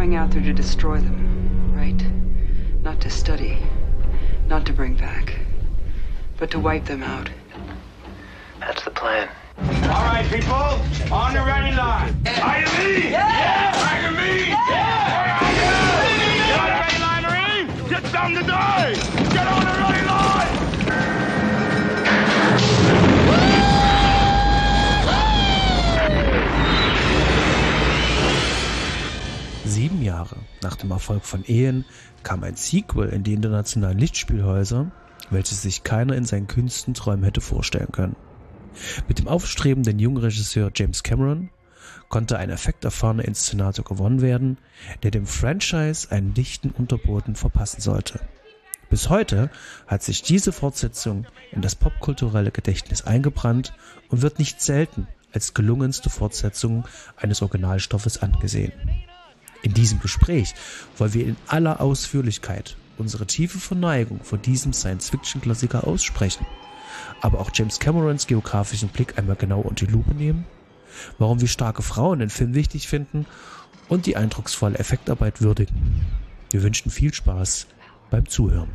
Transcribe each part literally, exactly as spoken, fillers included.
going out there to destroy them, right? Not to study, not to bring back, but to wipe them out. That's the plan. All right, people, on the ready line. Are you me? Yeah! Are you me? Yeah! Are you? Get on the ready line, Marine! Get something to do! Get on the ready line! Sieben Jahre nach dem Erfolg von Ehen kam ein Sequel in die internationalen Lichtspielhäuser, welches sich keiner in seinen kühnsten Träumen hätte vorstellen können. Mit dem aufstrebenden jungen Regisseur James Cameron konnte ein effekterfahrener Inszenator gewonnen werden, der dem Franchise einen dichten Unterboden verpassen sollte. Bis heute hat sich diese Fortsetzung in das popkulturelle Gedächtnis eingebrannt und wird nicht selten als gelungenste Fortsetzung eines Originalstoffes angesehen. In diesem Gespräch wollen wir in aller Ausführlichkeit unsere tiefe Verneigung vor diesem Science-Fiction-Klassiker aussprechen, aber auch James Camerons geografischen Blick einmal genau unter die Lupe nehmen, warum wir starke Frauen den Film wichtig finden und die eindrucksvolle Effektarbeit würdigen. Wir wünschen viel Spaß beim Zuhören.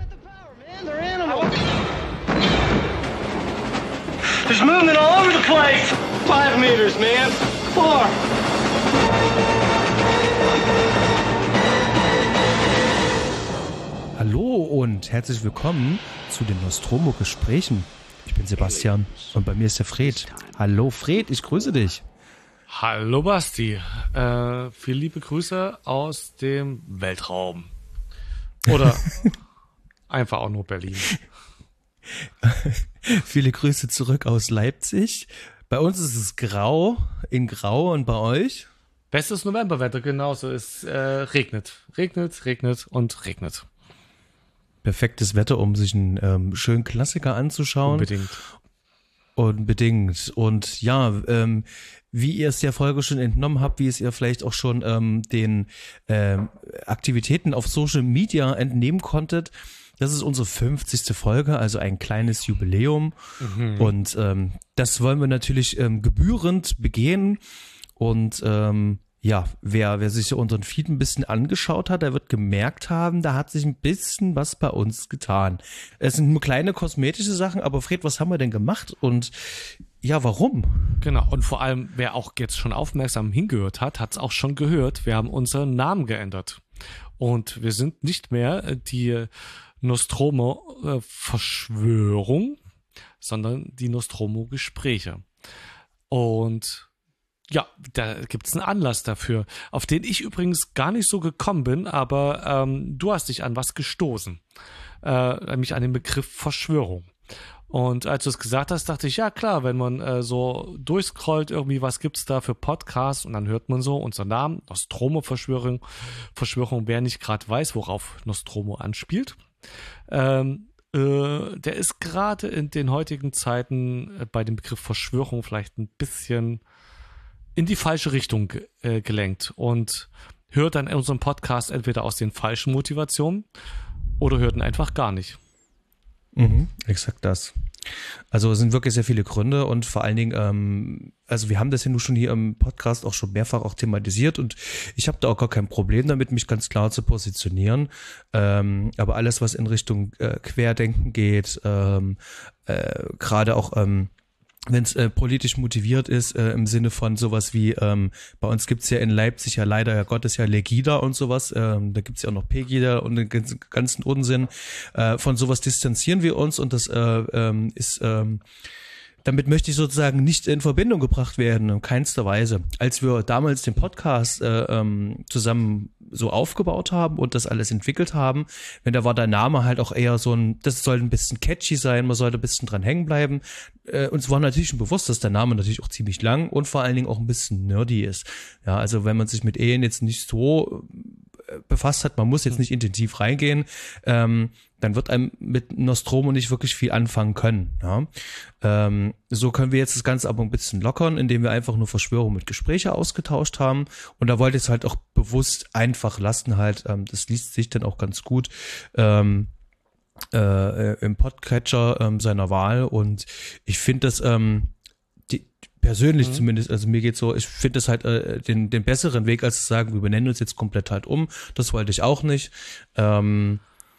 There's movement all over the place! Five meters, man! Four! Hallo und herzlich willkommen zu den Nostromo-Gesprächen. Ich bin Sebastian und bei mir ist der Fred. Hallo Fred, ich grüße dich. Hallo Basti, äh, viele liebe Grüße aus dem Weltraum. Oder einfach auch nur Berlin. Viele Grüße zurück aus Leipzig. Bei uns ist es grau, in grau und bei euch? Bestes Novemberwetter, genauso. Es äh, regnet, regnet, regnet und regnet. Perfektes Wetter, um sich einen ähm, schönen Klassiker anzuschauen. Unbedingt. Unbedingt. Und ja, ähm, wie ihr es der Folge schon entnommen habt, wie es ihr vielleicht auch schon ähm, den ähm, Aktivitäten auf Social Media entnehmen konntet, das ist unsere fünfzigste Folge, also ein kleines Jubiläum. Mhm. Und ähm, das wollen wir natürlich ähm, gebührend begehen. Und ähm, ja, wer, wer sich unseren Feed ein bisschen angeschaut hat, der wird gemerkt haben, da hat sich ein bisschen was bei uns getan. Es sind nur kleine kosmetische Sachen, aber Fred, was haben wir denn gemacht und ja, warum? Genau, und vor allem, wer auch jetzt schon aufmerksam hingehört hat, hat es auch schon gehört, wir haben unseren Namen geändert. Und wir sind nicht mehr die Nostromo-Verschwörung, sondern die Nostromo-Gespräche. Und ja, da gibt's einen Anlass dafür, auf den ich übrigens gar nicht so gekommen bin, aber ähm, du hast dich an was gestoßen, äh, nämlich an den Begriff Verschwörung. Und als du es gesagt hast, dachte ich, ja klar, wenn man äh, so durchscrollt, irgendwie, was gibt's da für Podcasts und dann hört man so unseren Namen, Nostromo-Verschwörung, Verschwörung, wer nicht gerade weiß, worauf Nostromo anspielt. Ähm, äh, der ist gerade in den heutigen Zeiten äh, bei dem Begriff Verschwörung vielleicht ein bisschen in die falsche Richtung äh, gelenkt und hört dann in unserem Podcast entweder aus den falschen Motivationen oder hört ihn einfach gar nicht. Mhm, exakt das. Also es sind wirklich sehr viele Gründe und vor allen Dingen, ähm, also wir haben das ja nun schon hier im Podcast auch schon mehrfach auch thematisiert und ich habe da auch gar kein Problem damit, mich ganz klar zu positionieren. Ähm, aber alles, was in Richtung äh, Querdenken geht, ähm, äh, gerade auch ähm, wenn es äh, politisch motiviert ist, äh, im Sinne von sowas wie, ähm, bei uns gibt's ja in Leipzig ja leider, ja Gottes ja Legida und sowas, ähm, da gibt's ja auch noch Pegida und den ganzen, ganzen Unsinn, äh, von sowas distanzieren wir uns und das äh, ähm, ist, ähm, damit möchte ich sozusagen nicht in Verbindung gebracht werden, in keinster Weise. Als wir damals den Podcast äh, ähm, zusammen so aufgebaut haben und das alles entwickelt haben, wenn da war der Name halt auch eher so ein, das soll ein bisschen catchy sein, man sollte ein bisschen dran hängen bleiben. Äh, uns war natürlich schon bewusst, dass der Name natürlich auch ziemlich lang und vor allen Dingen auch ein bisschen nerdy ist. Ja, also wenn man sich mit Ehen jetzt nicht so befasst hat, man muss jetzt nicht intensiv reingehen, ähm, dann wird einem mit Nostromo nicht wirklich viel anfangen können. Ja? Ähm, so können wir jetzt das Ganze aber ein bisschen lockern, indem wir einfach nur Verschwörung mit Gespräche ausgetauscht haben. Und da wollte ich es halt auch bewusst einfach lassen halt. Ähm, das liest sich dann auch ganz gut ähm, äh, im Podcatcher ähm, seiner Wahl. Und ich finde das ähm, die persönlich Mhm. zumindest, also mir geht's so, ich finde es halt äh, den, den besseren Weg, als zu sagen, wir benennen uns jetzt komplett halt um. Das wollte ich auch nicht. Ähm,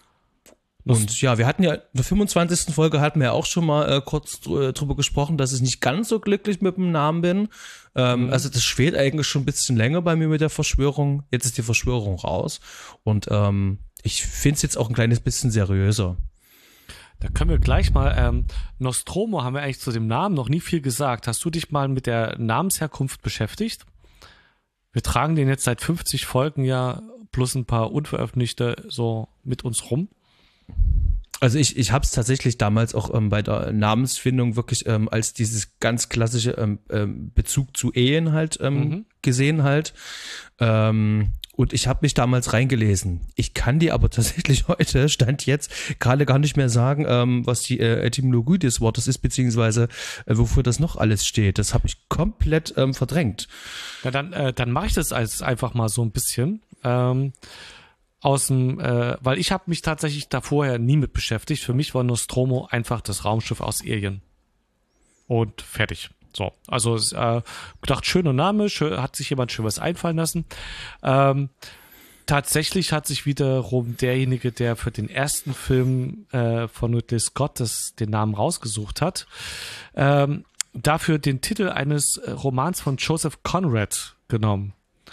und ja, wir hatten ja, in der fünfundzwanzigsten Folge hatten wir ja auch schon mal äh, kurz dr- drüber gesprochen, dass ich nicht ganz so glücklich mit dem Namen bin. Ähm, Mhm. Also das schwelt eigentlich schon ein bisschen länger bei mir mit der Verschwörung. Jetzt ist die Verschwörung raus. Und ähm, ich finde es jetzt auch ein kleines bisschen seriöser. Da können wir gleich mal, ähm, Nostromo haben wir eigentlich zu dem Namen noch nie viel gesagt. Hast du dich mal mit der Namensherkunft beschäftigt? Wir tragen den jetzt seit fünfzig Folgen ja plus ein paar unveröffentlichte so mit uns rum. Also ich, ich habe es tatsächlich damals auch ähm, bei der Namensfindung wirklich ähm, als dieses ganz klassische ähm, ähm, Bezug zu Ehen halt ähm, Mhm. gesehen halt. Ähm, und ich habe mich damals reingelesen. Ich kann dir aber tatsächlich heute, Stand jetzt, gerade gar nicht mehr sagen, ähm, was die äh, Etymologie des Wortes ist, beziehungsweise äh, wofür das noch alles steht. Das habe ich komplett ähm, verdrängt. Na dann, äh, dann mache ich das als einfach mal so ein bisschen. Ähm, aus dem, äh, weil ich habe mich tatsächlich da vorher nie mit beschäftigt. Für mich war Nostromo einfach das Raumschiff aus Alien. Und fertig. So, also äh, gedacht, schöner Name, schön, hat sich jemand schön was einfallen lassen. Ähm, tatsächlich hat sich wiederum derjenige, der für den ersten Film äh, von Ridley Scott das, den Namen rausgesucht hat, ähm, dafür den Titel eines äh, Romans von Joseph Conrad genommen.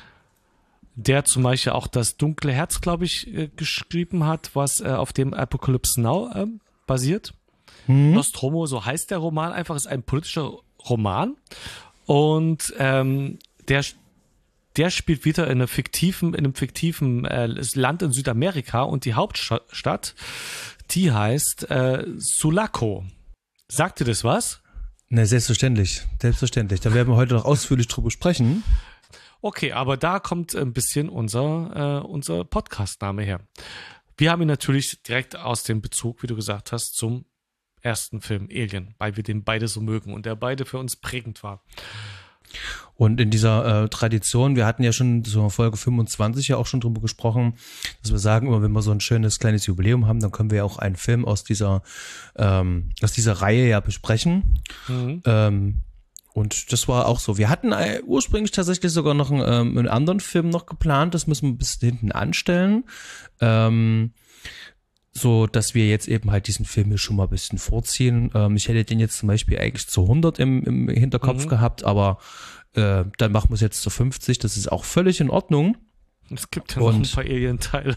Der zum Beispiel auch das Dunkle Herz, glaube ich, äh, geschrieben hat, was äh, auf dem Apocalypse Now äh, basiert. Hm? Nostromo, so heißt der Roman einfach, ist ein politischer Roman und ähm, der, der spielt wieder in, einer fiktiven, in einem fiktiven äh, Land in Südamerika und die Hauptstadt, die heißt äh, Sulaco. Sagt dir das was? Ne, selbstverständlich, selbstverständlich. Da werden wir heute noch ausführlich drüber sprechen. Okay, aber da kommt ein bisschen unser, äh, unser Podcast-Name her. Wir haben ihn natürlich direkt aus dem Bezug, wie du gesagt hast, zum ersten Film Alien, weil wir den beide so mögen und der beide für uns prägend war. Und in dieser äh, Tradition, wir hatten ja schon so Folge fünfundzwanzig ja auch schon drüber gesprochen, dass wir sagen, immer wenn wir so ein schönes kleines Jubiläum haben, dann können wir ja auch einen Film aus dieser ähm, aus dieser Reihe ja besprechen. Mhm. Ähm, und das war auch so. Wir hatten äh, ursprünglich tatsächlich sogar noch einen, ähm, einen anderen Film noch geplant, das müssen wir bis hinten anstellen. Ähm, so, dass wir jetzt eben halt diesen Film hier schon mal ein bisschen vorziehen. Ähm, ich hätte den jetzt zum Beispiel eigentlich zu hundert im, im Hinterkopf Mhm. gehabt, aber äh, dann machen wir es jetzt zu fünfzig. Das ist auch völlig in Ordnung. Es gibt ja noch ein Und- paar Alien-Teile.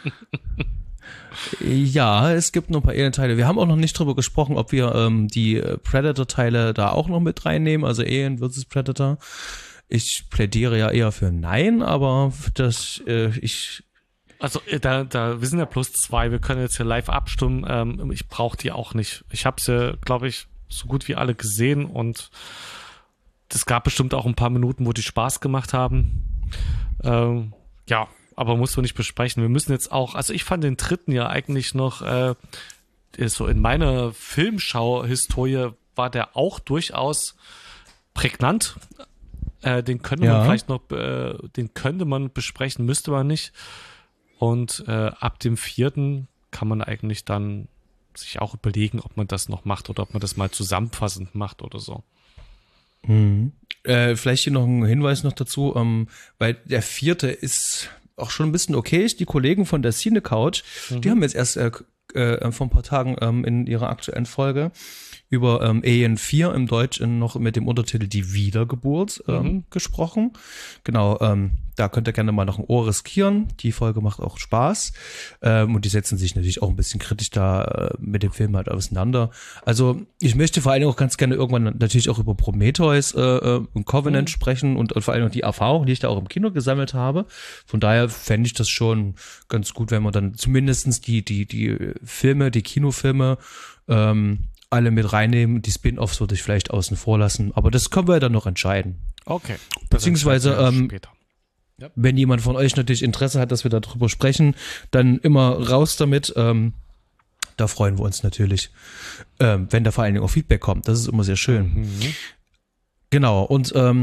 Ja, es gibt noch ein paar Alien-Teile. Wir haben auch noch nicht drüber gesprochen, ob wir ähm, die äh, Predator-Teile da auch noch mit reinnehmen, also Alien versus Predator. Ich plädiere ja eher für Nein, aber das, äh, ich, Also äh, da, da, wir sind ja plus zwei, wir können jetzt hier live abstimmen. Ähm, ich brauche die auch nicht. Ich habe sie, glaube ich, so gut wie alle gesehen und es gab bestimmt auch ein paar Minuten, wo die Spaß gemacht haben. Ähm, ja, aber muss man nicht besprechen. Wir müssen jetzt auch, also ich fand den dritten ja eigentlich noch, äh, so in meiner Filmschau-Historie war der auch durchaus prägnant. Äh, den könnte Ja. man vielleicht noch, äh, den könnte man besprechen, müsste man nicht. Und äh, ab dem vierten kann man eigentlich dann sich auch überlegen, ob man das noch macht oder ob man das mal zusammenfassend macht oder so. Mhm. Äh, vielleicht hier noch ein Hinweis noch dazu, ähm, weil der vierte ist auch schon ein bisschen okay. Die Kollegen von der Cine Couch, Mhm. die haben jetzt erst äh, äh, vor ein paar Tagen ähm, in ihrer aktuellen Folge über ähm, Alien vier im Deutschen noch mit dem Untertitel Die Wiedergeburt ähm, Mhm. gesprochen. Genau, ähm, da könnt ihr gerne mal noch ein Ohr riskieren. Die Folge macht auch Spaß. Ähm, und die setzen sich natürlich auch ein bisschen kritisch da äh, mit dem Film halt auseinander. Also ich möchte vor allen Dingen auch ganz gerne irgendwann natürlich auch über Prometheus äh, äh, und Covenant Mhm. sprechen und, und vor allem auch die Erfahrung, die ich da auch im Kino gesammelt habe. Von daher fände ich das schon ganz gut, wenn wir dann zumindestens die, die, die Filme, die Kinofilme ähm, alle mit reinnehmen. Die Spin-Offs würde ich vielleicht außen vor lassen. Aber das können wir ja dann noch entscheiden. Okay. Beziehungsweise, Das entscheiden wir ähm, später. Wenn jemand von euch natürlich Interesse hat, dass wir darüber sprechen, dann immer raus damit. Ähm, da freuen wir uns natürlich, ähm, wenn da vor allen Dingen auch Feedback kommt. Das ist immer sehr schön. Mhm. Genau. Und ähm,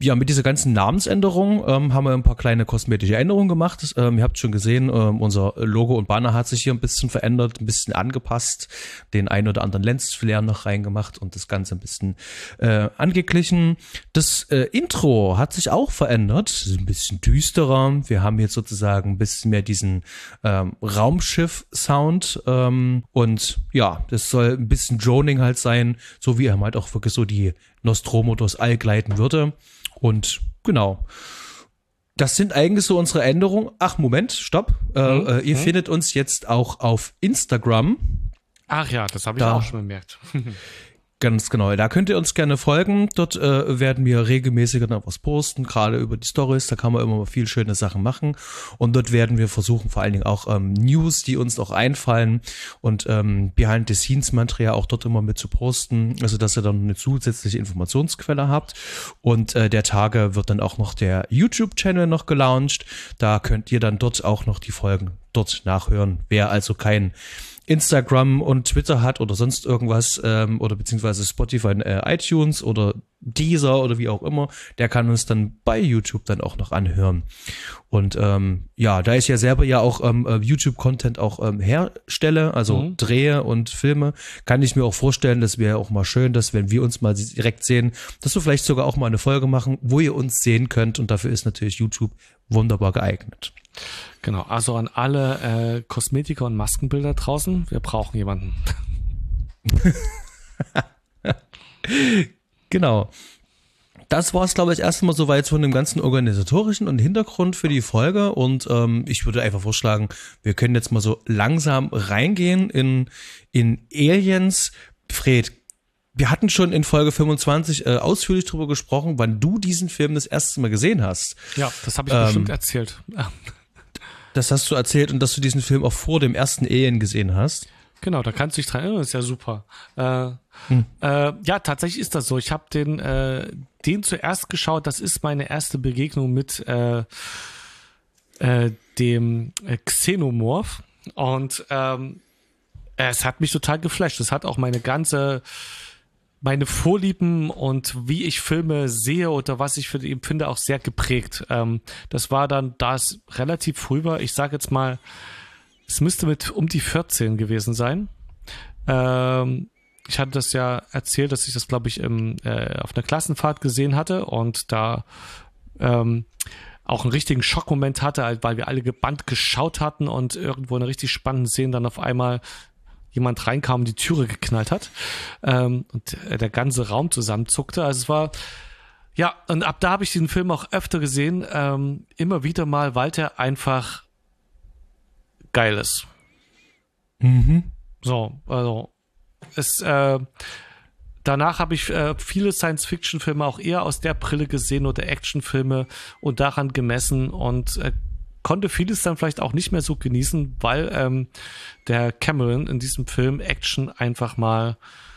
ja, mit dieser ganzen Namensänderung ähm, haben wir ein paar kleine kosmetische Änderungen gemacht. Ähm, ihr habt schon gesehen, ähm, unser Logo und Banner hat sich hier ein bisschen verändert, ein bisschen angepasst, den ein oder anderen Lensflare noch reingemacht und das Ganze ein bisschen äh, angeglichen. Das äh, Intro hat sich auch verändert, ist ein bisschen düsterer. Wir haben jetzt sozusagen ein bisschen mehr diesen ähm, Raumschiff-Sound ähm, und ja, das soll ein bisschen Droning halt sein, so wie er halt auch wirklich so die Nostromo durchs All gleiten würde. Und genau, das sind eigentlich so unsere Änderungen. Ach, Moment, stopp. Äh, hm, äh, ihr hm. findet uns jetzt auch auf Instagram. Ach ja, das habe ich Da- auch schon bemerkt. Ganz genau, da könnt ihr uns gerne folgen. Dort äh, werden wir regelmäßig noch was posten, gerade über die Stories. Da kann man immer mal viel schöne Sachen machen. Und dort werden wir versuchen, vor allen Dingen auch ähm, News, die uns noch einfallen und ähm, Behind-the-Scenes-Material auch dort immer mit zu posten, also dass ihr dann eine zusätzliche Informationsquelle habt. Und äh, der Tage wird dann auch noch der YouTube-Channel noch gelauncht. Da könnt ihr dann dort auch noch die Folgen dort nachhören. Wer also kein Instagram und Twitter hat oder sonst irgendwas ähm, oder beziehungsweise Spotify, äh, iTunes oder Deezer oder wie auch immer, der kann uns dann bei YouTube dann auch noch anhören. Und ähm, ja, da ich ja selber ja auch ähm, YouTube-Content auch ähm, herstelle, also Mhm. drehe und filme, kann ich mir auch vorstellen, das wäre auch mal schön, dass wenn wir uns mal direkt sehen, dass wir vielleicht sogar auch mal eine Folge machen, wo ihr uns sehen könnt und dafür ist natürlich YouTube wunderbar geeignet. Genau, also an alle äh, Kosmetiker und Maskenbilder draußen, wir brauchen jemanden. Genau. Das war es, glaube ich, erstmal soweit von dem ganzen organisatorischen und Hintergrund für die Folge. Und ähm, ich würde einfach vorschlagen, wir können jetzt mal so langsam reingehen in, in Aliens. Fred, wir hatten schon in Folge fünfundzwanzig äh, ausführlich drüber gesprochen, wann du diesen Film das erste Mal gesehen hast. Ja, das habe ich Ähm, bestimmt erzählt. Ja. Das hast du erzählt und dass du diesen Film auch vor dem ersten Alien gesehen hast. Genau, da kannst du dich dran erinnern, das ist ja super. Äh, Hm. äh, ja, tatsächlich ist das so. Ich habe den, äh, den zuerst geschaut, das ist meine erste Begegnung mit äh, äh, dem äh, Xenomorph und ähm, es hat mich total geflasht. Es hat auch meine ganze, meine Vorlieben und wie ich Filme sehe oder was ich für die empfinde auch sehr geprägt. Ähm, das war dann, da es relativ früh war, ich sage jetzt mal, es müsste mit um die vierzehn gewesen sein. Ähm, ich hatte das ja erzählt, dass ich das, glaube ich, im, äh, auf einer Klassenfahrt gesehen hatte und da ähm, auch einen richtigen Schockmoment hatte, halt, weil wir alle gebannt geschaut hatten und irgendwo in einer richtig spannenden Szene dann auf einmal jemand reinkam und die Türe geknallt hat ähm, und äh, der ganze Raum zusammenzuckte. Also es war, ja, und ab da habe ich diesen Film auch öfter gesehen, ähm, immer wieder mal, weil der einfach geil ist. Mhm. So, also es, äh, danach habe ich äh, viele Science-Fiction-Filme auch eher aus der Brille gesehen oder Actionfilme und daran gemessen und äh, konnte vieles dann vielleicht auch nicht mehr so genießen, weil ähm, der Cameron in diesem Film Action einfach mal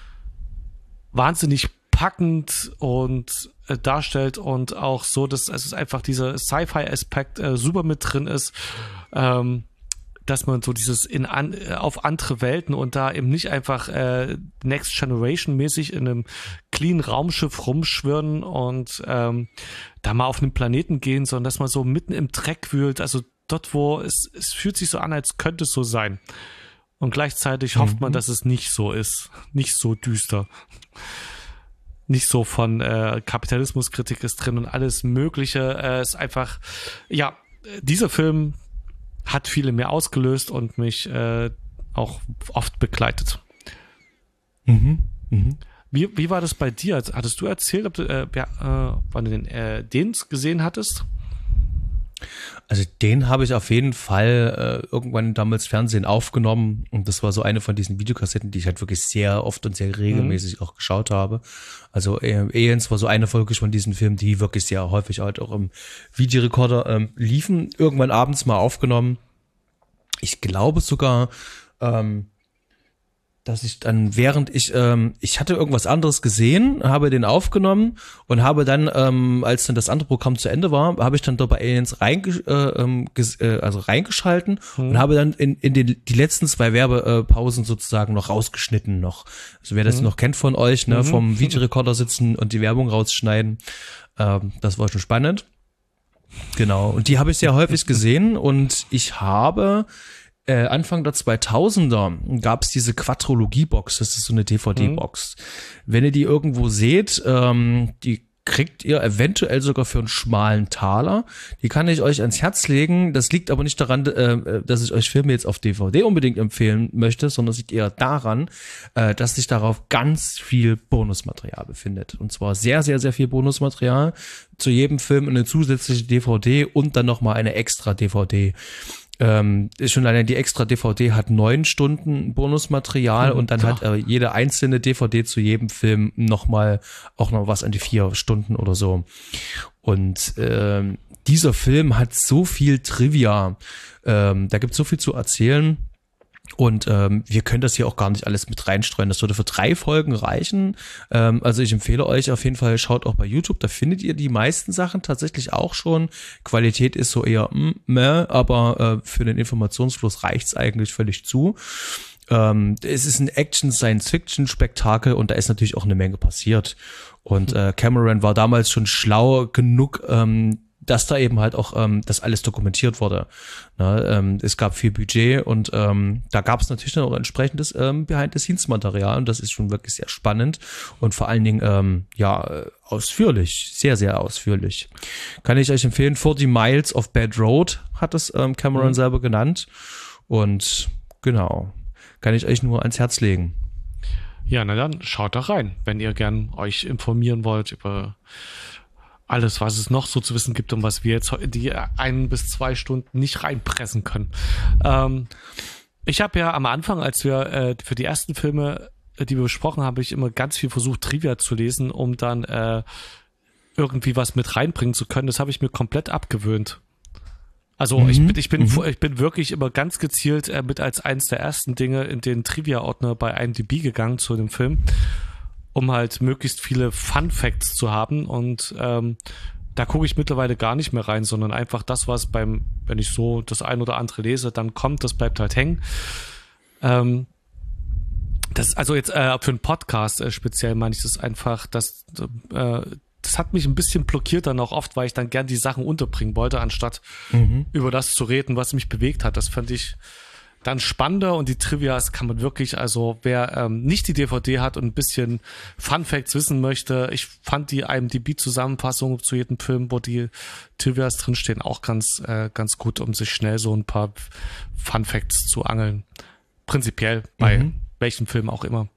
wahnsinnig packend und äh, darstellt und auch so, dass es einfach dieser Sci-Fi-Aspekt äh, super mit drin ist, ähm, dass man so dieses in an, auf andere Welten und da eben nicht einfach äh, Next Generation mäßig in einem clean Raumschiff rumschwirren und ähm, da mal auf einen Planeten gehen, sondern dass man so mitten im Dreck wühlt, also dort, wo es, es fühlt sich so an, als könnte es so sein. Und gleichzeitig hofft man, dass es nicht so ist, nicht so düster. Nicht so von äh, Kapitalismuskritik ist drin und alles Mögliche. Es äh, ist einfach, ja, dieser Film hat viele mehr ausgelöst und mich äh, auch oft begleitet. Mhm. Mhm. Wie, wie war das bei dir? Hattest du erzählt, ob du, äh, ja, äh, wann du den, äh, den gesehen hattest? Also den habe ich auf jeden Fall äh, irgendwann damals Fernsehen aufgenommen und das war so eine von diesen Videokassetten, die ich halt wirklich sehr oft und sehr regelmäßig mhm. auch geschaut habe. Also äh, Aliens war so eine Folge von diesen Filmen, die wirklich sehr häufig halt auch im Videorekorder ähm, liefen, irgendwann abends mal aufgenommen. Ich glaube sogar, ähm, dass ich dann, während ich, ähm, ich hatte irgendwas anderes gesehen, habe den aufgenommen und habe dann, ähm, als dann das andere Programm zu Ende war, habe ich dann da bei Aliens reinge äh, ähm, äh, also reingeschalten hm. und habe dann in, in den, die letzten zwei Werbepausen sozusagen noch rausgeschnitten noch. Also wer das hm. noch kennt von euch, ne, mhm. vom Videorekorder sitzen und die Werbung rausschneiden, ähm, das war schon spannend. Genau. Und die habe ich sehr häufig gesehen und ich habe Äh, Anfang der zweitausender gab es diese Quadrologie-Box, das ist so eine D V D-Box. Mhm. Wenn ihr die irgendwo seht, ähm, die kriegt ihr eventuell sogar für einen schmalen Taler. Die kann ich euch ans Herz legen. Das liegt aber nicht daran, äh, dass ich euch Filme jetzt auf D V D unbedingt empfehlen möchte, sondern es liegt eher daran, äh, dass sich darauf ganz viel Bonusmaterial befindet. Und zwar sehr, sehr, sehr viel Bonusmaterial. Zu jedem Film eine zusätzliche D V D und dann nochmal eine extra D V D. Ähm, ist schon allein die extra D V D hat neun Stunden Bonusmaterial mhm, und dann klar. hat äh, jede einzelne D V D zu jedem Film nochmal auch noch was an die vier Stunden oder so. Und ähm, dieser Film hat so viel Trivia, ähm, da gibt es so viel zu erzählen. Und ähm, wir können das hier auch gar nicht alles mit reinstreuen. Das würde für drei Folgen reichen. Ähm, also ich empfehle euch auf jeden Fall, schaut auch bei YouTube. Da findet ihr die meisten Sachen tatsächlich auch schon. Qualität ist so eher mm, meh, aber äh, für den Informationsfluss reicht's eigentlich völlig zu. Ähm, es ist ein Action-Science-Fiction-Spektakel und da ist natürlich auch eine Menge passiert. Und äh, Cameron war damals schon schlau genug, ähm, dass da eben halt auch ähm, das alles dokumentiert wurde. Na, ähm, es gab viel Budget und ähm, da gab es natürlich dann auch entsprechendes ähm, Behind-the-Scenes-Material und das ist schon wirklich sehr spannend und vor allen Dingen ähm, ja ausführlich, sehr, sehr ausführlich. Kann ich euch empfehlen, forty Miles of Bad Road hat es ähm, Cameron mhm. selber genannt und genau, kann ich euch nur ans Herz legen. Ja, na dann schaut doch rein, wenn ihr gern euch informieren wollt über alles, was es noch so zu wissen gibt und was wir jetzt die ein bis zwei Stunden nicht reinpressen können. Ähm, ich habe ja am Anfang, als wir äh, für die ersten Filme, die wir besprochen haben, habe ich immer ganz viel versucht, Trivia zu lesen, um dann äh, irgendwie was mit reinbringen zu können. Das habe ich mir komplett abgewöhnt. Also mhm. ich bin, ich bin, mhm. ich bin wirklich immer ganz gezielt äh, mit als eins der ersten Dinge in den Trivia-Ordner bei I M D B gegangen zu dem Film, um halt möglichst viele Fun Facts zu haben und ähm, da gucke ich mittlerweile gar nicht mehr rein, sondern einfach das, was beim, wenn ich so das ein oder andere lese, dann kommt, das bleibt halt hängen. Ähm, das, also jetzt äh, für einen Podcast äh, speziell meine ich das einfach, dass äh, das hat mich ein bisschen blockiert dann auch oft, weil ich dann gern die Sachen unterbringen wollte, anstatt mhm. über das zu reden, was mich bewegt hat. Das fand ich dann spannender und die Trivias kann man wirklich, also wer ähm, nicht die D V D hat und ein bisschen Fun Facts wissen möchte, ich fand die I M D B-Zusammenfassung zu jedem Film, wo die Trivias drinstehen, auch ganz äh, ganz gut, um sich schnell so ein paar Fun Facts zu angeln. Prinzipiell bei mhm. welchem Film auch immer.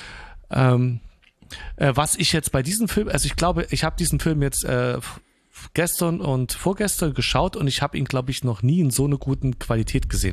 Ähm, äh, was ich jetzt bei diesem Film, also ich glaube, ich habe diesen Film jetzt äh, gestern und vorgestern geschaut und ich habe ihn, glaube ich, noch nie in so einer guten Qualität gesehen.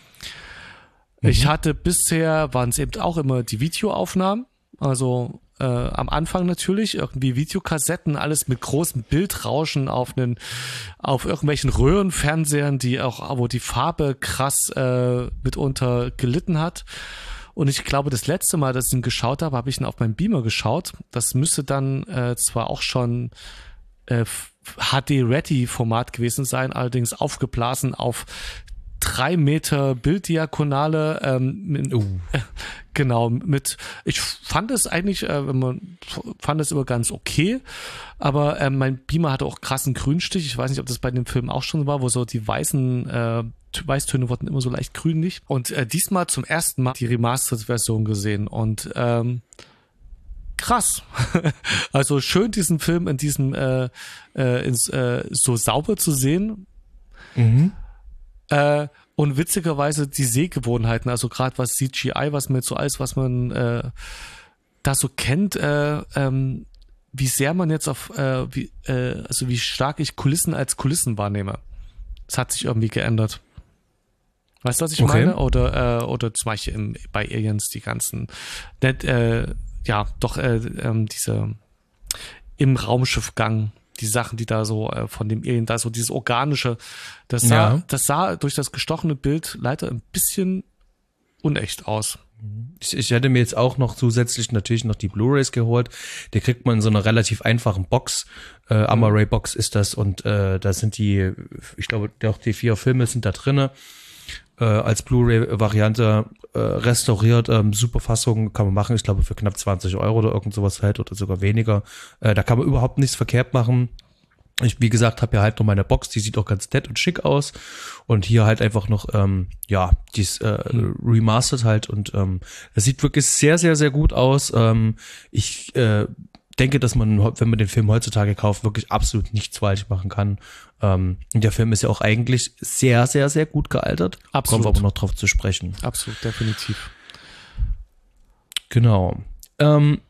Ich hatte bisher, waren es eben auch immer die Videoaufnahmen, also äh, am Anfang natürlich, irgendwie Videokassetten, alles mit großem Bildrauschen auf einen, auf irgendwelchen Röhrenfernsehern, die auch, wo die Farbe krass äh, mitunter gelitten hat. Und ich glaube, das letzte Mal, dass ich ihn geschaut habe, habe ich ihn auf meinem Beamer geschaut. Das müsste dann äh, zwar auch schon äh, H D-Ready-Format gewesen sein, allerdings aufgeblasen auf drei Meter Bilddiagonale, ähm, mit, uh. äh, genau, mit, ich fand es eigentlich, äh, wenn man, fand es immer ganz okay, aber äh, mein Beamer hatte auch krassen Grünstich, ich weiß nicht, ob das bei dem Film auch schon war, wo so die weißen, äh, Weißtöne wurden immer so leicht grünlich und äh, diesmal zum ersten Mal die Remastered-Version gesehen und ähm, krass. Also schön, diesen Film in diesem äh, äh, ins, äh, so sauber zu sehen. Mhm. Äh, und witzigerweise die Sehgewohnheiten, also gerade was C G I, was man jetzt so alles, was man äh, da so kennt, äh, ähm, wie sehr man jetzt auf, äh, wie, äh, also wie stark ich Kulissen als Kulissen wahrnehme. Das hat sich irgendwie geändert. Weißt du, was ich okay. meine? Oder, äh, oder zum Beispiel im, bei Aliens die ganzen, net, äh, ja, doch äh, ähm, diese im Raumschiffgang, die Sachen, die da so äh, von dem Alien, da so dieses Organische, das sah, ja. das sah durch das gestochene Bild leider ein bisschen unecht aus. Ich, ich hätte mir jetzt auch noch zusätzlich natürlich noch die Blu-rays geholt. Die kriegt man in so einer relativ einfachen Box. Äh, Amaray-Box ist das und äh, da sind die, ich glaube, auch die vier Filme sind da drinne. Äh, als Blu-ray-Variante äh, restauriert, ähm, super Fassung kann man machen. Ich glaube für knapp zwanzig Euro oder irgend sowas halt oder sogar weniger. Äh, da kann man überhaupt nichts verkehrt machen. Ich, wie gesagt, habe ja halt noch meine Box, die sieht auch ganz nett und schick aus. Und hier halt einfach noch, ähm, ja, dies äh, hm. remastered halt. Und ähm, das sieht wirklich sehr, sehr, sehr gut aus. Ähm, ich äh, denke, dass man, wenn man den Film heutzutage kauft, wirklich absolut nichts falsch machen kann. Ähm, der Film ist ja auch eigentlich sehr, sehr, sehr gut gealtert. Absolut. Kommen wir aber noch drauf zu sprechen. Absolut, definitiv. Genau. Ähm,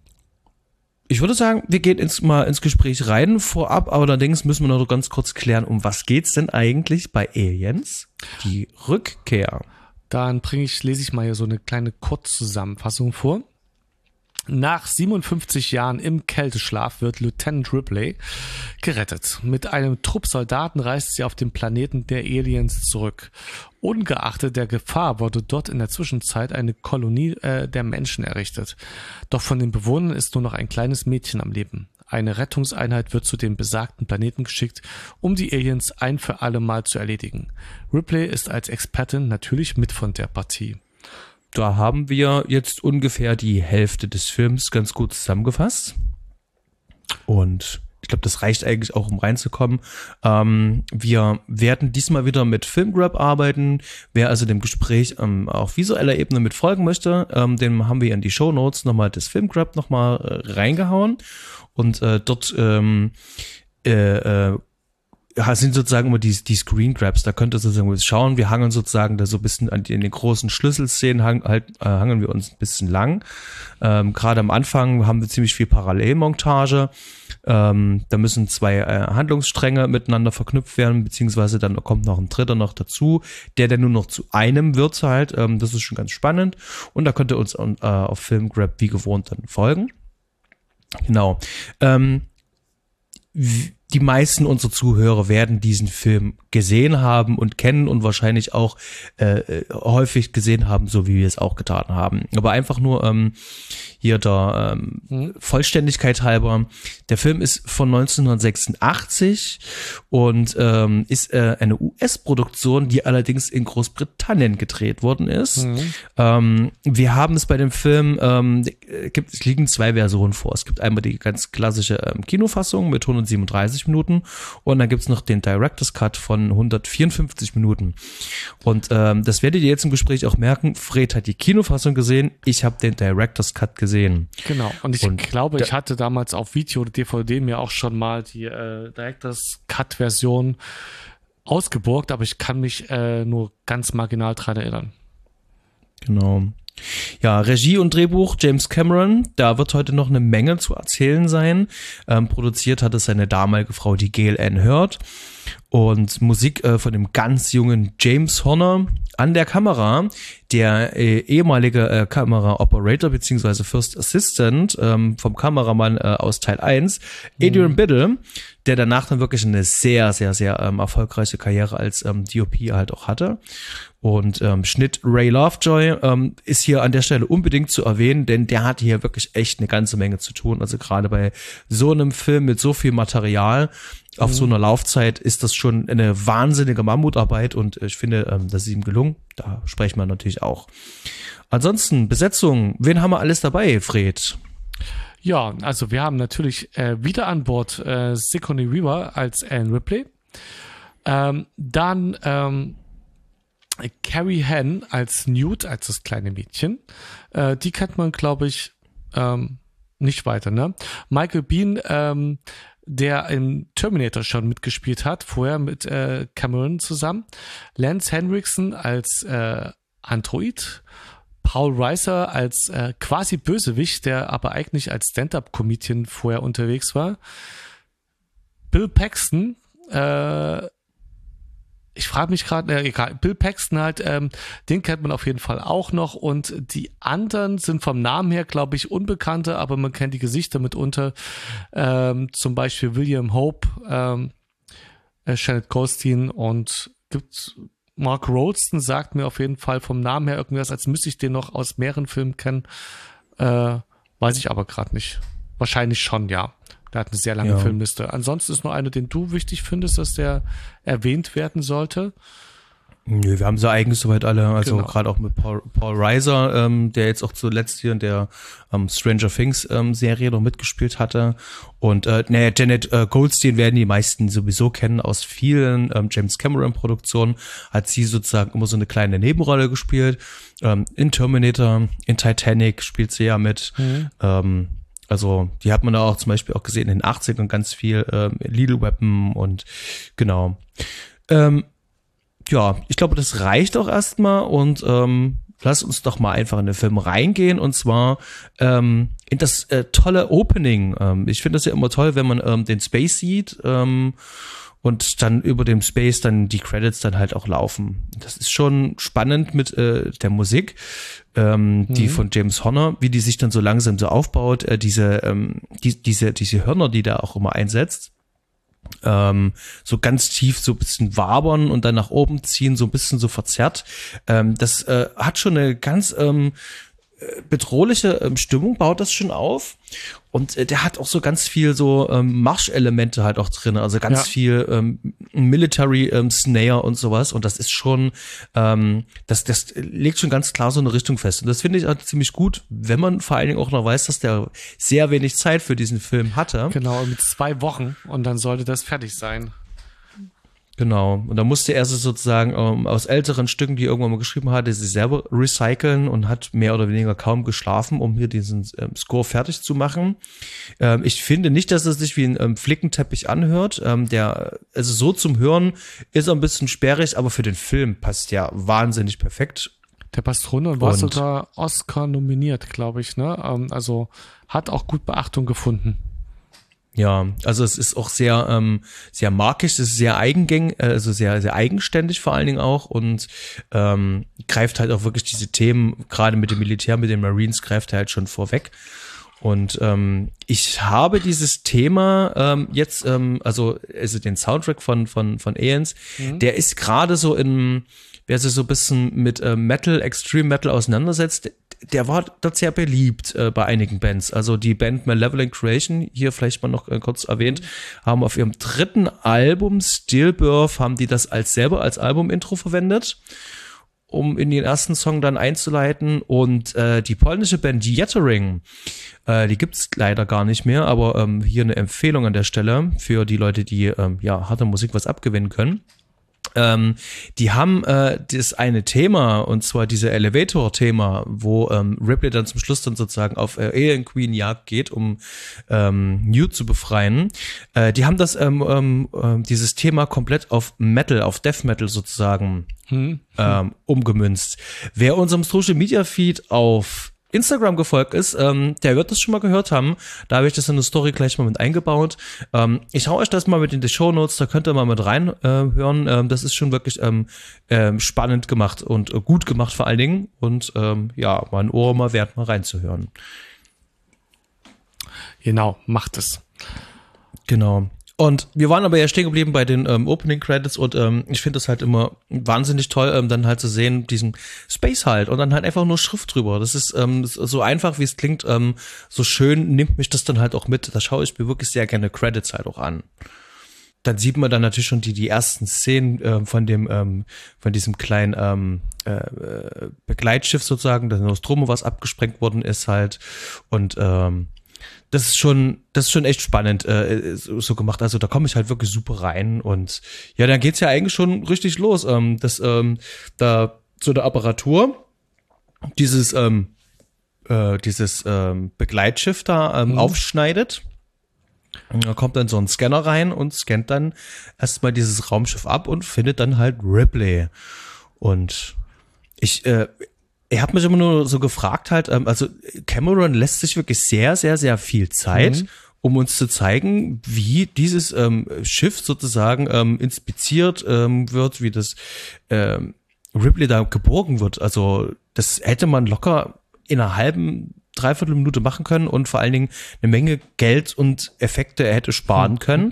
Ich würde sagen, wir gehen ins, mal ins Gespräch rein. Vorab allerdings müssen wir noch ganz kurz klären, um was geht's denn eigentlich bei Aliens? Die Rückkehr. Dann bringe ich, lese ich mal hier so eine kleine Kurzzusammenfassung vor. Nach siebenundfünfzig Jahren im Kälteschlaf wird Lieutenant Ripley gerettet. Mit einem Trupp Soldaten reist sie auf den Planeten der Aliens zurück. Ungeachtet der Gefahr wurde dort in der Zwischenzeit eine Kolonie äh, der Menschen errichtet. Doch von den Bewohnern ist nur noch ein kleines Mädchen am Leben. Eine Rettungseinheit wird zu dem besagten Planeten geschickt, um die Aliens ein für alle Mal zu erledigen. Ripley ist als Expertin natürlich mit von der Partie. Da haben wir jetzt ungefähr die Hälfte des Films ganz gut zusammengefasst. Und ich glaube, das reicht eigentlich auch, um reinzukommen. Ähm, wir werden diesmal wieder mit Filmgrab arbeiten. Wer also dem Gespräch ähm, auf visueller Ebene mit folgen möchte, ähm, dem haben wir in die Shownotes nochmal das Filmgrab nochmal äh, reingehauen. Und äh, dort ähm, äh, äh, Ja, sind sozusagen immer die, die Screen Grabs, da könnt ihr sozusagen schauen, wir hangeln sozusagen da so ein bisschen an die, in den großen Schlüsselszenen hang, halt, äh, hangeln wir uns ein bisschen lang. Ähm, gerade am Anfang haben wir ziemlich viel Parallelmontage, ähm, da müssen zwei äh, Handlungsstränge miteinander verknüpft werden, beziehungsweise dann kommt noch ein dritter noch dazu, der dann nur noch zu einem wird halt, ähm, das ist schon ganz spannend und da könnt ihr uns äh, auf Filmgrab wie gewohnt dann folgen. Genau. Ähm, Die meisten unserer Zuhörer werden diesen Film gesehen haben und kennen und wahrscheinlich auch äh, häufig gesehen haben, so wie wir es auch getan haben. Aber einfach nur ähm, hier der ähm, mhm. Vollständigkeit halber. Der Film ist von neunzehnhundertsechsundachtzig und ähm, ist äh, eine U S-Produktion, die allerdings in Großbritannien gedreht worden ist. Mhm. Ähm, wir haben es bei dem Film, ähm, gibt, es liegen zwei Versionen vor. Es gibt einmal die ganz klassische ähm, Kinofassung mit hundertsiebenunddreißig Minuten und dann gibt's noch den Director's Cut von hundertvierundfünfzig Minuten. Und ähm, das werdet ihr jetzt im Gespräch auch merken, Fred hat die Kinofassung gesehen, ich habe den Director's Cut gesehen. Genau, und ich und glaube, ich hatte damals auf Video oder D V D mir auch schon mal die äh, Director's Cut-Version ausgeborgt, aber ich kann mich äh, nur ganz marginal dran erinnern. Genau. Ja, Regie und Drehbuch James Cameron, da wird heute noch eine Menge zu erzählen sein. Ähm, produziert hat es seine damalige Frau, die Gail Ann Hurd. Und Musik äh, von dem ganz jungen James Horner. An der Kamera der äh, ehemalige äh, Kamera-Operator beziehungsweise First Assistant ähm, vom Kameramann äh, aus Teil eins, Adrian mhm. Biddle, der danach dann wirklich eine sehr, sehr, sehr ähm, erfolgreiche Karriere als ähm, D O P halt auch hatte. Und ähm, Schnitt Ray Lovejoy ähm, ist hier an der Stelle unbedingt zu erwähnen, denn der hat hier wirklich echt eine ganze Menge zu tun. Also gerade bei so einem Film mit so viel Material auf mhm. so einer Laufzeit ist das schon eine wahnsinnige Mammutarbeit und ich finde, ähm, das ist ihm gelungen. Da sprechen wir natürlich auch. Ansonsten, Besetzung, wen haben wir alles dabei, Fred? Ja, also wir haben natürlich äh, wieder an Bord äh, Sigourney Weaver als Anne Ripley. Ähm, dann ähm, Carrie Henn als Newt, als das kleine Mädchen. Äh, die kennt man, glaube ich, ähm, nicht weiter, ne? Michael Biehn, ähm, der im Terminator schon mitgespielt hat, vorher mit äh, Cameron zusammen. Lance Henriksen als äh, Android. Paul Reiser als äh, quasi Bösewicht, der aber eigentlich als Stand-Up-Comedian vorher unterwegs war. Bill Paxton, äh, ich frage mich gerade, äh, egal, Bill Paxton halt, ähm, den kennt man auf jeden Fall auch noch und die anderen sind vom Namen her, glaube ich, unbekannte, aber man kennt die Gesichter mitunter, ähm, zum Beispiel William Hope, ähm, äh, Shannon Goldstein und gibt Mark Rolston sagt mir auf jeden Fall vom Namen her irgendwas, als müsste ich den noch aus mehreren Filmen kennen. Äh, weiß ich aber gerade nicht. Wahrscheinlich schon, ja. Der hat eine sehr lange Ja. Filmliste. Ansonsten ist noch eine, den du wichtig findest, dass der erwähnt werden sollte. Nö, wir haben sie eigentlich soweit alle, also Genau. gerade auch mit Paul, Paul Reiser, ähm, der jetzt auch zuletzt hier in der ähm, Stranger Things ähm, Serie noch mitgespielt hatte. Und äh, ne, Janet äh, Goldstein werden die meisten sowieso kennen aus vielen ähm, James Cameron Produktionen. Hat sie sozusagen immer so eine kleine Nebenrolle gespielt. Ähm, in Terminator, in Titanic spielt sie ja mit. Mhm. Ähm, also die hat man da auch zum Beispiel auch gesehen in den achtzigern ganz viel, ähm, Lethal Weapon und genau. Ähm, Ja, ich glaube, das reicht auch erstmal und ähm, lass uns doch mal einfach in den Film reingehen und zwar ähm, in das äh, tolle Opening. Ähm, ich finde das ja immer toll, wenn man ähm, den Space sieht ähm, und dann über dem Space dann die Credits dann halt auch laufen. Das ist schon spannend mit äh, der Musik, ähm, mhm. die von James Horner, wie die sich dann so langsam so aufbaut, äh, diese, ähm, die, diese, diese Hörner, die da auch immer einsetzt. Ähm, so ganz tief so ein bisschen wabern und dann nach oben ziehen, so ein bisschen so verzerrt. Ähm, das äh, hat schon eine ganz ähm, bedrohliche ähm, Stimmung, baut das schon auf. Und äh, der hat auch so ganz viel so ähm, Marschelemente halt auch drin, also ganz Ja. viel ähm, Military ähm, Snare und sowas. Und das ist schon, ähm, das, das legt schon ganz klar so eine Richtung fest. Und das finde ich auch ziemlich gut, wenn man vor allen Dingen auch noch weiß, dass der sehr wenig Zeit für diesen Film hatte. Genau, mit zwei Wochen und dann sollte das fertig sein. Genau. Und da musste er sie sozusagen ähm, aus älteren Stücken, die er irgendwann mal geschrieben hatte, sie selber recyceln und hat mehr oder weniger kaum geschlafen, um hier diesen ähm, Score fertig zu machen. Ähm, ich finde nicht, dass es sich wie ein ähm, Flickenteppich anhört. Ähm, der, also so zum Hören ist er ein bisschen sperrig, aber für den Film passt ja wahnsinnig perfekt. Der passt runter und war Und- sogar Oscar nominiert, glaube ich, ne? Ähm, also hat auch gut Beachtung gefunden. Ja, also es ist auch sehr, ähm, sehr markisch, es ist sehr eigengängig, also sehr, sehr eigenständig vor allen Dingen auch und ähm, greift halt auch wirklich diese Themen, gerade mit dem Militär, mit den Marines, greift er halt schon vorweg. Und ähm, ich habe dieses Thema ähm, jetzt, ähm, also, also den Soundtrack von von von Aeons, mhm. der ist gerade so in, wer sich so ein bisschen mit äh, Metal, Extreme Metal auseinandersetzt, der war dort sehr beliebt äh, bei einigen Bands. Also die Band Malevolent Creation, hier vielleicht mal noch äh, kurz erwähnt, haben auf ihrem dritten Album Stillbirth, haben die das als selber als Album-Intro verwendet, um in den ersten Song dann einzuleiten. Und äh, die polnische Band Yettering, äh, die gibt's leider gar nicht mehr, aber ähm, hier eine Empfehlung an der Stelle für die Leute, die ähm, ja harter Musik was abgewinnen können. Ähm, die haben äh, das eine Thema, und zwar diese Elevator-Thema, wo ähm, Ripley dann zum Schluss dann sozusagen auf äh, Alien Queen Jagd geht, um ähm, Newt zu befreien. Äh, die haben das ähm, ähm, äh, dieses Thema komplett auf Metal, auf Death Metal sozusagen hm. ähm, umgemünzt. Wer unserem Social Media Feed auf Instagram gefolgt ist, ähm, der wird das schon mal gehört haben. Da habe ich das in der Story gleich mal mit eingebaut. Ähm, ich hau euch das mal mit in die Shownotes, da könnt ihr mal mit rein äh, hören. Ähm, das ist schon wirklich ähm, ähm, spannend gemacht und äh, gut gemacht vor allen Dingen. Und ähm, ja, mein Ohr mal wert, mal reinzuhören. Genau, macht es. Genau. Und wir waren aber ja stehen geblieben bei den ähm, Opening Credits und ähm, ich finde das halt immer wahnsinnig toll, ähm, dann halt zu sehen, diesen Space halt und dann halt einfach nur Schrift drüber. Das ist ähm, so einfach, wie es klingt, ähm, so schön nimmt mich das dann halt auch mit. Da schaue ich mir wirklich sehr gerne Credits halt auch an. Dann sieht man dann natürlich schon die die ersten Szenen äh, von dem ähm, von diesem kleinen ähm, äh, Begleitschiff sozusagen, das Nostromo, was abgesprengt worden ist halt und ähm, das ist schon, das ist schon echt spannend äh, so, so gemacht. Also da komme ich halt wirklich super rein und ja, dann geht's ja eigentlich schon richtig los. Ähm, das ähm, da so eine Apparatur, dieses ähm, äh, dieses ähm, Begleitschiff da ähm, mhm. aufschneidet. Und da kommt dann so ein Scanner rein und scannt dann erstmal dieses Raumschiff ab und findet dann halt Ripley. Und ich äh, Ich habe mich immer nur so gefragt halt, also Cameron lässt sich wirklich sehr, sehr, sehr viel Zeit, mhm. um uns zu zeigen, wie dieses ähm, Schiff sozusagen ähm, inspiziert ähm, wird, wie das ähm, Ripley da geborgen wird. Also das hätte man locker in einer halben, dreiviertel Minute machen können und vor allen Dingen eine Menge Geld und Effekte er hätte sparen können.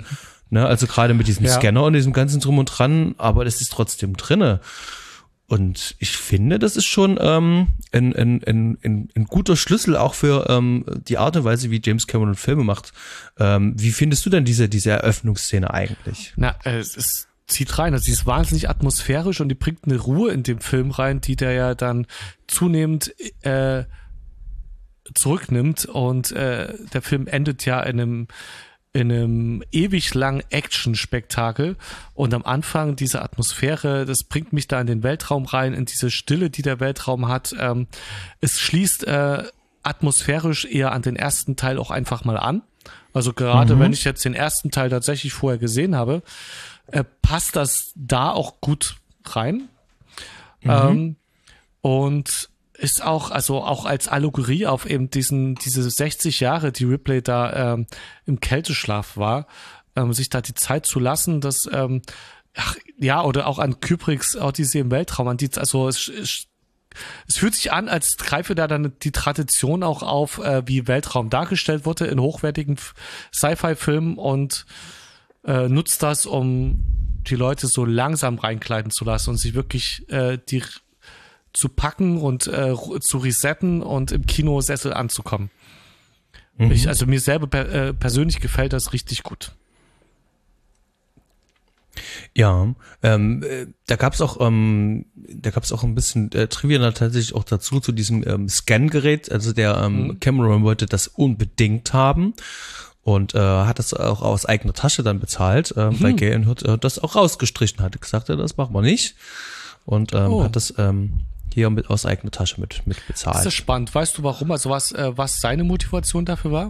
Ne, also gerade mit diesem Ja. Scanner und diesem ganzen Drum und Dran, aber das ist trotzdem drinne. Und ich finde, das ist schon ähm, ein, ein, ein, ein, ein guter Schlüssel auch für ähm, die Art und Weise, wie James Cameron Filme macht. Ähm, wie findest du denn diese, diese Eröffnungsszene eigentlich? Na, äh, es ist, zieht rein. Also sie ist wahnsinnig atmosphärisch und die bringt eine Ruhe in dem Film rein, die der ja dann zunehmend äh, zurücknimmt. Und äh, der Film endet ja in einem in einem ewig langen Action-Spektakel und am Anfang diese Atmosphäre, das bringt mich da in den Weltraum rein, in diese Stille, die der Weltraum hat. Ähm, es schließt äh, atmosphärisch eher an den ersten Teil auch einfach mal an. Also gerade Mhm. wenn ich jetzt den ersten Teil tatsächlich vorher gesehen habe, äh, passt das da auch gut rein. Mhm. Ähm, und ist auch, also auch als Allegorie auf eben diesen, diese sechzig Jahre, die Ripley da ähm, im Kälteschlaf war, ähm, sich da die Zeit zu lassen, dass, ähm, ach, ja, oder auch an Kubricks Odyssee im Weltraum, an die, also es, es, es fühlt sich an, als greife da dann die Tradition auch auf, äh, wie Weltraum dargestellt wurde in hochwertigen Sci-Fi-Filmen und äh, nutzt das, um die Leute so langsam reinkleiden zu lassen und sich wirklich äh, die zu packen und äh, zu resetten und im Kinosessel anzukommen. Mhm. Ich, also mir selber per, äh, persönlich gefällt das richtig gut. Ja, ähm, äh, da gab's auch, ähm, da gab's auch ein bisschen äh, Trivia tatsächlich auch dazu zu diesem ähm, Scan-Gerät. Also der ähm, Mhm. Cameron wollte das unbedingt haben und äh, hat das auch aus eigener Tasche dann bezahlt, äh, Mhm. weil Galen Hood äh, das auch rausgestrichen hatte, gesagt, ja, das machen wir nicht und ähm, Oh. hat das ähm, hier mit aus eigener Tasche mit mit Das bezahlt. ist spannend. Weißt du warum? Also was, äh, was seine Motivation dafür war?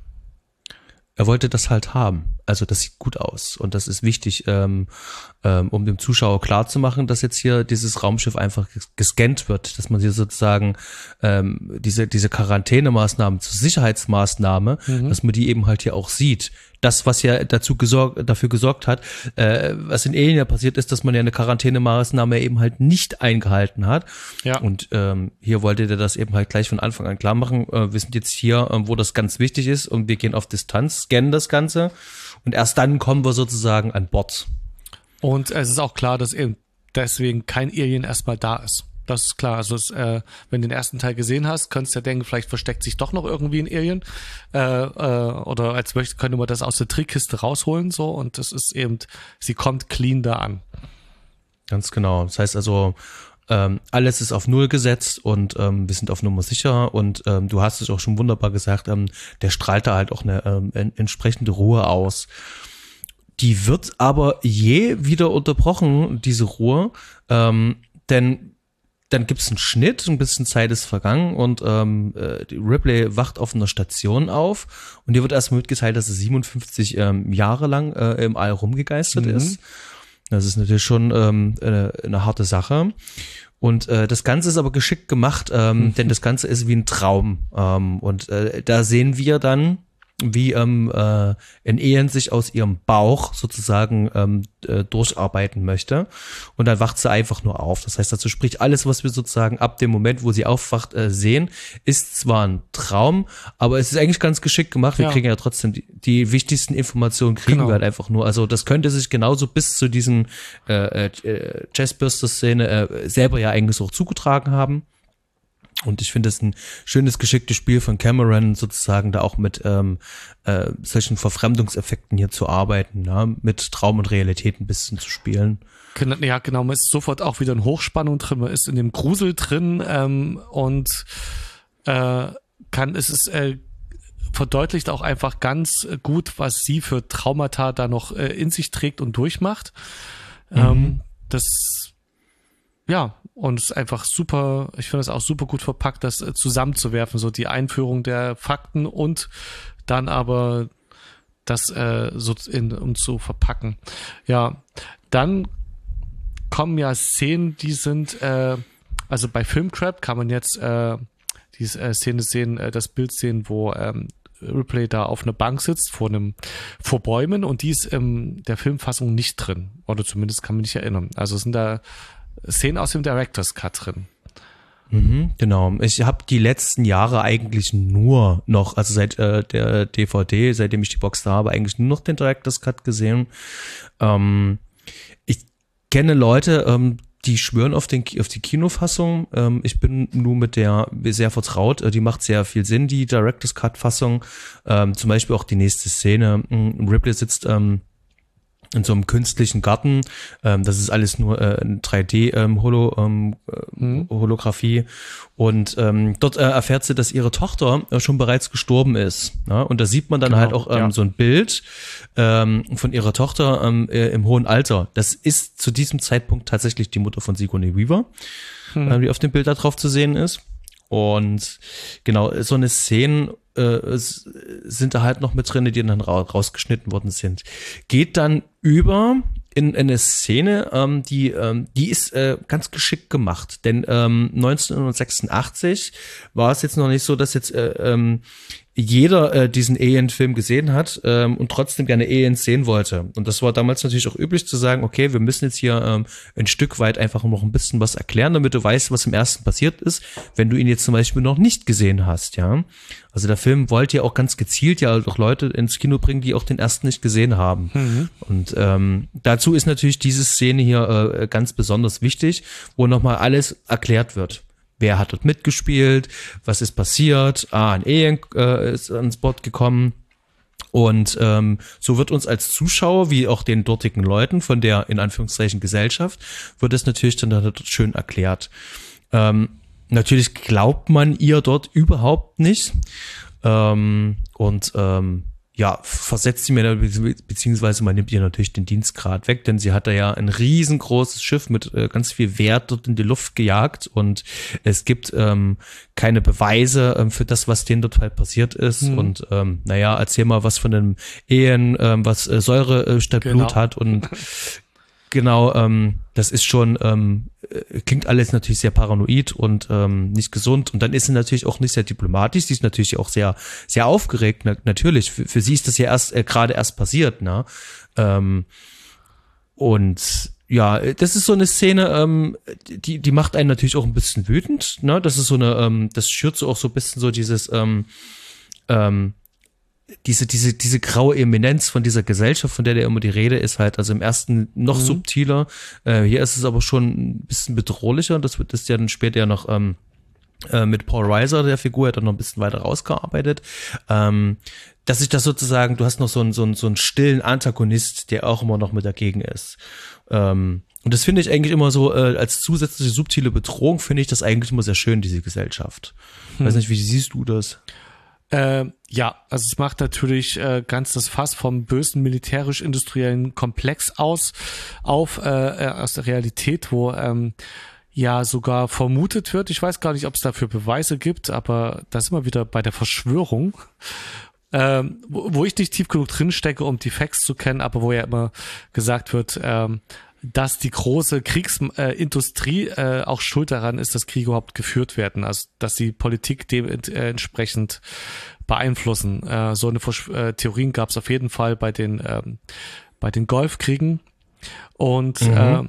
Er wollte das halt haben. Also das sieht gut aus und das ist wichtig, ähm, ähm, um dem Zuschauer klarzumachen, dass jetzt hier dieses Raumschiff einfach ges- gescannt wird, dass man hier sozusagen ähm, diese diese Quarantänemaßnahmen zur Sicherheitsmaßnahme, dass man die eben halt hier auch sieht. Das, was ja dazu gesorgt, dafür gesorgt hat, äh, was in Alien ja passiert ist, dass man ja eine Quarantänemaßnahme eben halt nicht eingehalten hat. Ja. Und ähm, hier wollte der das eben halt gleich von Anfang an klar machen. Äh, wir sind jetzt hier, äh, wo das ganz wichtig ist und wir gehen auf Distanz, scannen das Ganze und erst dann kommen wir sozusagen an Bord. Und es ist auch klar, dass eben deswegen kein Alien erstmal da ist. Das ist klar. Also es, äh, wenn du den ersten Teil gesehen hast, könntest du ja denken, vielleicht versteckt sich doch noch irgendwie ein Alien. Äh, äh, oder als möchte, könnte man das aus der Trickkiste rausholen. So. Und das ist eben, sie kommt clean da an. Ganz genau. Das heißt also, ähm, alles ist auf Null gesetzt und ähm, wir sind auf Nummer sicher und ähm, du hast es auch schon wunderbar gesagt, ähm, der strahlt da halt auch eine ähm, en- entsprechende Ruhe aus. Die wird aber je wieder unterbrochen, diese Ruhe, ähm, denn dann gibt's einen Schnitt, ein bisschen Zeit ist vergangen und ähm, äh, die Ripley wacht auf einer Station auf und ihr wird erstmal mitgeteilt, dass sie siebenundfünfzig ähm, Jahre lang äh, im All rumgegeistert Mhm. ist. Das ist natürlich schon ähm, eine, eine harte Sache. Und äh, das Ganze ist aber geschickt gemacht, ähm, denn das Ganze ist wie ein Traum. Ähm, und äh, da sehen wir dann, wie ähm, äh, ein Alien sich aus ihrem Bauch sozusagen ähm, äh, durcharbeiten möchte. Und dann wacht sie einfach nur auf. Das heißt, dazu spricht alles, was wir sozusagen ab dem Moment, wo sie aufwacht, äh, sehen, ist zwar ein Traum, aber es ist eigentlich ganz geschickt gemacht. Wir Ja. kriegen ja trotzdem die, die wichtigsten Informationen, kriegen Genau. wir halt einfach nur. Also das könnte sich genauso bis zu diesen äh, äh, Chestburster-Szene äh, selber ja eigentlich auch zugetragen haben. Und ich finde es ein schönes, geschicktes Spiel von Cameron, sozusagen da auch mit ähm, äh, solchen Verfremdungseffekten hier zu arbeiten, ja? Mit Traum und Realität ein bisschen zu spielen. Gen- Ja, genau, man ist sofort auch wieder in Hochspannung drin, man ist in dem Grusel drin ähm, und äh, kann, es ist äh, verdeutlicht auch einfach ganz gut, was sie für Traumata da noch äh, in sich trägt und durchmacht. Ähm, das, ja, und es ist einfach super, ich finde es auch super gut verpackt, das äh, zusammenzuwerfen, so die Einführung der Fakten und dann aber das äh, so in, um zu verpacken. Ja, dann kommen ja Szenen, die sind, äh, also bei Filmcrap kann man jetzt äh, die äh, Szene sehen, äh, das Bild sehen, wo ähm, Ripley da auf einer Bank sitzt vor einem vor Bäumen und die ist in der Filmfassung nicht drin. Oder zumindest kann man mich nicht erinnern. Also sind da Szenen aus dem Director's Cut drin. Mhm, genau. Ich habe die letzten Jahre eigentlich nur noch, also seit äh, der D V D, seitdem ich die Box da habe, eigentlich nur noch den Director's Cut gesehen. Ähm, ich kenne Leute, ähm, die schwören auf, den, auf die Kinofassung. Ähm, ich bin nur mit der sehr vertraut. Äh, die macht sehr viel Sinn, die Director's Cut-Fassung. Ähm, zum Beispiel auch die nächste Szene. Ripley sitzt ähm, in so einem künstlichen Garten. Ähm, das ist alles nur äh, ein drei D ähm, Holo, ähm, mhm. Holographie. Und ähm, dort äh, erfährt sie, dass ihre Tochter äh, schon bereits gestorben ist. Ja? Und da sieht man dann genau, halt auch ähm, ja. so ein Bild ähm, von ihrer Tochter ähm, äh, im hohen Alter. Das ist zu diesem Zeitpunkt tatsächlich die Mutter von Sigourney Weaver, mhm. äh, die auf dem Bild da drauf zu sehen ist. Und genau, so eine Szene äh, sind da halt noch mit drin, die dann ra- rausgeschnitten worden sind. Geht dann über in, in eine Szene, ähm, die ähm, die ist äh, ganz geschickt gemacht. Denn ähm, neunzehnhundertsechsundachtzig war es jetzt noch nicht so, dass jetzt äh, ähm, jeder äh, diesen Alien-Film gesehen hat ähm, und trotzdem gerne Aliens sehen wollte. Und das war damals natürlich auch üblich zu sagen, okay, wir müssen jetzt hier ähm, ein Stück weit einfach noch ein bisschen was erklären, damit du weißt, was im ersten passiert ist, wenn du ihn jetzt zum Beispiel noch nicht gesehen hast, ja. Also der Film wollte ja auch ganz gezielt ja auch Leute ins Kino bringen, die auch den ersten nicht gesehen haben. Mhm. Und ähm, dazu ist natürlich diese Szene hier äh, ganz besonders wichtig, wo nochmal alles erklärt wird. Wer hat dort mitgespielt? Was ist passiert? Ah, ein Alien äh, ist ans Bord gekommen. Und ähm, so wird uns als Zuschauer, wie auch den dortigen Leuten von der, in Anführungszeichen, Gesellschaft, wird es natürlich dann dort schön erklärt. Ähm, natürlich glaubt man ihr dort überhaupt nicht. Ähm, und ähm, ja, versetzt sie mir, beziehungsweise man nimmt ihr natürlich den Dienstgrad weg, denn sie hat da ja ein riesengroßes Schiff mit äh, ganz viel Wert dort in die Luft gejagt und es gibt ähm, keine Beweise ähm, für das, was denen dort halt passiert ist. Mhm. Und ähm, naja, erzähl mal was von einem Ehen, ähm, was äh, Säure äh, statt genau. Blut hat und genau, ähm, das ist schon, ähm, klingt alles natürlich sehr paranoid und ähm, nicht gesund. Und dann ist sie natürlich auch nicht sehr diplomatisch. Sie ist natürlich auch sehr, sehr aufgeregt. Na, natürlich, für, für sie ist das ja erst äh, gerade erst passiert. Ne? Ähm, und ja, das ist so eine Szene, ähm, die, die macht einen natürlich auch ein bisschen wütend. Ne? Das ist so eine, ähm, das schürt so auch so ein bisschen so dieses, ähm, ähm, diese, diese, diese graue Eminenz von dieser Gesellschaft, von der da immer die Rede ist, halt, also im ersten noch mhm. subtiler. Äh, hier ist es aber schon ein bisschen bedrohlicher. Das wird das ja dann später ja noch ähm, äh, mit Paul Reiser, der Figur, hat dann noch ein bisschen weiter rausgearbeitet. Ähm, dass sich das sozusagen, du hast noch so einen, so einen, so einen stillen Antagonist, der auch immer noch mit dagegen ist. Ähm, und das finde ich eigentlich immer so, äh, als zusätzliche subtile Bedrohung finde ich das eigentlich immer sehr schön, diese Gesellschaft. Hm. Weiß nicht, wie siehst du das? Äh, ja, also es macht natürlich äh, ganz das Fass vom bösen militärisch-industriellen Komplex aus, auf äh, aus der Realität, wo ähm, ja sogar vermutet wird, ich weiß gar nicht, ob es dafür Beweise gibt, aber da sind wir wieder bei der Verschwörung, ähm, wo, wo ich nicht tief genug drin stecke, um die Facts zu kennen, aber wo ja immer gesagt wird, ähm, dass die große Kriegsindustrie äh, auch schuld daran ist, dass Kriege überhaupt geführt werden, also dass die Politik dementsprechend beeinflussen. Äh, so eine Versch- äh, Theorien gab es auf jeden Fall bei den ähm, bei den Golfkriegen und mhm. äh,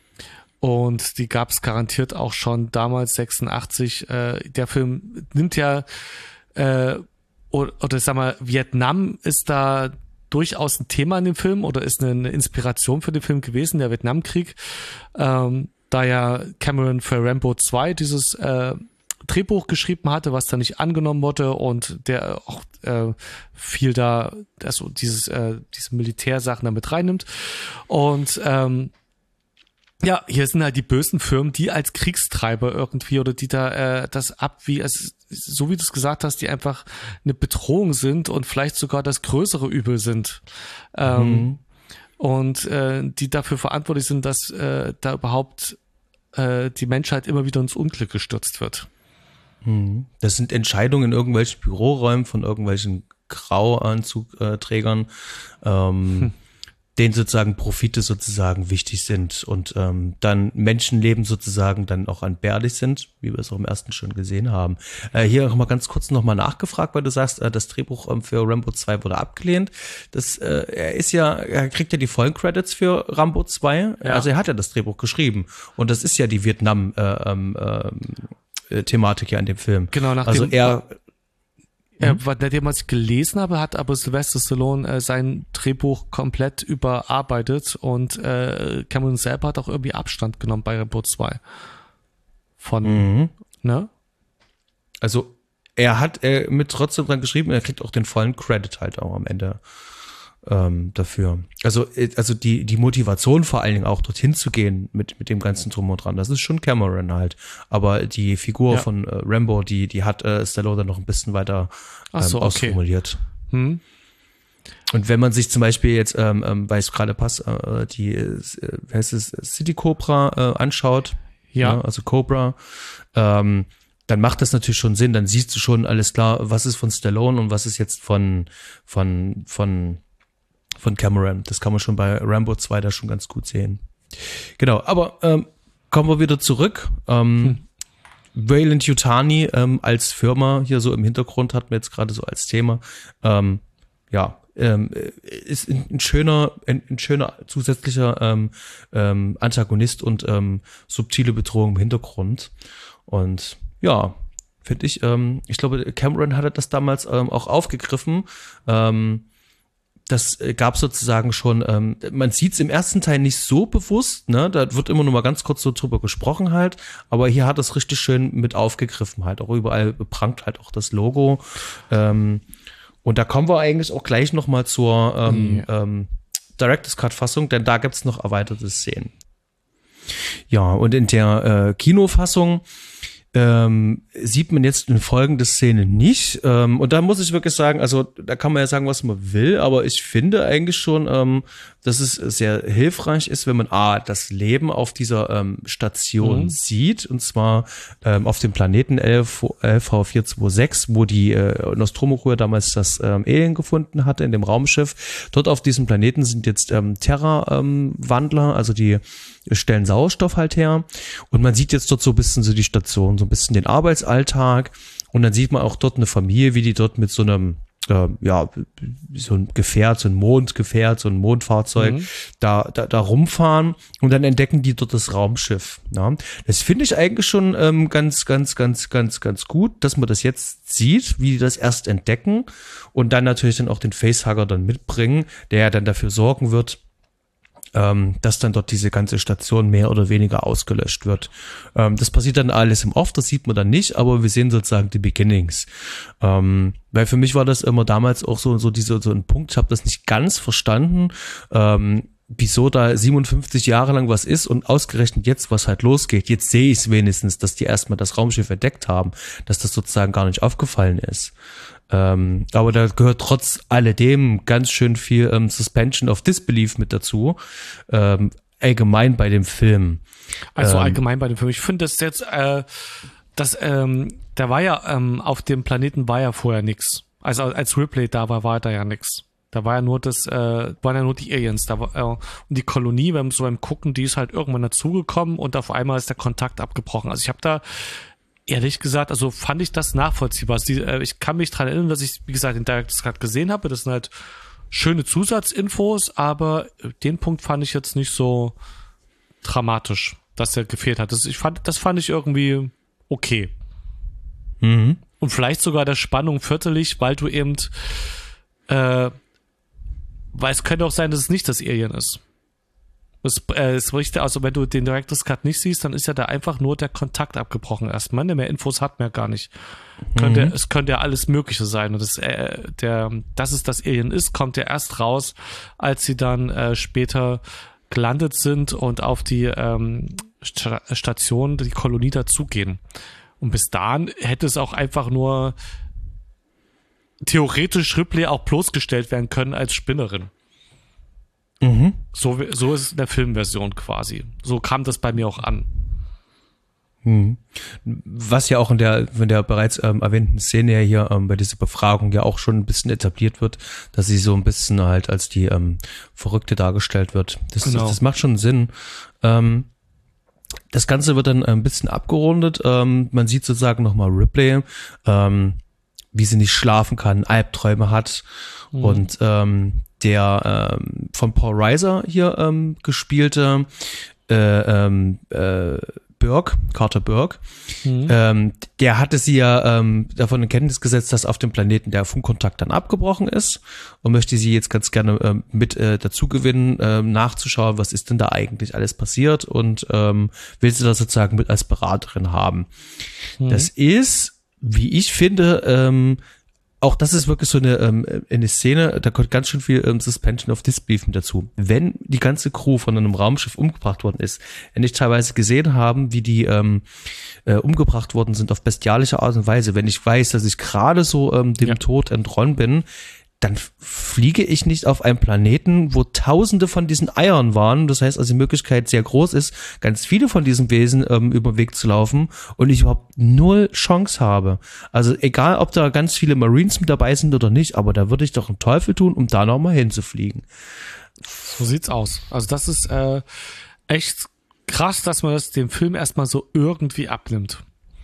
und die gab es garantiert auch schon damals sechsundachtzig. Äh, der Film nimmt ja äh, oder, oder sag mal, Vietnam ist da durchaus ein Thema in dem Film oder ist eine Inspiration für den Film gewesen, der Vietnamkrieg, ähm, da ja Cameron für Rambo zwei dieses äh, Drehbuch geschrieben hatte, was da nicht angenommen wurde und der auch äh, viel da, also dieses äh, diese Militärsachen da mit reinnimmt und ähm, ja, hier sind halt die bösen Firmen, die als Kriegstreiber irgendwie oder die da äh, das ab, wie es so wie du es gesagt hast, die einfach eine Bedrohung sind und vielleicht sogar das größere Übel sind. Ähm, mhm. Und äh, die dafür verantwortlich sind, dass äh, da überhaupt äh, die Menschheit immer wieder ins Unglück gestürzt wird. Mhm. Das sind Entscheidungen in irgendwelchen Büroräumen von irgendwelchen Grauanzugträgern, ähm, hm. denen sozusagen Profite sozusagen wichtig sind und ähm, dann Menschenleben sozusagen dann auch entbehrlich sind, wie wir es auch im ersten schon gesehen haben. Äh, hier noch mal ganz kurz noch mal nachgefragt, weil du sagst, äh, das Drehbuch ähm, für Rambo zwei wurde abgelehnt. Das, äh, er ist ja, er kriegt ja die vollen Credits für Rambo zwei, ja. Also er hat ja das Drehbuch geschrieben und das ist ja die Vietnam äh, ähm, äh, Thematik ja in dem Film. Genau, nachdem, also er, er nachdem was ich gelesen habe, hat aber Sylvester Stallone äh, sein Drehbuch komplett überarbeitet und äh, Cameron selber hat auch irgendwie Abstand genommen bei Rambo zwei. Von, mhm. ne? Also er hat äh, mit trotzdem dran geschrieben, er kriegt auch den vollen Credit halt auch am Ende ähm, dafür. Also äh, also die die Motivation vor allen Dingen auch dorthin zu gehen mit mit dem ganzen Drum und Dran, das ist schon Cameron halt. Aber die Figur ja. von äh, Rambo, die die hat äh, Stallone dann noch ein bisschen weiter ähm, so, okay. ausformuliert. Hm. Und wenn man sich zum Beispiel jetzt, ähm, ähm, weil es gerade passt, äh, die, äh, wie heißt es, City Cobra äh, anschaut, ja. ja, also Cobra, ähm, dann macht das natürlich schon Sinn, dann siehst du schon alles klar, was ist von Stallone und was ist jetzt von von von von Cameron. Das kann man schon bei Rambo zwei da schon ganz gut sehen. Genau, aber ähm, kommen wir wieder zurück. Ähm, hm. Weyland-Yutani ähm, als Firma hier so im Hintergrund hatten wir jetzt gerade so als Thema. Ähm, ja, ähm, ist ein, ein schöner, ein, ein schöner zusätzlicher ähm, ähm, Antagonist und ähm, subtile Bedrohung im Hintergrund. Und ja, finde ich, ähm, ich glaube, Cameron hatte das damals ähm, auch aufgegriffen. Ähm, das gab sozusagen schon, ähm, man sieht es im ersten Teil nicht so bewusst, ne? Da wird immer nur mal ganz kurz so drüber gesprochen halt, aber hier hat es richtig schön mit aufgegriffen halt, auch überall prangt halt auch das Logo. Ähm, und da kommen wir eigentlich auch gleich noch mal zur ähm, ja. ähm, Director's Cut-Fassung, denn da gibt's noch erweiterte Szenen. Ja, und in der äh, Kinofassung ähm, sieht man jetzt in folgende Szene nicht. Ähm, und da muss ich wirklich sagen, also da kann man ja sagen, was man will, aber ich finde eigentlich schon, ähm, dass es sehr hilfreich ist, wenn man A, das Leben auf dieser ähm, Station mhm. sieht, und zwar ähm, auf dem Planeten L V vier zwei sechs, wo die äh, Nostromo-Crew damals das ähm, Alien gefunden hatte in dem Raumschiff. Dort auf diesem Planeten sind jetzt ähm, Terra-Wandler, ähm, also die stellen Sauerstoff halt her, und man sieht jetzt dort so ein bisschen so die Station, so ein bisschen den Arbeitsalltag, und dann sieht man auch dort eine Familie, wie die dort mit so einem äh, ja, so ein Gefährt, so ein Mondgefährt, so ein Mondfahrzeug mhm. da, da da rumfahren, und dann entdecken die dort das Raumschiff. Ja. Das finde ich eigentlich schon ähm, ganz, ganz, ganz, ganz, ganz gut, dass man das jetzt sieht, wie die das erst entdecken und dann natürlich dann auch den Facehugger dann mitbringen, der ja dann dafür sorgen wird, Ähm, dass dann dort diese ganze Station mehr oder weniger ausgelöscht wird. Ähm, das passiert dann alles im Off, das sieht man dann nicht, aber wir sehen sozusagen die Beginnings. Ähm, weil für mich war das immer damals auch so, so, diese, so ein Punkt, ich habe das nicht ganz verstanden, ähm, wieso da siebenundfünfzig Jahre lang was ist und ausgerechnet jetzt, was halt losgeht. Jetzt sehe ich es wenigstens, dass die erstmal das Raumschiff entdeckt haben, dass das sozusagen gar nicht aufgefallen ist. Ähm, aber da gehört trotz alledem ganz schön viel ähm, Suspension of Disbelief mit dazu, ähm, allgemein bei dem Film. Also ähm, allgemein bei dem Film. Ich finde das jetzt, äh, das, ähm, da war ja, ähm, auf dem Planeten war ja vorher nix. Also als Ripley da war, war da ja nix. Da war ja nur das, äh, waren ja nur die Aliens. Da war, äh, und die Kolonie, beim, so beim Gucken, die ist halt irgendwann dazugekommen und auf einmal ist der Kontakt abgebrochen. Also ich habe da ehrlich gesagt, also fand ich das nachvollziehbar. Also die, äh, ich kann mich daran erinnern, dass ich, wie gesagt, den Director's Cut gesehen habe. Das sind halt schöne Zusatzinfos, aber den Punkt fand ich jetzt nicht so dramatisch, dass er gefehlt hat. Das, ich fand, das fand ich irgendwie okay. Mhm. Und vielleicht sogar der Spannung viertelig, weil du eben, äh, weil es könnte auch sein, dass es nicht das Alien ist. Das äh, ist richtig, also wenn du den Director's Cut nicht siehst, dann ist ja da einfach nur der Kontakt abgebrochen erstmal. Ne? Mehr Infos hat man ja gar nicht. Mhm. Könnte, es könnte ja alles Mögliche sein. Und das, äh, der, dass es das Alien ist, kommt ja erst raus, als sie dann äh, später gelandet sind und auf die ähm, St- Station, die Kolonie dazugehen. Und bis dahin hätte es auch einfach nur theoretisch Ripley auch bloßgestellt werden können als Spinnerin. Mhm. So, so ist es in der Filmversion quasi. So kam das bei mir auch an. Mhm. Was ja auch in der, in der bereits ähm, erwähnten Szene ja hier ähm, bei dieser Befragung ja auch schon ein bisschen etabliert wird, dass sie so ein bisschen halt als die ähm, Verrückte dargestellt wird. Das, Genau. das, das macht schon Sinn. Ähm, das Ganze wird dann ein bisschen abgerundet. Ähm, man sieht sozusagen nochmal Ripley, ähm, wie sie nicht schlafen kann, Albträume hat. Mhm. Und ähm, der ähm, von Paul Reiser hier ähm, gespielte äh, ähm, äh, Burke, Carter Burke, Mhm. ähm, der hatte sie ja ähm, davon in Kenntnis gesetzt, dass auf dem Planeten der Funkkontakt dann abgebrochen ist und möchte sie jetzt ganz gerne ähm, mit äh, dazu gewinnen, ähm, nachzuschauen, was ist denn da eigentlich alles passiert und ähm, will sie da sozusagen mit als Beraterin haben. Mhm. Das ist, wie ich finde, ähm, auch das ist wirklich so eine, ähm, eine Szene, da kommt ganz schön viel ähm, Suspension of Disbelief mit dazu. Wenn die ganze Crew von einem Raumschiff umgebracht worden ist, wenn ich teilweise gesehen haben, wie die ähm, äh, umgebracht worden sind auf bestialische Art und Weise, wenn ich weiß, dass ich gerade so ähm, dem Ja. Tod entronnen bin, dann f- fliege ich nicht auf einen Planeten, wo tausende von diesen Eiern waren. Das heißt also, die Möglichkeit sehr groß ist, ganz viele von diesen Wesen ähm, über den Weg zu laufen und ich überhaupt null Chance habe. Also egal, ob da ganz viele Marines mit dabei sind oder nicht, aber da würde ich doch einen Teufel tun, um da nochmal hinzufliegen. So sieht's aus. Also das ist äh, echt krass, dass man das dem Film erstmal so irgendwie abnimmt.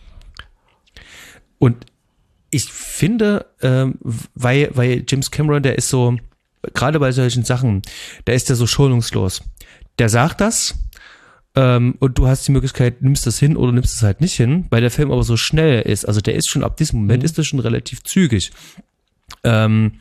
Und ich finde, ähm, weil, weil James Cameron, der ist so, gerade bei solchen Sachen, der ist ja so schonungslos. Der sagt das ähm, und du hast die Möglichkeit, nimmst das hin oder nimmst es halt nicht hin, weil der Film aber so schnell ist. Also der ist schon, ab diesem Moment Mhm. ist das schon relativ zügig. Ähm,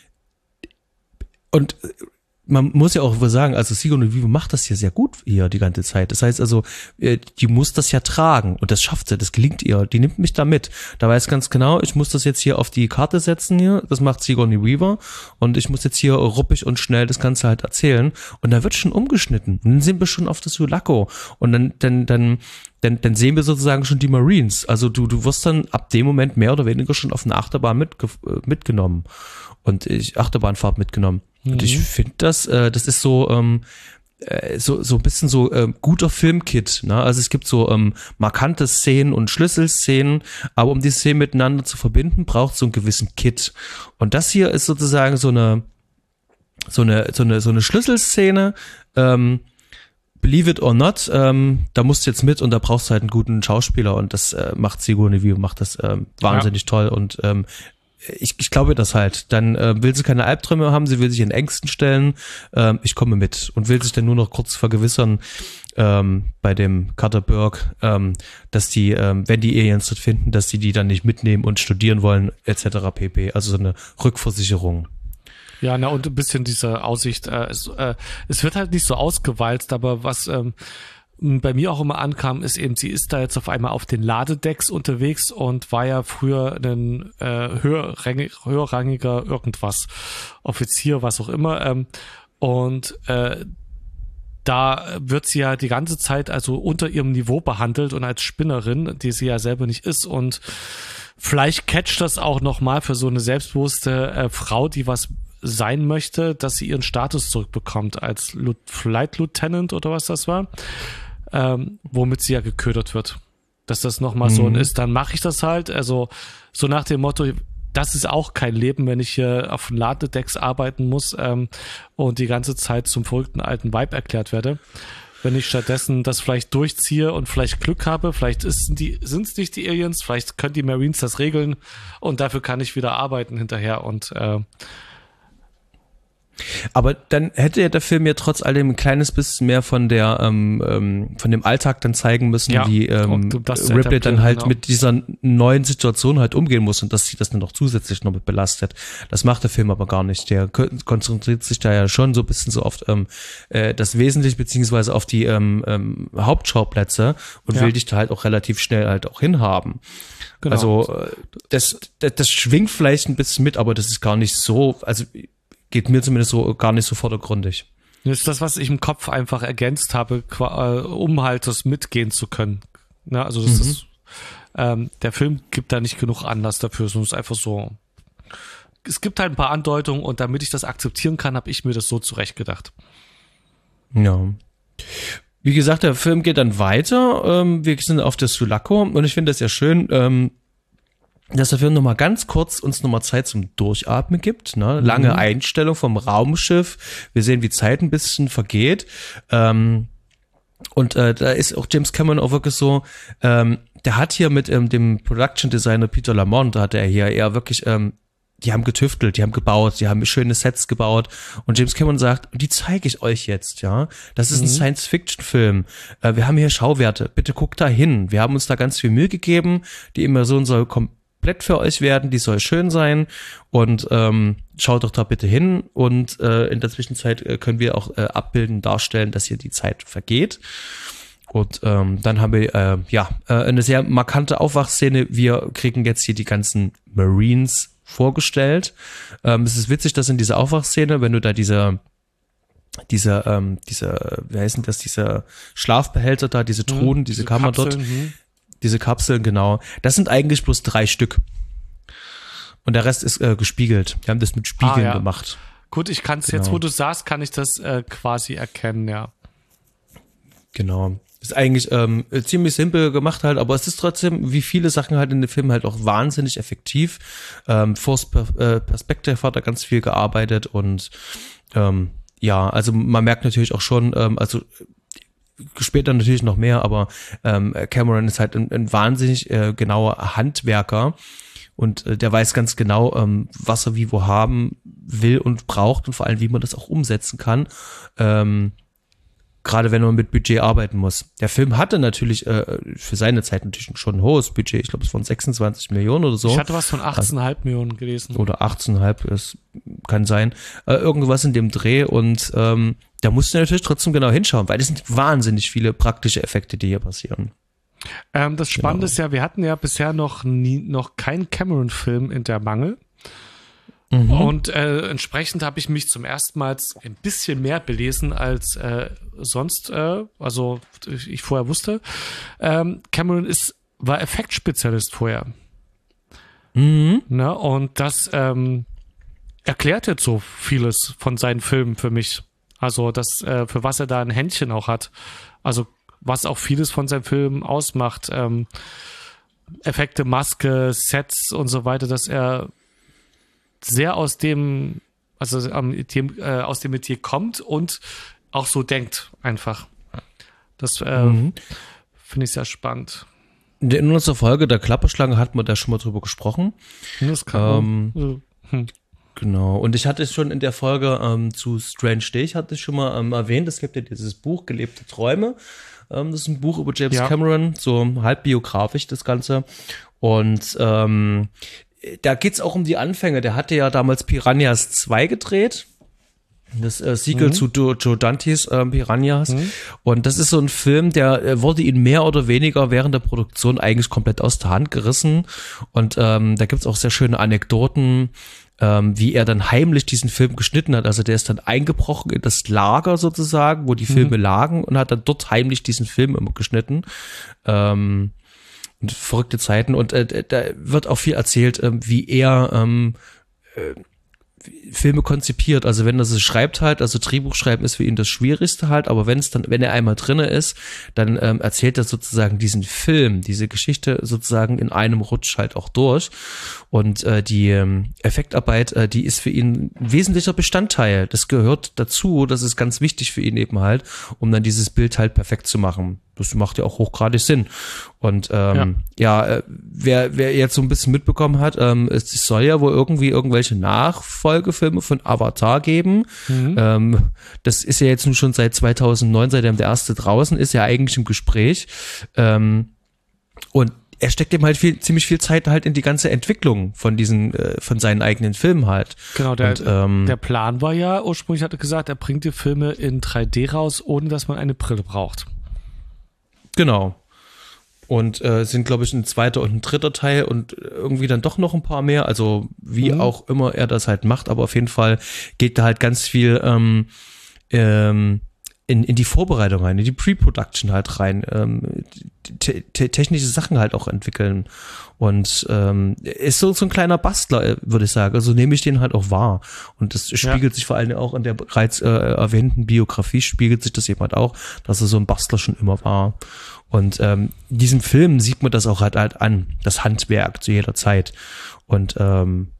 und man muss ja auch wohl sagen, also Sigourney Weaver macht das hier sehr gut hier die ganze Zeit. Das heißt also, äh, die muss das ja tragen und das schafft sie, das gelingt ihr. Die nimmt mich da mit. Da weiß ganz genau, ich muss das jetzt hier auf die Karte setzen hier. Das macht Sigourney Weaver und ich muss jetzt hier ruppig und schnell das Ganze halt erzählen. Und da wird schon umgeschnitten. Und dann sind wir schon auf das Sulaco und dann, dann, dann, dann, dann sehen wir sozusagen schon die Marines. Also du, du wirst dann ab dem Moment mehr oder weniger schon auf eine Achterbahn mitge äh, mitgenommen und ich Achterbahnfahrt mitgenommen. Und ich finde das, äh, das ist so, ähm, äh, so so ein bisschen so ähm, guter Filmkit. Ne? Also es gibt so ähm, markante Szenen und Schlüsselszenen, aber um die Szenen miteinander zu verbinden, braucht es so einen gewissen Kit. Und das hier ist sozusagen so eine so eine so eine so eine Schlüsselszene. Ähm, Believe it or not, ähm, da musst du jetzt mit und da brauchst du halt einen guten Schauspieler und das äh, macht Sigourney Weaver, macht das ähm, wahnsinnig ja. toll und ähm, Ich, ich glaube das halt. Dann äh, will sie keine Albträume haben, sie will sich in Ängsten stellen. Ähm, ich komme mit und will sich dann nur noch kurz vergewissern ähm, bei dem Carter Burke, ähm, dass die, ähm, wenn die Aliens dort finden, dass sie die dann nicht mitnehmen und studieren wollen, et cetera pp. Also so eine Rückversicherung. Ja, na und ein bisschen diese Aussicht. Äh, es, äh, es wird halt nicht so ausgewalzt, aber was ähm, bei mir auch immer ankam, ist eben, sie ist da jetzt auf einmal auf den Ladedecks unterwegs und war ja früher ein äh, höherrangig, höherrangiger irgendwas, Offizier, was auch immer. Ähm, und äh, da wird sie ja die ganze Zeit also unter ihrem Niveau behandelt und als Spinnerin, die sie ja selber nicht ist. Und vielleicht catcht das auch nochmal für so eine selbstbewusste äh, Frau, die was sein möchte, dass sie ihren Status zurückbekommt als Lu- Flight Lieutenant oder was das war. Ähm, womit sie ja geködert wird. Dass das nochmal mhm. so ist, dann mache ich das halt. Also so nach dem Motto, das ist auch kein Leben, wenn ich hier auf den Ladedecks arbeiten muss ähm, und die ganze Zeit zum verrückten alten Vibe erklärt werde. Wenn ich stattdessen das vielleicht durchziehe und vielleicht Glück habe, vielleicht sind die, sind es nicht die Aliens, vielleicht können die Marines das regeln und dafür kann ich wieder arbeiten hinterher und äh, aber dann hätte ja der Film ja trotz allem ein kleines bisschen mehr von der ähm, ähm, von dem Alltag dann zeigen müssen, ja, wie ähm, Ripley dann halt genau. mit dieser neuen Situation halt umgehen muss und dass sie das dann noch zusätzlich noch mit belastet. Das macht der Film aber gar nicht. Der konzentriert sich da ja schon so ein bisschen so oft ähm, äh, das Wesentliche beziehungsweise auf die ähm, ähm, Hauptschauplätze und ja. will dich da halt auch relativ schnell halt auch hinhaben. Genau. Also das, das das schwingt vielleicht ein bisschen mit, aber das ist gar nicht so, also geht mir zumindest so gar nicht so vordergründig. Das ist das, was ich im Kopf einfach ergänzt habe, um halt das mitgehen zu können. Ja, also das mhm. ist, ähm, der Film gibt da nicht genug Anlass dafür, sondern es ist einfach so, es gibt halt ein paar Andeutungen und damit ich das akzeptieren kann, habe ich mir das so zurechtgedacht. Ja. Wie gesagt, der Film geht dann weiter. Ähm, wir sind auf der Sulaco und ich finde das ja schön, ähm, dass der Film nochmal ganz kurz uns nochmal Zeit zum Durchatmen gibt. Ne? Lange mhm. Einstellung vom Raumschiff. Wir sehen, wie Zeit ein bisschen vergeht. Ähm, und äh, da ist auch James Cameron auch wirklich so, ähm, der hat hier mit ähm, dem Production Designer Peter Lamont, da hat er hier eher wirklich ähm, die haben getüftelt, die haben gebaut, die haben schöne Sets gebaut und James Cameron sagt, die zeige ich euch jetzt, ja. Das ist mhm. ein Science-Fiction-Film. Äh, wir haben hier Schauwerte, bitte guckt da hin. Wir haben uns da ganz viel Mühe gegeben, die Immersion soll komplett für euch werden, die soll schön sein und ähm, schaut doch da bitte hin und äh, in der Zwischenzeit äh, können wir auch äh, abbilden, darstellen, dass hier die Zeit vergeht. Und ähm, dann haben wir äh, ja äh, eine sehr markante Aufwachszene. Wir kriegen jetzt hier die ganzen Marines vorgestellt. Ähm, es ist witzig, dass in dieser Aufwachszene, wenn du da diese diese ähm, diese wie heißen das, diese Schlafbehälter da, diese Truhen, mhm, diese, diese Kammer Kapseln, dort, mh. diese Kapseln, genau. Das sind eigentlich bloß drei Stück. Und der Rest ist äh, gespiegelt. Wir haben das mit Spiegeln ah, ja. gemacht. Gut, ich kann es genau. Jetzt, wo du sagst, kann ich das äh, quasi erkennen, ja. Genau. Ist eigentlich ähm, ziemlich simpel gemacht halt, aber es ist trotzdem, wie viele Sachen halt in dem Film, halt auch wahnsinnig effektiv. Ähm, Force per- äh, Perspective hat da ganz viel gearbeitet und ähm, ja, also man merkt natürlich auch schon, ähm, also später natürlich noch mehr, aber ähm, Cameron ist halt ein, ein wahnsinnig äh, genauer Handwerker und äh, der weiß ganz genau, ähm, was er wie wo haben will und braucht und vor allem, wie man das auch umsetzen kann. Ähm, Gerade wenn man mit Budget arbeiten muss. Der Film hatte natürlich äh, für seine Zeit natürlich schon ein hohes Budget. Ich glaube, es waren sechsundzwanzig Millionen oder so. Ich hatte was von achtzehn Komma fünf Millionen gelesen. Oder achtzehn Komma fünf, das kann sein. Äh, irgendwas in dem Dreh. Und ähm, da musst du natürlich trotzdem genau hinschauen, weil es sind wahnsinnig viele praktische Effekte, die hier passieren. Ähm, das Spannende genau. ist ja, wir hatten ja bisher noch nie, noch keinen Cameron-Film in der Mangel. Mhm. Und äh, entsprechend habe ich mich zum ersten Mal ein bisschen mehr belesen als äh, sonst, äh, also ich vorher wusste. Ähm, Cameron ist, war Effektspezialist vorher. Mhm. Ne? Und das ähm, erklärt jetzt so vieles von seinen Filmen für mich. Also das, äh, für was er da ein Händchen auch hat. Also was auch vieles von seinen Filmen ausmacht. Ähm, Effekte, Maske, Sets und so weiter, dass er sehr aus dem, also dem, äh, aus dem Metier kommt und auch so denkt einfach. Das äh, mhm. finde ich sehr spannend. In unserer Folge der Klapperschlange hatten wir da schon mal drüber gesprochen. Das kann ähm, hm. Genau. Und ich hatte schon in der Folge ähm, zu Strange Day, ich hatte es schon mal ähm, erwähnt, es gibt ja dieses Buch Gelebte Träume. Ähm, das ist ein Buch über James ja. Cameron, so halb biografisch das Ganze. Und ähm, da geht's auch um die Anfänge. Der hatte ja damals Piranhas zwei gedreht. Das äh, Sequel mhm. zu Do- Joe Dantes äh, Piranhas. Mhm. Und das ist so ein Film, der äh, wurde ihm mehr oder weniger während der Produktion eigentlich komplett aus der Hand gerissen. Und ähm, da gibt's auch sehr schöne Anekdoten, ähm, wie er dann heimlich diesen Film geschnitten hat. Also der ist dann eingebrochen in das Lager sozusagen, wo die Filme mhm. lagen und hat dann dort heimlich diesen Film immer geschnitten. Ähm, Und verrückte Zeiten und äh, da wird auch viel erzählt, äh, wie er ähm, äh, Filme konzipiert. Also wenn er es schreibt halt, also Drehbuch schreiben ist für ihn das Schwierigste halt, aber wenn es dann, wenn er einmal drinne ist, dann ähm, erzählt er sozusagen diesen Film, diese Geschichte sozusagen in einem Rutsch halt auch durch. Und äh, die ähm, Effektarbeit, äh, die ist für ihn ein wesentlicher Bestandteil. Das gehört dazu, das ist ganz wichtig für ihn eben halt, um dann dieses Bild halt perfekt zu machen. Das macht ja auch hochgradig Sinn. Und ähm, ja, ja äh, wer, wer jetzt so ein bisschen mitbekommen hat, ähm, es soll ja wohl irgendwie irgendwelche Nachfolgefilme von Avatar geben. Mhm. Ähm, das ist ja jetzt nun schon seit zweitausendneun, seitdem der erste draußen ist, ja eigentlich im Gespräch. Ähm, und er steckt eben halt viel, ziemlich viel Zeit halt in die ganze Entwicklung von diesen, äh, von seinen eigenen Filmen halt. Genau, der, und, ähm, der Plan war ja, ursprünglich hat er gesagt, er bringt die Filme in drei D raus, ohne dass man eine Brille braucht. Genau. Und äh, sind, glaube ich, ein zweiter und ein dritter Teil und irgendwie dann doch noch ein paar mehr. Also wie mhm. auch immer er das halt macht, aber auf jeden Fall geht da halt ganz viel ähm, ähm, in, in die Vorbereitung rein, in die Pre-Production halt rein, ähm, te- te- technische Sachen halt auch entwickeln. Und ähm, ist so, so ein kleiner Bastler, würde ich sagen. Also nehme ich den halt auch wahr. Und das spiegelt ja. sich vor allem auch in der bereits äh, erwähnten Biografie, spiegelt sich das eben halt auch, dass er so ein Bastler schon immer war. Und ähm, in diesem Film sieht man das auch halt, halt an, das Handwerk zu jeder Zeit. Und ähm,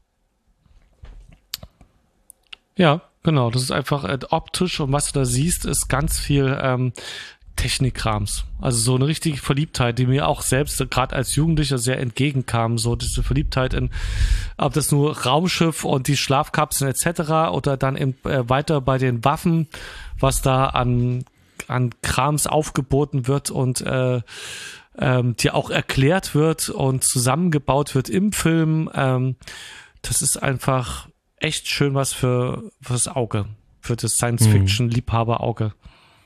ja, genau, das ist einfach äh, optisch und was du da siehst, ist ganz viel ähm, Technikkrams. Also so eine richtige Verliebtheit, die mir auch selbst gerade als Jugendlicher sehr entgegenkam. So diese Verliebtheit in, ob das nur Raumschiff und die Schlafkapseln et cetera oder dann eben äh, weiter bei den Waffen, was da an, an Krams aufgeboten wird und äh, ähm, dir auch erklärt wird und zusammengebaut wird im Film. Ähm, das ist einfach echt schön was für, für das Auge, für das Science-Fiction-Liebhaber-Auge.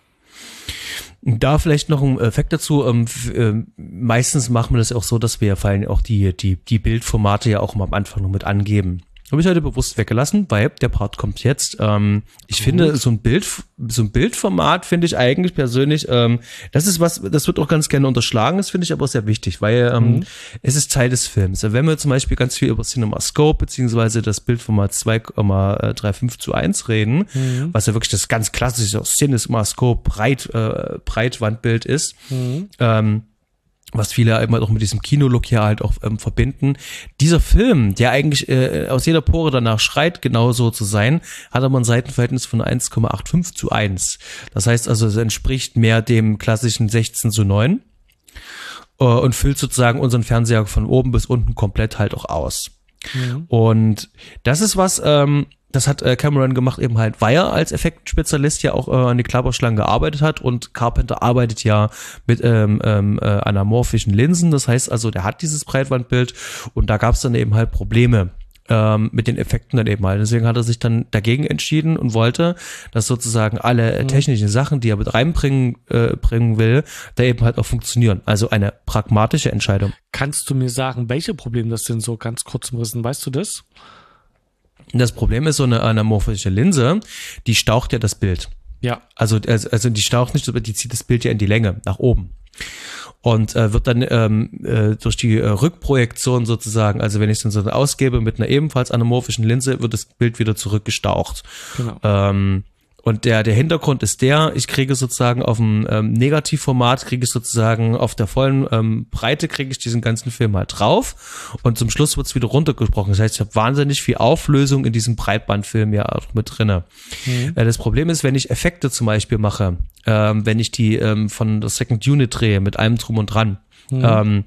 Da vielleicht noch ein Effekt dazu. Ähm, f- ähm, meistens machen wir das auch so, dass wir vor allem auch die, die, die Bildformate ja auch mal am Anfang noch mit angeben. Habe ich heute bewusst weggelassen, weil der Part kommt jetzt. Ähm, ich mhm. finde, so ein Bild, so ein Bildformat finde ich eigentlich persönlich, ähm, das ist was, das wird auch ganz gerne unterschlagen, das finde ich aber sehr wichtig, weil ähm, mhm. es ist Teil des Films. Wenn wir zum Beispiel ganz viel über CinemaScope beziehungsweise das Bildformat zwei Komma fünfunddreißig zu eins reden, mhm. was ja wirklich das ganz klassische CinemaScope Breit, äh, Breitwandbild ist, mhm. ähm, was viele immer auch mit diesem Kinolook hier halt auch ähm, verbinden. Dieser Film, der eigentlich äh, aus jeder Pore danach schreit, genau so zu sein, hat aber ein Seitenverhältnis von eins Komma fünfundachtzig zu eins. Das heißt also, es entspricht mehr dem klassischen sechzehn zu neun äh, und füllt sozusagen unseren Fernseher von oben bis unten komplett halt auch aus. Mhm. Und das ist was, ähm, das hat äh, Cameron gemacht, eben halt, weil er als Effektspezialist ja auch äh, an die Klapperschlangen gearbeitet hat und Carpenter arbeitet ja mit ähm, ähm, äh, anamorphischen Linsen, das heißt also, der hat dieses Breitwandbild und da gab es dann eben halt Probleme ähm, mit den Effekten dann eben halt. Deswegen hat er sich dann dagegen entschieden und wollte, dass sozusagen alle mhm. technischen Sachen, die er mit reinbringen äh, bringen will, da eben halt auch funktionieren. Also eine pragmatische Entscheidung. Kannst du mir sagen, welche Probleme das sind, so ganz kurz umrissen, weißt du das? Das Problem ist, so eine anamorphische Linse, die staucht ja das Bild. Ja. Also, also die staucht nicht, aber die zieht das Bild ja in die Länge, nach oben. Und äh, wird dann ähm, äh, durch die äh, Rückprojektion sozusagen, also wenn ich es dann so ausgebe mit einer ebenfalls anamorphischen Linse, wird das Bild wieder zurückgestaucht. Genau. Ähm, Und der, der Hintergrund ist der, ich kriege sozusagen auf dem ähm, Negativformat, kriege ich sozusagen auf der vollen ähm, Breite, kriege ich diesen ganzen Film halt drauf und zum Schluss wird es wieder runtergesprochen. Das heißt, ich habe wahnsinnig viel Auflösung in diesem Breitbandfilm ja auch mit drinne. Mhm. Äh, das Problem ist, wenn ich Effekte zum Beispiel mache, ähm, wenn ich die ähm, von der Second Unit drehe, mit allem drum und dran, mhm. ähm,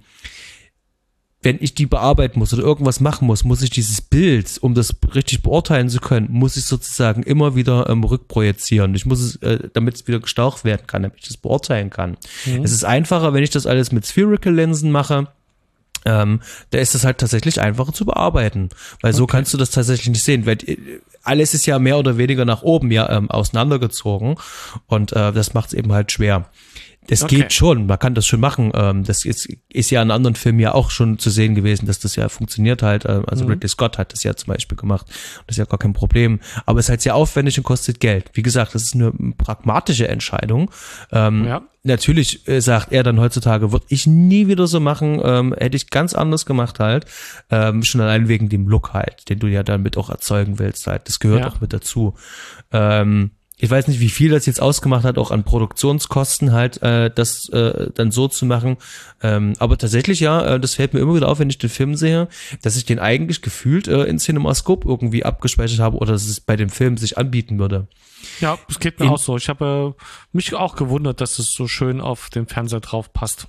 wenn ich die bearbeiten muss oder irgendwas machen muss, muss ich dieses Bild, um das richtig beurteilen zu können, muss ich sozusagen immer wieder ähm, rückprojizieren. Ich muss es, äh, damit es wieder gestaucht werden kann, damit ich das beurteilen kann. Mhm. Es ist einfacher, wenn ich das alles mit Spherical Linsen mache. Ähm, da ist es halt tatsächlich einfacher zu bearbeiten, weil so okay. kannst du das tatsächlich nicht sehen, weil alles ist ja mehr oder weniger nach oben ja ähm, auseinandergezogen und äh, das macht es eben halt schwer. Es okay. geht schon, man kann das schon machen. Das ist, ist ja in anderen Filmen ja auch schon zu sehen gewesen, dass das ja funktioniert halt. Also mhm. Ridley Scott hat das ja zum Beispiel gemacht. Das ist ja gar kein Problem. Aber es ist halt sehr aufwendig und kostet Geld. Wie gesagt, das ist eine pragmatische Entscheidung. Ähm, ja. Natürlich äh, sagt er dann heutzutage, würde ich nie wieder so machen, ähm, hätte ich ganz anders gemacht halt. Ähm, schon allein wegen dem Look halt, den du ja damit auch erzeugen willst halt. Das gehört ja. auch mit dazu. Ähm, Ich weiß nicht, wie viel das jetzt ausgemacht hat, auch an Produktionskosten halt, äh, das äh, dann so zu machen. Ähm, aber tatsächlich, ja, äh, das fällt mir immer wieder auf, wenn ich den Film sehe, dass ich den eigentlich gefühlt äh, in CinemaScope irgendwie abgespeichert habe oder dass es bei dem Film sich anbieten würde. Ja, es geht mir in, auch so. Ich habe äh, mich auch gewundert, dass es so schön auf den Fernseher drauf passt.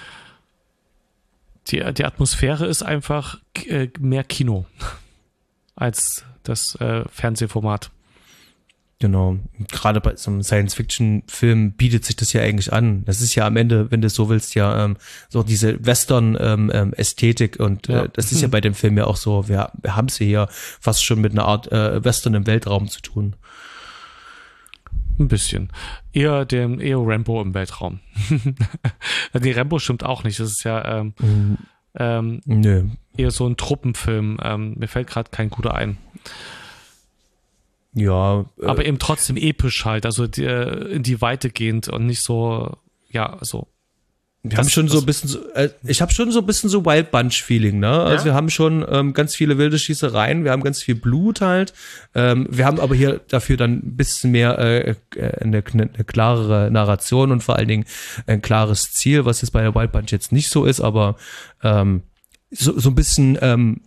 Die, die Atmosphäre ist einfach äh, mehr Kino als das äh, Fernsehformat. Genau, gerade bei so einem Science-Fiction-Film bietet sich das ja eigentlich an. Das ist ja am Ende, wenn du so willst, ja ähm, so diese Western-Ästhetik ähm, und ja. äh, das ist ja bei dem Film ja auch so, wir, wir haben es hier fast schon mit einer Art äh, Western im Weltraum zu tun. Ein bisschen. Eher dem eher Rambo im Weltraum. Die Rambo stimmt auch nicht, das ist ja ähm, mhm. ähm, Nö. eher so ein Truppenfilm. Ähm, mir fällt gerade kein guter ein. Ja. Äh, aber eben trotzdem episch halt, also die, in die Weite gehend und nicht so, ja, so. Wir das, haben schon so ein bisschen, so, äh, ich habe schon so ein bisschen so Wild Bunch Feeling, ne? Also ja? wir haben schon ähm, ganz viele wilde Schießereien, wir haben ganz viel Blut halt. Ähm, wir haben aber hier dafür dann ein bisschen mehr äh, eine, eine klarere Narration und vor allen Dingen ein klares Ziel, was jetzt bei der Wild Bunch jetzt nicht so ist, aber ähm, so, so ein bisschen ähm,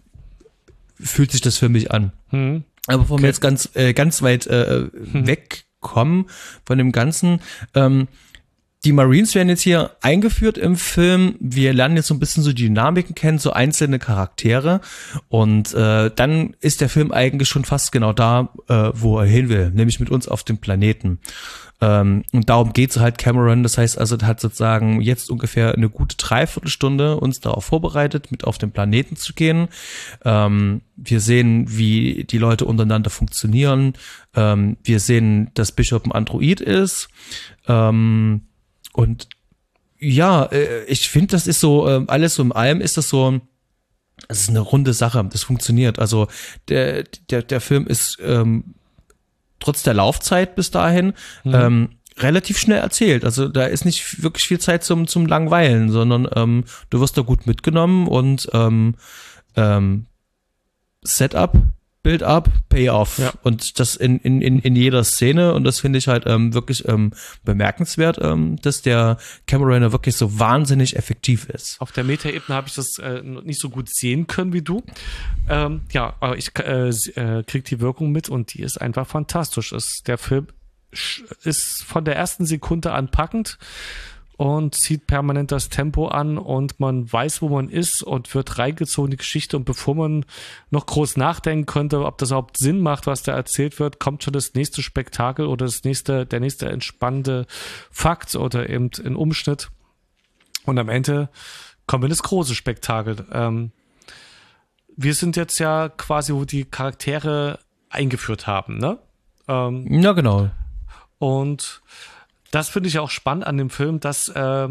fühlt sich das für mich an. Hm. Aber bevor okay. wir jetzt ganz, äh, ganz weit äh, hm. weg bekommen von dem Ganzen. Ähm, Die Marines werden jetzt hier eingeführt im Film. Wir lernen jetzt so ein bisschen so die Dynamiken kennen, so einzelne Charaktere. Und äh, dann ist der Film eigentlich schon fast genau da, äh, wo er hin will, nämlich mit uns auf dem Planeten. Ähm, und darum geht's halt Cameron. Das heißt also, er hat sozusagen jetzt ungefähr eine gute Dreiviertelstunde uns darauf vorbereitet, mit auf den Planeten zu gehen. Ähm, wir sehen, wie die Leute untereinander funktionieren. Ähm, wir sehen, dass Bishop ein Android ist. Ähm, Und ja, ich finde, das ist so, alles so in allem ist das so, das ist eine runde Sache, das funktioniert. Also der, der, der Film ist ähm, trotz der Laufzeit bis dahin mhm. ähm, relativ schnell erzählt. Also da ist nicht wirklich viel Zeit zum, zum Langweilen, sondern ähm, du wirst da gut mitgenommen und ähm, ähm, Setup, Build-up, Payoff. Ja. Und das in, in, in, in jeder Szene. Und das finde ich halt ähm, wirklich ähm, bemerkenswert, ähm, dass der Cameron wirklich so wahnsinnig effektiv ist. Auf der Meta-Ebene habe ich das äh, nicht so gut sehen können wie du. Ähm, ja, aber ich äh, äh, kriege die Wirkung mit und die ist einfach fantastisch. Ist, der Film ist von der ersten Sekunde an packend und zieht permanent das Tempo an und man weiß, wo man ist und wird reingezogen in die Geschichte und bevor man noch groß nachdenken könnte, ob das überhaupt Sinn macht, was da erzählt wird, kommt schon das nächste Spektakel oder das nächste, der nächste entspannende Fakt oder eben ein Umschnitt und am Ende kommt in das große Spektakel. Ähm, wir sind jetzt ja quasi, wo die Charaktere eingeführt haben, ne? Ähm, ja, genau. Und das finde ich auch spannend an dem Film, dass, äh,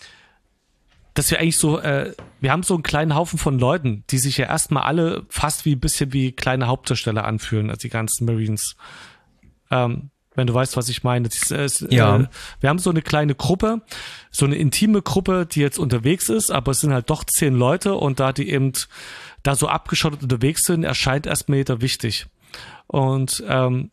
dass wir eigentlich so, äh, wir haben so einen kleinen Haufen von Leuten, die sich ja erstmal alle fast wie ein bisschen wie kleine Hauptdarsteller anfühlen, also die ganzen Marines. Ähm, wenn du weißt, was ich meine. Das ist, äh, ja. Wir haben so eine kleine Gruppe, so eine intime Gruppe, die jetzt unterwegs ist, aber es sind halt doch zehn Leute und da die eben da so abgeschottet unterwegs sind, erscheint erstmal jeder wichtig. Und ähm,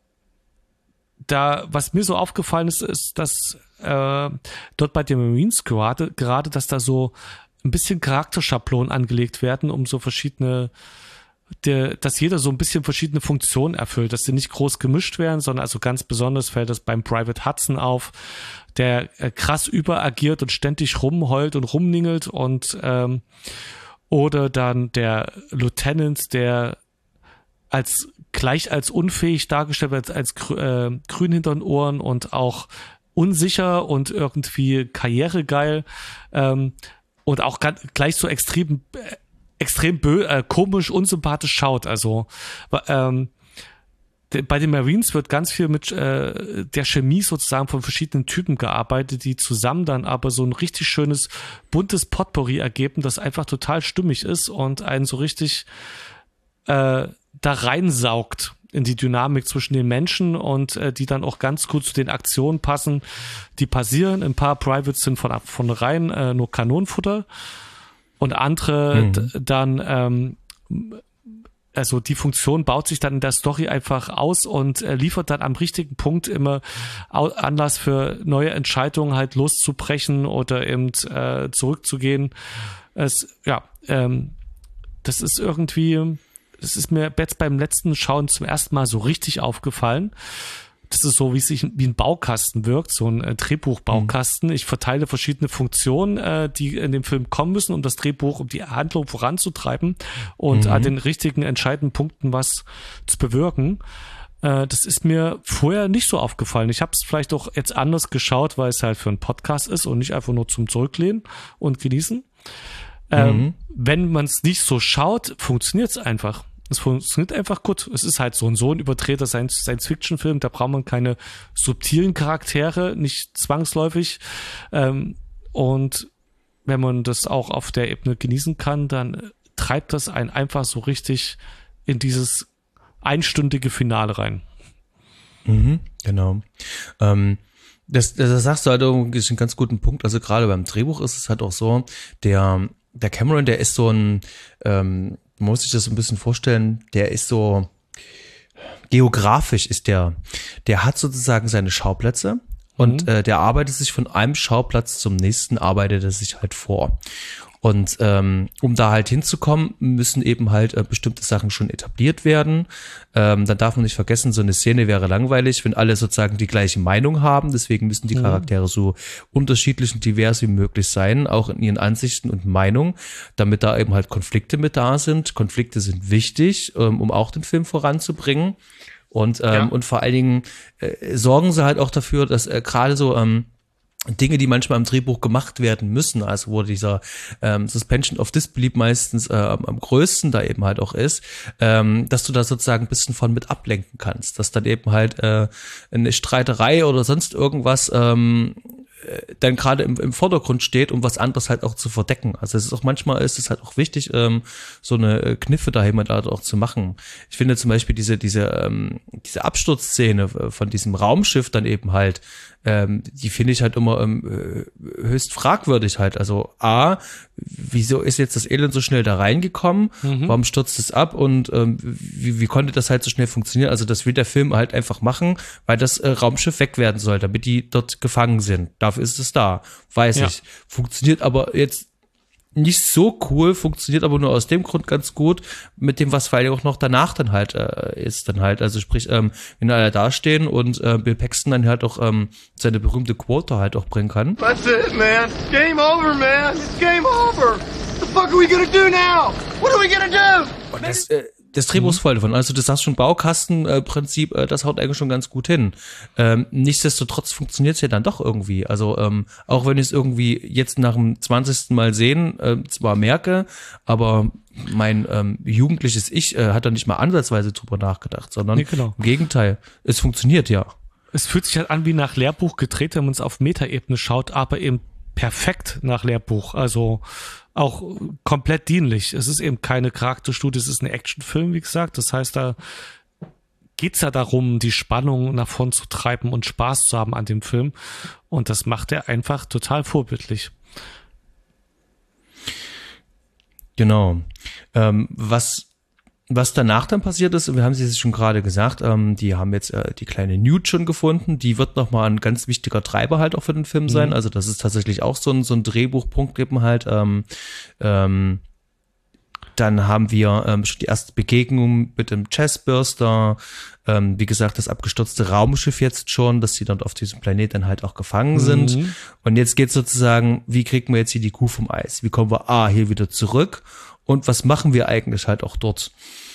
da, was mir so aufgefallen ist, ist, dass äh, dort bei den Marines gerade, gerade, dass da so ein bisschen Charakterschablonen angelegt werden, um so verschiedene, der, dass jeder so ein bisschen verschiedene Funktionen erfüllt, dass sie nicht groß gemischt werden, sondern also ganz besonders fällt das beim Private Hudson auf, der äh, krass überagiert und ständig rumheult und rumningelt und ähm, oder dann der Lieutenant, der als gleich als unfähig dargestellt wird, als äh, grün hinter den Ohren und auch unsicher und irgendwie karrieregeil ähm, und auch ganz, gleich so extrem äh, extrem bö äh, komisch, unsympathisch schaut. Also ähm, de, bei den Marines wird ganz viel mit äh, der Chemie sozusagen von verschiedenen Typen gearbeitet, die zusammen dann aber so ein richtig schönes, buntes Potpourri ergeben, das einfach total stimmig ist und einen so richtig äh, da reinsaugt in die Dynamik zwischen den Menschen und äh, die dann auch ganz gut zu den Aktionen passen, die passieren. Ein paar Privates sind von von rein äh, nur Kanonenfutter und andere mhm. d- dann ähm, also die Funktion baut sich dann in der Story einfach aus und äh, liefert dann am richtigen Punkt immer Au- Anlass für neue Entscheidungen halt loszubrechen oder eben äh, zurückzugehen. Es, ja, ähm, das ist irgendwie Das ist mir jetzt beim letzten Schauen zum ersten Mal so richtig aufgefallen. Das ist so, wie es sich wie ein Baukasten wirkt, so ein äh, Drehbuchbaukasten. Mhm. Ich verteile verschiedene Funktionen, äh, die in dem Film kommen müssen, um das Drehbuch, um die Handlung voranzutreiben und mhm. an den richtigen entscheidenden Punkten was zu bewirken. Äh, das ist mir vorher nicht so aufgefallen. Ich habe es vielleicht auch jetzt anders geschaut, weil es halt für einen Podcast ist und nicht einfach nur zum Zurücklehnen und genießen. Ähm, mhm. Wenn man es nicht so schaut, funktioniert es einfach. Es funktioniert einfach gut. Es ist halt so ein so ein überdrehter Science-Fiction-Film, da braucht man keine subtilen Charaktere, nicht zwangsläufig. Ähm, und wenn man das auch auf der Ebene genießen kann, dann treibt das einen einfach so richtig in dieses einstündige Finale rein. Mhm, genau. Ähm, das, das sagst du halt irgendwie einen ganz guten Punkt. Also gerade beim Drehbuch ist es halt auch so, der, der Cameron, der ist so ein, ähm, man muss sich das ein bisschen vorstellen, der ist so, geografisch ist der, der hat sozusagen seine Schauplätze und mhm. äh, der arbeitet sich von einem Schauplatz zum nächsten, arbeitet er sich halt vor. Und ähm, um da halt hinzukommen, müssen eben halt äh, bestimmte Sachen schon etabliert werden. Ähm, dann darf man nicht vergessen, so eine Szene wäre langweilig, wenn alle sozusagen die gleiche Meinung haben. Deswegen müssen die Charaktere so unterschiedlich und divers wie möglich sein, auch in ihren Ansichten und Meinungen, damit da eben halt Konflikte mit da sind. Konflikte sind wichtig, ähm, um auch den Film voranzubringen. Und, ähm, ja. und vor allen Dingen äh, sorgen sie halt auch dafür, dass äh, gerade so ähm, Dinge, die manchmal im Drehbuch gemacht werden müssen, also wo dieser ähm, Suspension of Disbelief meistens äh, am größten da eben halt auch ist, ähm, dass du da sozusagen ein bisschen von mit ablenken kannst, dass dann eben halt äh, eine Streiterei oder sonst irgendwas ähm, dann gerade im, im Vordergrund steht, um was anderes halt auch zu verdecken. Also es ist auch manchmal ist es halt auch wichtig, ähm, so eine Kniffe da jemand halt auch zu machen. Ich finde zum Beispiel diese diese ähm, diese Absturzszene von diesem Raumschiff dann eben halt, ähm, die finde ich halt immer ähm, höchst fragwürdig halt. Also A, wieso ist jetzt das Elend so schnell da reingekommen? Mhm. Warum stürzt es ab? Und ähm, wie, wie konnte das halt so schnell funktionieren? Also das will der Film halt einfach machen, weil das äh, Raumschiff weg werden soll, damit die dort gefangen sind. Dafür ist es da, weiß ja. ich. Funktioniert aber jetzt nicht so cool, funktioniert aber nur aus dem Grund ganz gut, mit dem, was vor allem auch noch danach dann halt äh, ist dann halt. Also sprich, ähm, wenn alle da stehen und äh, Bill Paxton dann halt auch ähm, seine berühmte Quote halt auch bringen kann. That's it, man. Game over, man. It's game over. What the fuck are we gonna do now? What are we gonna do? Und das, äh, das Drehbuch ist voll davon. Also das sagst schon Baukastenprinzip, äh, das haut eigentlich schon ganz gut hin. Ähm, nichtsdestotrotz funktioniert es ja dann doch irgendwie. Also ähm, auch wenn ich es irgendwie jetzt nach dem zwanzigsten Mal sehen äh, zwar merke, aber mein ähm, jugendliches Ich äh, hat da nicht mal ansatzweise drüber nachgedacht, sondern nee, genau. im Gegenteil, es funktioniert ja. Es fühlt sich halt an wie nach Lehrbuch gedreht, wenn man es auf Metaebene schaut, aber eben perfekt nach Lehrbuch. Also auch komplett dienlich. Es ist eben keine Charakterstudie, es ist ein Actionfilm, wie gesagt. Das heißt, da geht's ja darum, die Spannung nach vorn zu treiben und Spaß zu haben an dem Film. Und das macht er einfach total vorbildlich. Genau. Ähm, was Was danach dann passiert ist, wir haben es jetzt schon gerade gesagt, ähm, die haben jetzt äh, die kleine Newt schon gefunden, die wird nochmal ein ganz wichtiger Treiber halt auch für den Film sein, mhm. also das ist tatsächlich auch so ein, so ein Drehbuchpunkt eben halt, ähm, ähm, dann haben wir ähm, schon die erste Begegnung mit dem Chestburster, ähm, wie gesagt, das abgestürzte Raumschiff jetzt schon, dass sie dann auf diesem Planeten halt auch gefangen sind Mhm. und jetzt geht's sozusagen, wie kriegen wir jetzt hier die Kuh vom Eis, wie kommen wir A, hier wieder zurück und was machen wir eigentlich halt auch dort?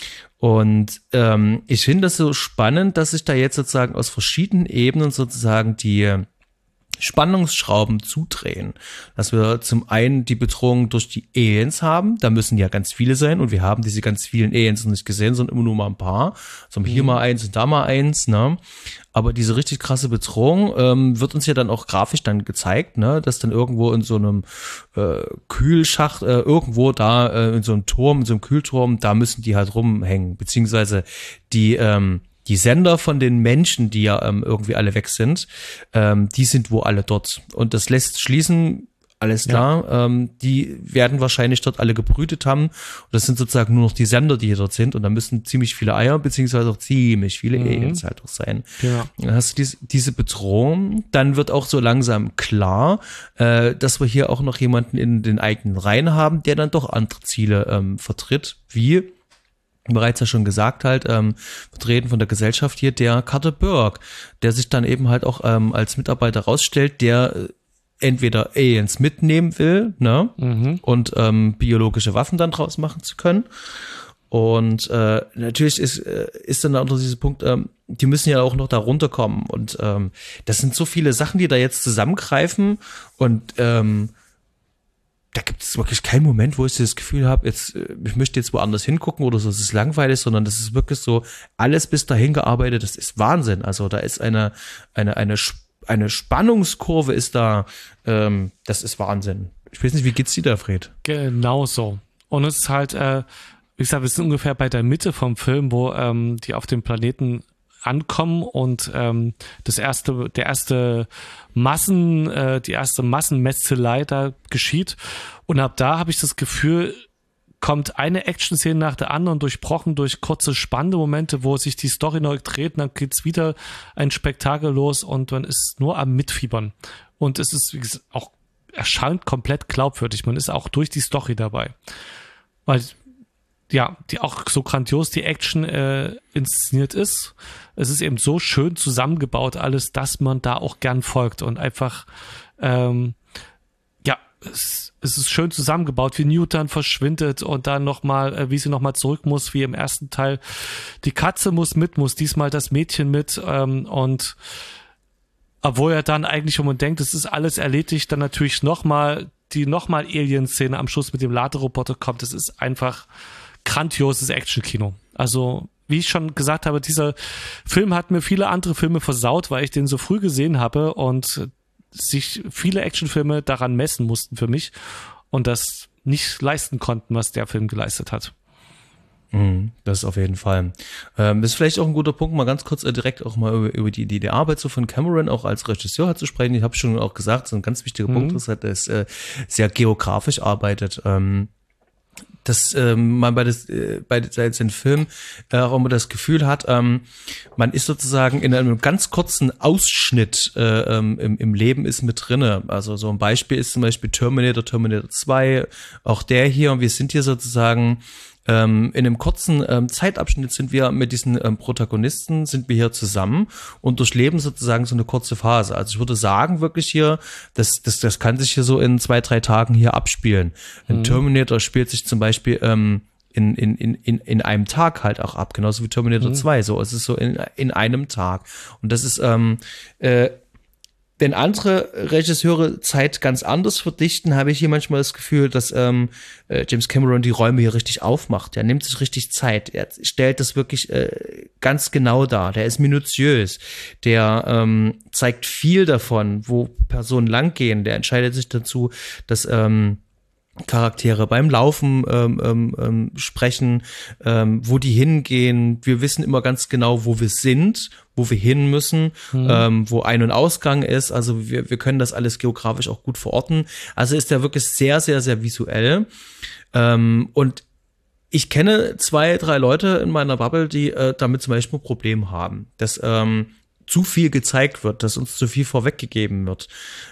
Und ähm, ich finde das so spannend, dass sich da jetzt sozusagen aus verschiedenen Ebenen sozusagen die Spannungsschrauben zudrehen. Dass wir zum einen die Bedrohung durch die Aliens haben, da müssen ja ganz viele sein und wir haben diese ganz vielen Aliens noch nicht gesehen, sondern immer nur mal ein paar. So hier mhm. mal eins und da mal eins, ne? Aber diese richtig krasse Bedrohung ähm, wird uns ja dann auch grafisch dann gezeigt, ne, dass dann irgendwo in so einem äh, Kühlschacht, äh, irgendwo da äh, in so einem Turm, in so einem Kühlturm, da müssen die halt rumhängen, beziehungsweise die ähm, die Sender von den Menschen, die ja ähm, irgendwie alle weg sind, ähm, die sind wo alle dort. Und das lässt schließen, alles klar, ja. ähm, die werden wahrscheinlich dort alle gebrütet haben. Und das sind sozusagen nur noch die Sender, die hier dort sind. Und da müssen ziemlich viele Eier, beziehungsweise auch ziemlich viele mhm. Aliens halt auch sein. Ja. Dann hast du diese, diese Bedrohung. Dann wird auch so langsam klar, äh, dass wir hier auch noch jemanden in den eigenen Reihen haben, der dann doch andere Ziele ähm, vertritt, wie bereits ja schon gesagt halt, ähm, vertreten von der Gesellschaft hier, der Carter Burke, der sich dann eben halt auch ähm, als Mitarbeiter rausstellt, der äh, entweder Aliens mitnehmen will, ne, mhm. und ähm, biologische Waffen dann draus machen zu können. Und äh, natürlich ist äh, ist dann auch noch dieser Punkt, ähm, die müssen ja auch noch da runterkommen. Und ähm, das sind so viele Sachen, die da jetzt zusammengreifen und ähm, da gibt es wirklich keinen Moment, wo ich das Gefühl habe, jetzt, ich möchte jetzt woanders hingucken oder so, es ist langweilig, sondern das ist wirklich so, alles bis dahin gearbeitet, das ist Wahnsinn. Also da ist eine, eine, eine, eine Spannungskurve ist da, ähm, das ist Wahnsinn. Ich weiß nicht, wie geht's dir da, Fred? Genau so. Und es ist halt, äh, wie gesagt, wir sind ungefähr bei der Mitte vom Film, wo ähm, die auf dem Planeten ankommen und ähm, das erste, der erste Massen, äh, die erste Massenmetzelei da geschieht. Und ab da habe ich das Gefühl, kommt eine Action-Szene nach der anderen, durchbrochen durch kurze spannende Momente, wo sich die Story neu dreht, dann geht's wieder ein Spektakel los und man ist nur am Mitfiebern. Und es ist, wie gesagt, auch erscheint komplett glaubwürdig. Man ist auch durch die Story dabei. Weil, ja, die auch so grandios die Action äh, inszeniert ist. Es ist eben so schön zusammengebaut alles, dass man da auch gern folgt und einfach, ähm, ja, es, es ist schön zusammengebaut, wie Newton verschwindet und dann nochmal, äh, wie sie nochmal zurück muss, wie im ersten Teil. Die Katze muss mit, muss diesmal das Mädchen mit ähm, und obwohl er dann eigentlich, wenn man denkt, es ist alles erledigt, dann natürlich nochmal die nochmal Alien-Szene am Schluss mit dem Laderoboter kommt. Das ist einfach grandioses Action-Kino. Also, wie ich schon gesagt habe, dieser Film hat mir viele andere Filme versaut, weil ich den so früh gesehen habe und sich viele Actionfilme daran messen mussten für mich und das nicht leisten konnten, was der Film geleistet hat. Das ist auf jeden Fall. Ähm, das ist vielleicht auch ein guter Punkt, mal ganz kurz äh, direkt auch mal über, über die, die, die Arbeit so von Cameron auch als Regisseur hat zu sprechen. Ich habe schon auch gesagt, so ein ganz wichtiger mhm. Punkt ist, dass er das, äh, sehr geografisch arbeitet. Ähm, dass ähm, man bei, das, äh, bei den Film äh, auch immer das Gefühl hat, ähm, man ist sozusagen in einem ganz kurzen Ausschnitt äh, ähm, im, im Leben ist mit drinne. Also so ein Beispiel ist zum Beispiel Terminator, Terminator zwei, auch der hier, und wir sind hier sozusagen Ähm, in einem kurzen ähm, Zeitabschnitt sind wir mit diesen ähm, Protagonisten, sind wir hier zusammen und durchleben sozusagen so eine kurze Phase. Also ich würde sagen, wirklich hier, das, das, das kann sich hier so in zwei, drei Tagen hier abspielen. Ein mhm. Terminator spielt sich zum Beispiel ähm, in, in, in, in, in einem Tag halt auch ab, genauso wie Terminator mhm. zwei. So, es ist so in, in einem Tag. Und das ist, ähm, äh, wenn andere Regisseure Zeit ganz anders verdichten, habe ich hier manchmal das Gefühl, dass ähm, äh, James Cameron die Räume hier richtig aufmacht. Er nimmt sich richtig Zeit. Er stellt das wirklich äh, ganz genau dar. Der ist minutiös. Der ähm, zeigt viel davon, wo Personen langgehen. Der entscheidet sich dazu, dass ähm, Charaktere beim Laufen ähm, ähm, sprechen, ähm, wo die hingehen. Wir wissen immer ganz genau, wo wir sind, wo wir hin müssen, mhm. ähm, wo Ein- und Ausgang ist. Also wir, wir können das alles geografisch auch gut verorten. Also ist der wirklich sehr, sehr, sehr visuell. Ähm, und ich kenne zwei, drei Leute in meiner Bubble, die äh, damit zum Beispiel ein Problem haben, dass ähm, zu viel gezeigt wird, dass uns zu viel vorweggegeben wird.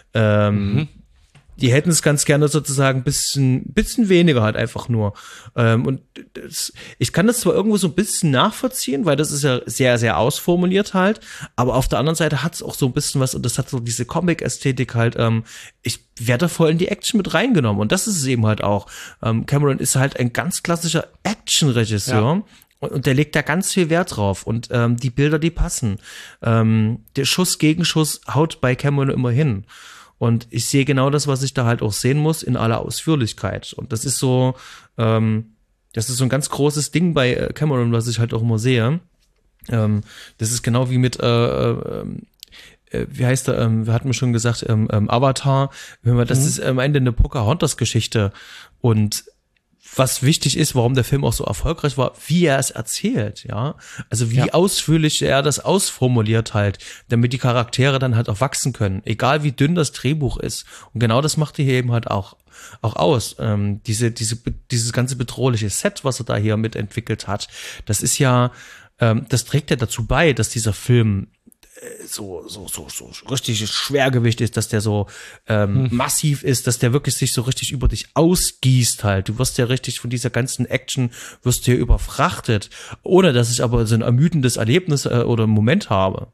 Ähm, mhm. Die hätten es ganz gerne sozusagen ein bisschen, bisschen weniger halt einfach nur. Ähm, und das, ich kann das zwar irgendwo so ein bisschen nachvollziehen, weil das ist ja sehr, sehr ausformuliert halt, aber auf der anderen Seite hat es auch so ein bisschen was, und das hat so diese Comic-Ästhetik halt, ähm, ich werde da voll in die Action mit reingenommen, und das ist es eben halt auch. Ähm, Cameron ist halt ein ganz klassischer Action-Regisseur. Ja. Und der legt da ganz viel Wert drauf. Und ähm, die Bilder, die passen. Ähm, der Schuss gegen Schuss haut bei Cameron immer hin. Und ich sehe genau das, was ich da halt auch sehen muss, in aller Ausführlichkeit. Und das ist so, ähm, das ist so ein ganz großes Ding bei Cameron, was ich halt auch immer sehe. Ähm, das ist genau wie mit, äh, äh, wie heißt der, ähm, wir hatten schon gesagt, ähm, ähm, Avatar. Das mhm. ist am Ende eine Pocahontas-Geschichte. Und was wichtig ist, warum der Film auch so erfolgreich war, wie er es erzählt, ja. Also wie ja. ausführlich er das ausformuliert halt, damit die Charaktere dann halt auch wachsen können, egal wie dünn das Drehbuch ist. Und genau das macht er hier eben halt auch, auch aus. Ähm, diese, diese, dieses ganze bedrohliche Set, was er da hier mitentwickelt hat, das ist ja, ähm, das trägt ja dazu bei, dass dieser Film so so so so richtig Schwergewicht ist, dass der so ähm, hm. massiv ist, dass der wirklich sich so richtig über dich ausgießt halt. Du wirst ja richtig von dieser ganzen Action, wirst du ja überfrachtet, ohne dass ich aber so ein ermüdendes Erlebnis äh, oder Moment habe.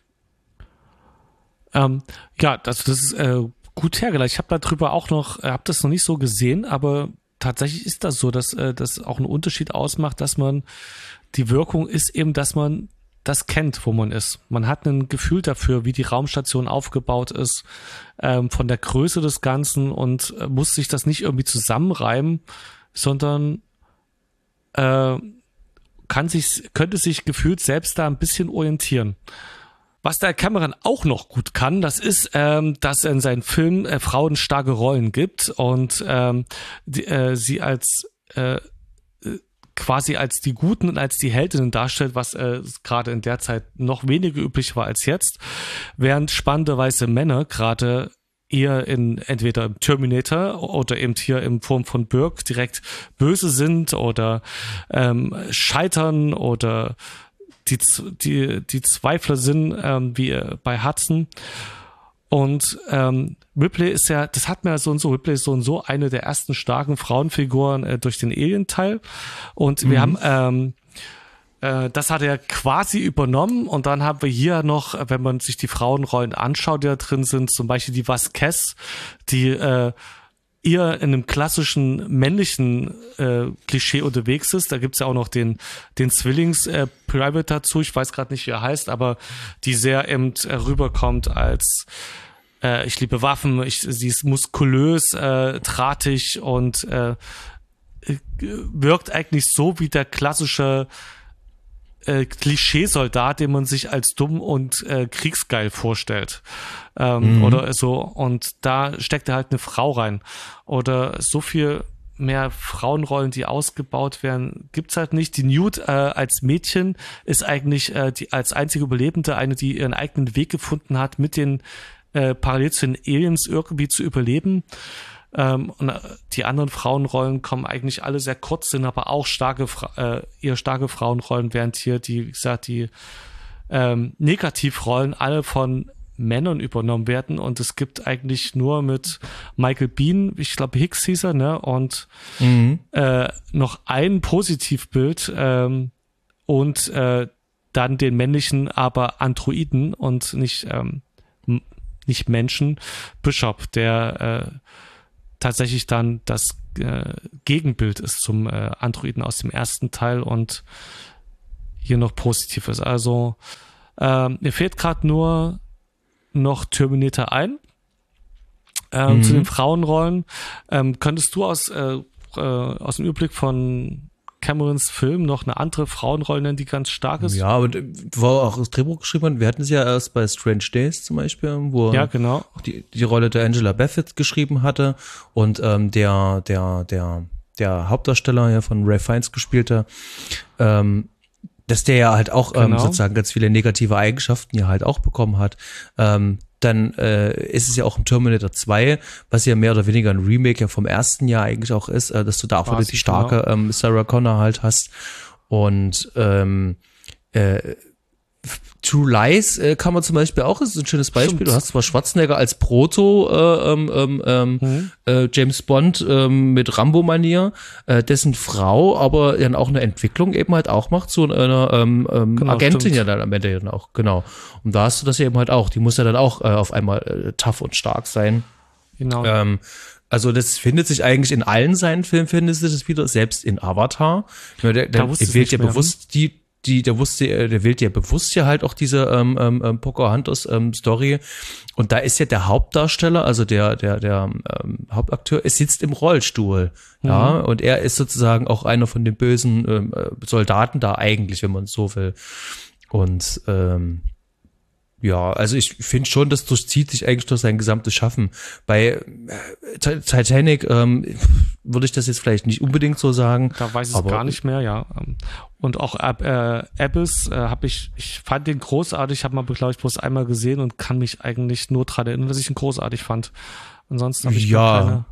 Ähm, ja, das, das ist äh, gut hergeleitet. Ich habe darüber auch noch, äh, habe das noch nicht so gesehen, aber tatsächlich ist das so, dass äh, das auch einen Unterschied ausmacht, dass man, die Wirkung ist eben, dass man das kennt, wo man ist. Man hat ein Gefühl dafür, wie die Raumstation aufgebaut ist, ähm, von der Größe des Ganzen, und äh, muss sich das nicht irgendwie zusammenreimen, sondern äh, kann sich, könnte sich gefühlt selbst da ein bisschen orientieren. Was der Cameron auch noch gut kann, das ist, ähm, dass er in seinen Filmen äh, Frauen starke Rollen gibt und ähm, die, äh, sie als äh, quasi als die Guten und als die Heldinnen darstellt, was äh, gerade in der Zeit noch weniger üblich war als jetzt, während spannende weiße Männer gerade eher in entweder im Terminator oder eben hier in Form von Burke direkt böse sind oder ähm, scheitern oder die die die Zweifler sind, ähm, wie bei Hudson. Und ähm, Ripley ist ja, das hat mir so und so, Ripley ist so und so eine der ersten starken Frauenfiguren äh, durch den Alien-Teil. Und wir Mhm. haben, ähm, äh, das hat er quasi übernommen. Und dann haben wir hier noch, wenn man sich die Frauenrollen anschaut, die da drin sind, zum Beispiel die Vasquez, die äh, eher in einem klassischen männlichen äh, Klischee unterwegs ist. Da gibt's ja auch noch den den Zwillings-Private äh, dazu. Ich weiß gerade nicht, wie er heißt, aber die sehr eben äh, rüberkommt als äh, ich liebe Waffen, ich, sie ist muskulös, äh, drahtig und äh, wirkt eigentlich so wie der klassische äh, Klischeesoldat, den man sich als dumm und äh, kriegsgeil vorstellt. Ähm, Mhm. Oder so. Und da steckt er halt eine Frau rein. Oder so viel mehr Frauenrollen, die ausgebaut werden, gibt's halt nicht. Die Newt äh, als Mädchen ist eigentlich äh, die als einzige Überlebende eine, die ihren eigenen Weg gefunden hat, mit den äh, parallel zu den Aliens irgendwie zu überleben. Ähm, und äh, die anderen Frauenrollen kommen eigentlich alle sehr kurz, sind aber auch starke, Fra- äh, eher starke Frauenrollen, während hier die, wie gesagt, die ähm, Negativrollen alle von Männern übernommen werden und es gibt eigentlich nur mit Michael Biehn, ich glaube Hicks hieß er, ne, und Mhm. äh, noch ein Positivbild ähm, und äh, dann den männlichen, aber Androiden und nicht ähm, m- nicht Menschen, Bishop, der äh, tatsächlich dann das äh, Gegenbild ist zum äh, Androiden aus dem ersten Teil und hier noch positiv ist. Also ähm, mir fehlt gerade nur noch Terminator ein. Ähm, Mhm. Zu den Frauenrollen. Ähm, könntest du aus, äh, äh, aus dem Überblick von Camerons Film noch eine andere Frauenrolle nennen, die ganz stark ist? Ja, aber war auch das Drehbuch geschrieben worden. Wir hatten es ja erst bei Strange Days zum Beispiel, wo Ja, genau. auch die, die Rolle der Angela Bassett geschrieben hatte und ähm, der, der, der, der Hauptdarsteller ja von Ralph Fiennes gespielte, ähm, dass der ja halt auch ähm, Genau. sozusagen ganz viele negative Eigenschaften ja halt auch bekommen hat. Ähm, dann äh, ist es ja auch im Terminator zwei, was ja mehr oder weniger ein Remake ja vom ersten Jahr eigentlich auch ist, äh, dass du da auch wieder Quasi, die starke ähm, Sarah Connor halt hast. Und ähm, äh, True Lies äh, kann man zum Beispiel auch, ist ein schönes Beispiel. Stimmt. Du hast zwar Schwarzenegger als Proto äh, ähm, ähm, ähm, Mhm. äh, James Bond ähm, mit Rambo-Manier, äh, dessen Frau aber dann auch eine Entwicklung eben halt auch macht, so einer ähm, ähm, Genau, Agentin stimmt. ja dann am Ende dann auch, genau. Und da hast du das eben halt auch. Die muss ja dann auch äh, auf einmal äh, tough und stark sein. Genau. Ähm, also das findet sich eigentlich in allen seinen Filmen, findest du das wieder, selbst in Avatar. Ich meine, der, der, Da wusste der ich wählt nicht ja mehr. bewusst die, die, der wusste, äh, der wählt ja bewusst ja halt auch diese ähm, ähm, Pocahontas ähm, Story. Und da ist ja der Hauptdarsteller, also der, der, der ähm, Hauptakteur, er sitzt im Rollstuhl. Ja, und er ist sozusagen auch einer von den bösen ähm, äh, Soldaten da eigentlich, wenn man so will. Und ähm, ja, also ich finde schon, das durchzieht sich eigentlich durch sein gesamtes Schaffen. Bei äh, Ti- Titanic ähm, würde ich das jetzt vielleicht nicht unbedingt so sagen. Da weiß ich es aber gar nicht mehr, ja. Und auch Ab- äh, Abyss äh, habe ich, ich fand den großartig, habe mal, glaube ich, bloß einmal gesehen und kann mich eigentlich nur dran erinnern, dass ich ihn großartig fand. Ansonsten habe ich Ja. gar keine.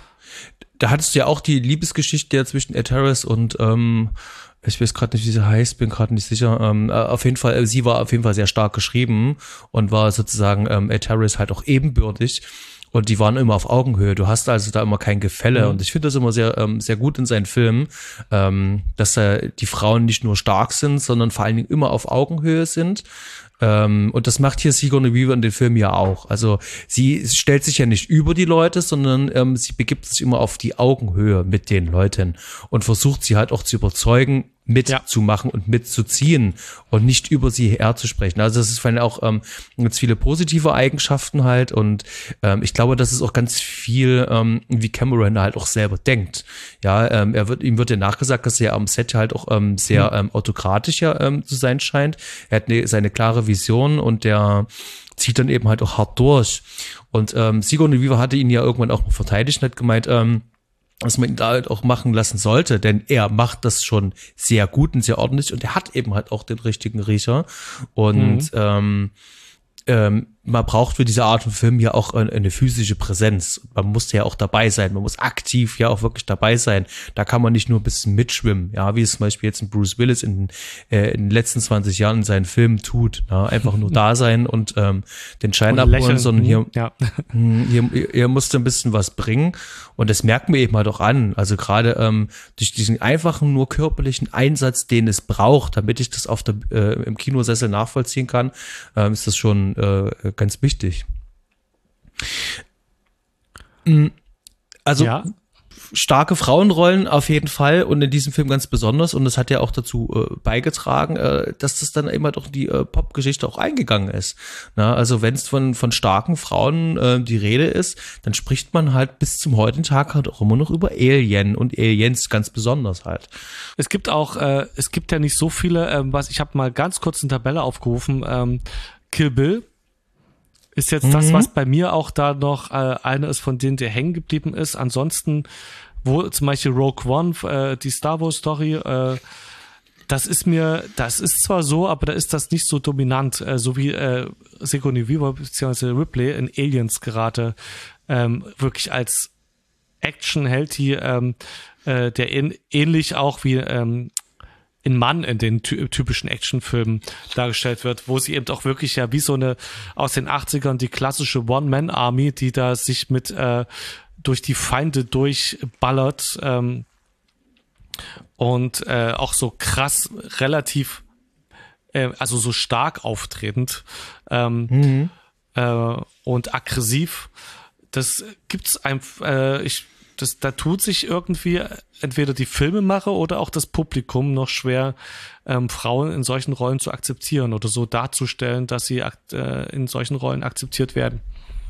Da hattest du ja auch die Liebesgeschichte ja zwischen Ed Harris und ähm, ich weiß gerade nicht, wie sie heißt, bin gerade nicht sicher. Ähm, äh, auf jeden Fall, äh, sie war auf jeden Fall sehr stark geschrieben und war sozusagen ähm, Ed Harris halt auch ebenbürtig. Und die waren immer auf Augenhöhe. Du hast also da immer kein Gefälle. Mhm. Und ich finde das immer sehr, ähm, sehr gut in seinen Filmen, ähm, dass äh, die Frauen nicht nur stark sind, sondern vor allen Dingen immer auf Augenhöhe sind. Ähm, und das macht hier Sigourney Weaver in den Filmen ja auch. Also sie stellt sich ja nicht über die Leute, sondern ähm, sie begibt sich immer auf die Augenhöhe mit den Leuten und versucht sie halt auch zu überzeugen, mitzumachen und mitzuziehen und nicht über sie herzusprechen. Also das ist vor allem auch ähm, ganz viele positive Eigenschaften halt und ähm, ich glaube, das ist auch ganz viel, ähm, wie Cameron halt auch selber denkt. Ja, ähm, er wird, ihm wird ja nachgesagt, dass er am Set halt auch ähm, sehr ähm, autokratisch ja, ähm, zu sein scheint. Er hat ne, seine klare Vision und der zieht dann eben halt auch hart durch. Und ähm, Sigourney Weaver hatte ihn ja irgendwann auch mal verteidigt und hat gemeint, ähm, was man ihn da halt auch machen lassen sollte, denn er macht das schon sehr gut und sehr ordentlich und er hat eben halt auch den richtigen Riecher und Mhm. ähm, ähm, man braucht für diese Art von Film ja auch eine, eine physische Präsenz. Man muss ja auch dabei sein. Man muss aktiv ja auch wirklich dabei sein. Da kann man nicht nur ein bisschen mitschwimmen, ja, wie es zum Beispiel jetzt ein Bruce Willis in, äh, in den letzten zwanzig Jahren in seinen Filmen tut. Ja, einfach nur da sein und ähm, den Schein Und abholen, lächeln. sondern hier, Ja. hier, hier musste ein bisschen was bringen. Und das merkt man eben halt auch an. Also gerade ähm, durch diesen einfachen, nur körperlichen Einsatz, den es braucht, damit ich das auf der, äh, im Kinosessel nachvollziehen kann, ähm, ist das schon äh, ganz wichtig. Also Ja. starke Frauenrollen auf jeden Fall und in diesem Film ganz besonders und das hat ja auch dazu äh, beigetragen, äh, dass das dann immer doch die äh, Popgeschichte auch eingegangen ist. Na, also wenn es von von starken Frauen äh, die Rede ist, dann spricht man halt bis zum heutigen Tag halt auch immer noch über Alien und Aliens ganz besonders halt. Es gibt auch, äh, es gibt ja nicht so viele, ähm, was ich habe mal ganz kurz eine Tabelle aufgerufen, ähm, Kill Bill ist jetzt mhm. das, was bei mir auch da noch äh, eine ist, von denen der hängen geblieben ist. Ansonsten, wo zum Beispiel Rogue One, äh, die Star Wars Story, äh, das ist mir, das ist zwar so, aber da ist das nicht so dominant, äh, so wie äh, Sigourney Weaver bzw. Ripley in Aliens gerade ähm, wirklich als Actionheld, die ähm, äh, der in, ähnlich auch wie ähm, in Mann in den ty- typischen Actionfilmen dargestellt wird, wo sie eben auch wirklich ja wie so eine aus den achtzigern die klassische One-Man-Army, die da sich mit äh, durch die Feinde durchballert ähm, und äh, auch so krass relativ äh, also so stark auftretend ähm, Mhm. äh, und aggressiv. Das gibt's einfach, äh, ich Das, da tut sich irgendwie entweder die Filmemacher oder auch das Publikum noch schwer, ähm, Frauen in solchen Rollen zu akzeptieren oder so darzustellen, dass sie ak- äh, in solchen Rollen akzeptiert werden.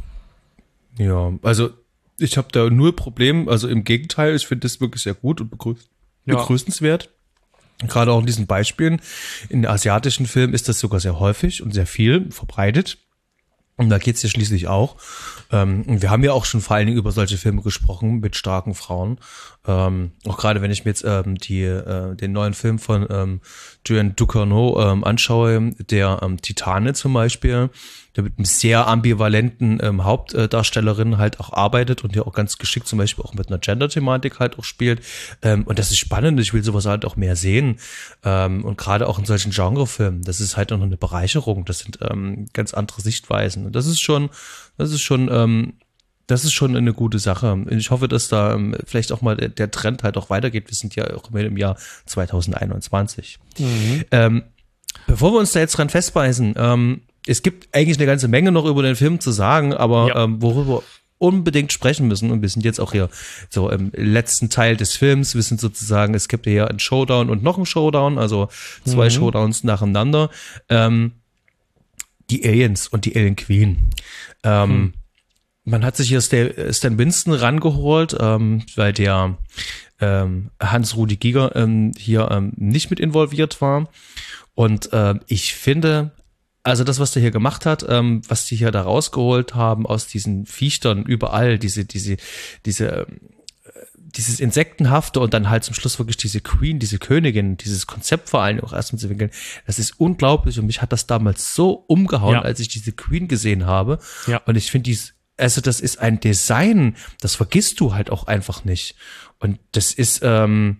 Ja, also ich habe da null Problem, also im Gegenteil, ich finde das wirklich sehr gut und begrüß Ja. begrüßenswert. Gerade auch in diesen Beispielen. In asiatischen Filmen ist das sogar sehr häufig und sehr viel verbreitet. Und da geht's ja schließlich auch. Ähm, und wir haben ja auch schon vor allen Dingen über solche Filme gesprochen mit starken Frauen. Ähm, auch gerade wenn ich mir jetzt ähm, die, äh, den neuen Film von ähm, Joanne Ducournau ähm, anschaue, der ähm, Titane zum Beispiel, der mit einem sehr ambivalenten ähm, Hauptdarstellerin halt auch arbeitet und ja auch ganz geschickt zum Beispiel auch mit einer Gender-Thematik halt auch spielt. Ähm, und das ist spannend, ich will sowas halt auch mehr sehen. Ähm, und gerade auch in solchen Genrefilmen, das ist halt auch noch eine Bereicherung. Das sind ähm, ganz andere Sichtweisen. Und das ist schon, das ist schon, ähm, das ist schon eine gute Sache. Und ich hoffe, dass da ähm, vielleicht auch mal der, der Trend halt auch weitergeht. Wir sind ja auch im Jahr zwanzig einundzwanzig. Mhm. Ähm, bevor wir uns da jetzt dran festbeißen, ähm, es gibt eigentlich eine ganze Menge noch über den Film zu sagen, aber Ja. ähm, worüber wir unbedingt sprechen müssen, und wir sind jetzt auch hier so im letzten Teil des Films, wir sind sozusagen, es gibt hier einen Showdown und noch einen Showdown, also zwei Mhm. Showdowns nacheinander, ähm, die Aliens und die Alien Queen. Ähm, Hm. Man hat sich hier Stan, Stan Winston rangeholt, ähm, weil der ähm, Hans-Rudi Giger ähm, hier ähm, nicht mit involviert war. Und äh, ich finde, also das, was der hier gemacht hat, ähm, was die hier da rausgeholt haben aus diesen Viechtern überall, diese, diese, diese, ähm, dieses Insektenhafte und dann halt zum Schluss wirklich diese Queen, diese Königin, dieses Konzept vor allem auch erstmal zu entwickeln, das ist unglaublich und mich hat das damals so umgehauen, Ja. als ich diese Queen gesehen habe. Ja. Und ich finde dies, also das ist ein Design, das vergisst du halt auch einfach nicht. Und das ist, ähm,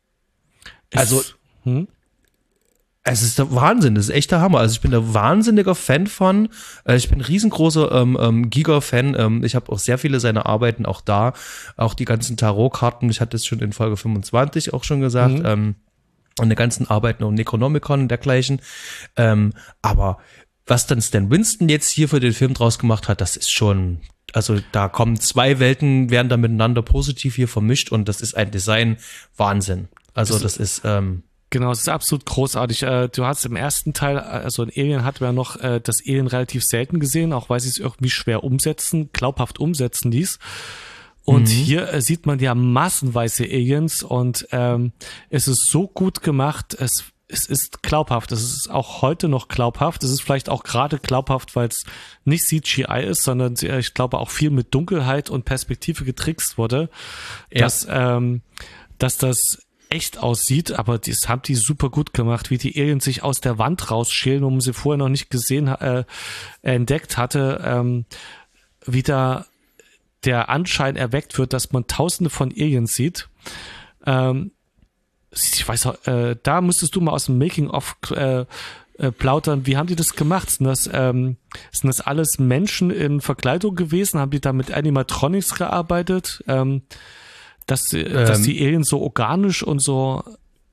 also Es- hm? es ist der Wahnsinn, das ist echt der Hammer. Also ich bin der wahnsinniger Fan von, äh, ich bin ein riesengroßer ähm, ähm, Giga-Fan. Ähm, ich habe auch sehr viele seiner Arbeiten auch da, auch die ganzen Tarotkarten. Ich hatte es schon in Folge fünfundzwanzig auch schon gesagt. Mhm. Ähm, und die ganzen Arbeiten um Necronomicon und dergleichen. Ähm, aber was dann Stan Winston jetzt hier für den Film draus gemacht hat, das ist schon, also da kommen zwei Welten, werden da miteinander positiv hier vermischt und das ist ein Design-Wahnsinn. Also das ist, ähm, Genau, es ist absolut großartig. Äh, Du hast im ersten Teil, also in Alien hatten wir noch äh, das Alien relativ selten gesehen, auch weil sie es irgendwie schwer umsetzen, glaubhaft umsetzen ließ. Und Mhm. hier äh, sieht man ja massenweise Aliens und ähm, es ist so gut gemacht, es, es ist glaubhaft, es ist auch heute noch glaubhaft, es ist vielleicht auch gerade glaubhaft, weil es nicht C G I ist, sondern äh, ich glaube auch viel mit Dunkelheit und Perspektive getrickst wurde, Ja. dass, ähm, dass das echt aussieht, aber das haben die super gut gemacht, wie die Aliens sich aus der Wand rausschälen, wo man sie vorher noch nicht gesehen, äh, entdeckt hatte, ähm, wie da der Anschein erweckt wird, dass man tausende von Aliens sieht. Ähm, ich weiß auch, äh, da müsstest du mal aus dem Making-of äh, äh, plaudern, wie haben die das gemacht? Sind das, ähm, sind das alles Menschen in Verkleidung gewesen? Haben die da mit Animatronics gearbeitet? Ähm, dass, ähm, dass die Aliens so organisch und so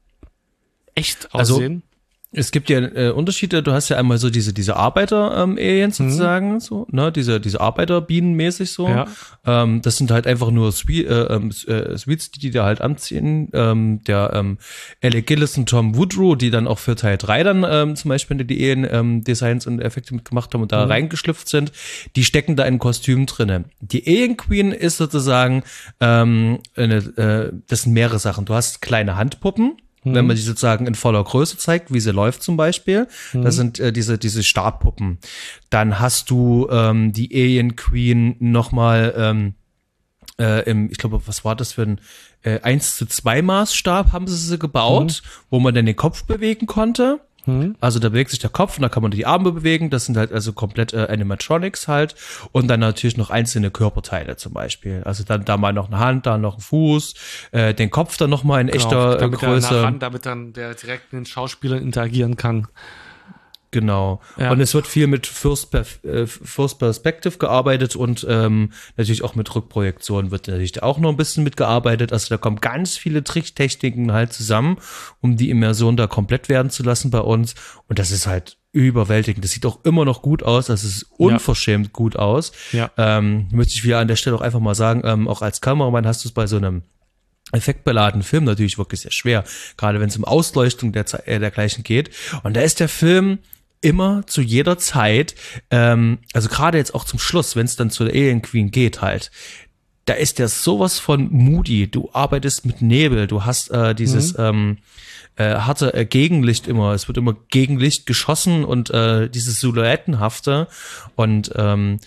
echt aussehen? Also, es gibt ja äh, Unterschiede. Du hast ja einmal so diese diese Arbeiter-Aliens ähm, sozusagen, mhm. so, ne, diese diese Arbeiterbienen mäßig so. Ja. Ähm, das sind halt einfach nur Sweet, äh, äh, Sweets, die die da halt anziehen. Ähm, der ähm, Alec Gillis und Tom Woodrow, die dann auch für Teil drei dann ähm, zum Beispiel die Alien-Designs ähm, und Effekte mitgemacht haben und da mhm. reingeschlüpft sind, die stecken da in Kostümen drinne. Die Alien Queen ist sozusagen, ähm, eine, äh, das sind mehrere Sachen. Du hast kleine Handpuppen, wenn man die sozusagen in voller Größe zeigt, wie sie läuft zum Beispiel. Mhm. Das sind äh, diese diese Stabpuppen. Dann hast du ähm, die Alien Queen nochmal ähm, äh, im, ich glaube, was war das für ein äh, eins zu zwei Maßstab haben sie sie gebaut, mhm. wo man dann den Kopf bewegen konnte. Also da bewegt sich der Kopf und da kann man die Arme bewegen. Das sind halt also komplett äh, Animatronics halt. Und dann natürlich noch einzelne Körperteile zum Beispiel. Also dann da mal noch eine Hand, da noch ein Fuß, äh, den Kopf dann noch mal in genau, echter damit Größe. Der ran, damit dann der direkt mit den Schauspielern interagieren kann. Genau. Ja. Und es wird viel mit First, Perf- äh, First Perspective gearbeitet und ähm, natürlich auch mit Rückprojektion wird natürlich auch noch ein bisschen mitgearbeitet. Also da kommen ganz viele Tricktechniken halt zusammen, um die Immersion da komplett werden zu lassen bei uns. Und das ist halt überwältigend. Das sieht auch immer noch gut aus. Das ist unverschämt ja. gut aus. Ja. Ähm, möchte ich wieder an der Stelle auch einfach mal sagen, ähm, auch als Kameramann hast du es bei so einem effektbeladenen Film natürlich wirklich sehr schwer. Gerade wenn es um Ausleuchtung der, äh, dergleichen geht. Und da ist der Film immer zu jeder Zeit, ähm, also gerade jetzt auch zum Schluss, wenn es dann zu der Alien Queen geht halt, da ist der sowas von moody. Du arbeitest mit Nebel, du hast äh, dieses mhm. ähm, äh, harte äh, Gegenlicht immer. Es wird immer Gegenlicht geschossen und äh, dieses Silhouettenhafte und ähm,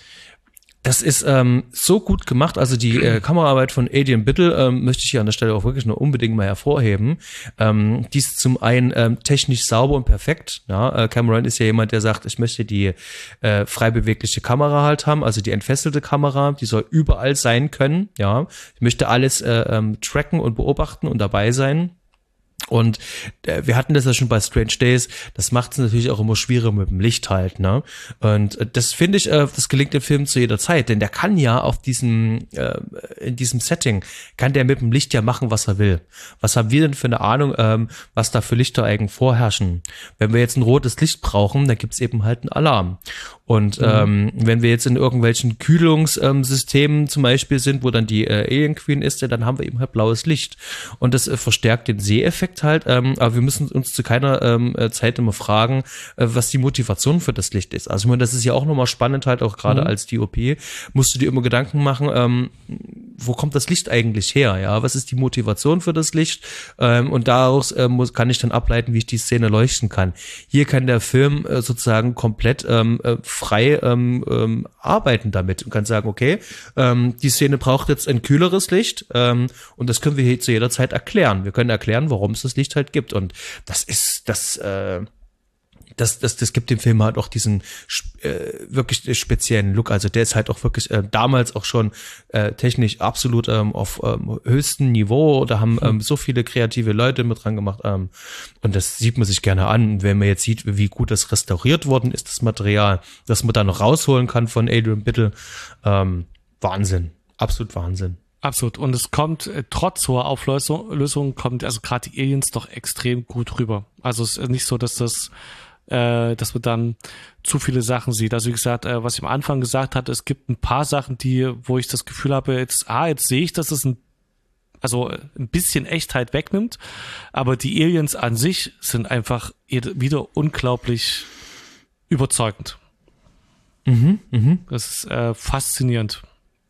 das ist ähm, so gut gemacht, also die äh, Kameraarbeit von Adrian Biddle ähm, möchte ich hier an der Stelle auch wirklich nur unbedingt mal hervorheben. Ähm, die ist zum einen ähm, technisch sauber und perfekt. Ja, äh, Cameron ist ja jemand, der sagt, ich möchte die äh, frei bewegliche Kamera halt haben, also die entfesselte Kamera, die soll überall sein können. Ja, ich möchte alles äh, ähm, tracken und beobachten und dabei sein. Und äh, wir hatten das ja schon bei Strange Days, das macht es natürlich auch immer schwieriger mit dem Licht halt, ne? Und äh, das finde ich, äh, das gelingt dem Film zu jeder Zeit, denn der kann ja auf diesem, äh, in diesem Setting, kann der mit dem Licht ja machen, was er will. Was haben wir denn für eine Ahnung, ähm, was da für Lichter eigentlich vorherrschen? Wenn wir jetzt ein rotes Licht brauchen, dann gibt's eben halt einen Alarm. Und mhm. ähm, wenn wir jetzt in irgendwelchen Kühlungssystemen ähm, zum Beispiel sind, wo dann die äh, Alien Queen ist, ja, dann haben wir eben halt blaues Licht. Und das äh, verstärkt den Seheffekt halt, ähm, aber wir müssen uns zu keiner ähm, Zeit immer fragen, äh, was die Motivation für das Licht ist. Also ich meine, das ist ja auch nochmal spannend halt, auch gerade mhm. als D O P, musst du dir immer Gedanken machen, ähm, wo kommt das Licht eigentlich her, ja, was ist die Motivation für das Licht, ähm, und daraus äh, muss, kann ich dann ableiten, wie ich die Szene leuchten kann. Hier kann der Film äh, sozusagen komplett ähm, äh, frei ähm, ähm, arbeiten damit und kann sagen, okay, ähm, die Szene braucht jetzt ein kühleres Licht ähm, und das können wir hier zu jeder Zeit erklären. Wir können erklären, warum es das Licht halt gibt und das ist das äh, Das, das, das gibt dem Film halt auch diesen äh, wirklich speziellen Look. Also der ist halt auch wirklich äh, damals auch schon äh, technisch absolut ähm, auf ähm, höchstem Niveau. Da haben ähm, so viele kreative Leute mit dran gemacht. Ähm, und das sieht man sich gerne an. Wenn man jetzt sieht, wie gut das restauriert worden ist, das Material, das man da noch rausholen kann von Adrian Biddle. Ähm, Wahnsinn. Absolut Wahnsinn. Absolut. Und es kommt, äh, trotz hoher Auflösung, Lösung kommt also gerade die Aliens doch extrem gut rüber. Also es ist nicht so, dass das Äh, dass man dann zu viele Sachen sieht. Also wie gesagt, äh, was ich am Anfang gesagt hatte, es gibt ein paar Sachen, die, wo ich das Gefühl habe, jetzt, ah, jetzt sehe ich, dass es ein, also ein bisschen Echtheit wegnimmt, aber die Aliens an sich sind einfach wieder unglaublich überzeugend. Mhm, mh. Das ist äh, faszinierend,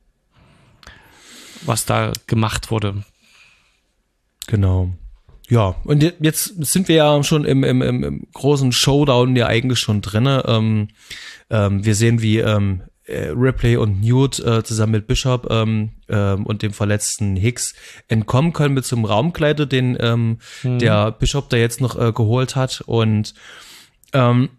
was da gemacht wurde. Genau. Ja, und jetzt sind wir ja schon im, im, im großen Showdown ja eigentlich schon drinne. Ähm, ähm, wir sehen, wie ähm, äh, Ripley und Newt äh, zusammen mit Bishop ähm, ähm, und dem verletzten Hicks entkommen können mit so einem Raumgleiter, den ähm, mhm. der Bishop da jetzt noch äh, geholt hat. Und ähm,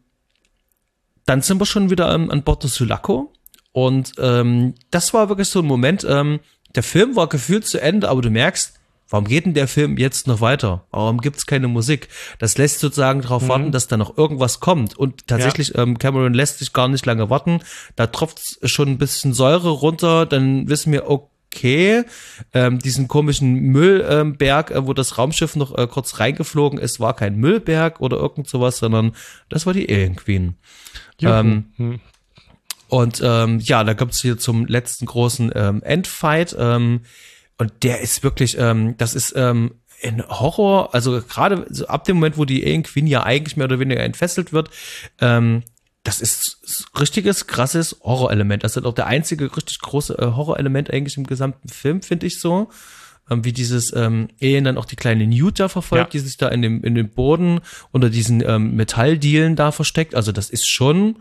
dann sind wir schon wieder ähm, an Bord des Sulaco. Und ähm, das war wirklich so ein Moment, ähm, der Film war gefühlt zu Ende, aber du merkst, warum geht denn der Film jetzt noch weiter? Warum gibt's keine Musik? Das lässt sozusagen darauf mhm. warten, dass da noch irgendwas kommt. Und tatsächlich, ja. ähm, Cameron lässt sich gar nicht lange warten. Da tropft's schon ein bisschen Säure runter. Dann wissen wir, okay, ähm, diesen komischen Müllberg, äh, wo das Raumschiff noch äh, kurz reingeflogen ist, war kein Müllberg oder irgend sowas, sondern das war die Alien Queen. Ähm, mhm. Und ähm, ja, da gibt's hier zum letzten großen ähm, Endfight. Ähm, Und der ist wirklich, ähm, das ist ähm, ein Horror, also gerade so ab dem Moment, wo die Alien Queen ja eigentlich mehr oder weniger entfesselt wird, ähm, das ist richtiges, krasses Horrorelement. Das ist auch der einzige richtig große äh, Horrorelement eigentlich im gesamten Film, finde ich so. Ähm, wie dieses ähm, Alien dann auch die kleine Newt da verfolgt, ja. die sich da in dem, in dem Boden unter diesen ähm, Metalldielen da versteckt. Also das ist schon,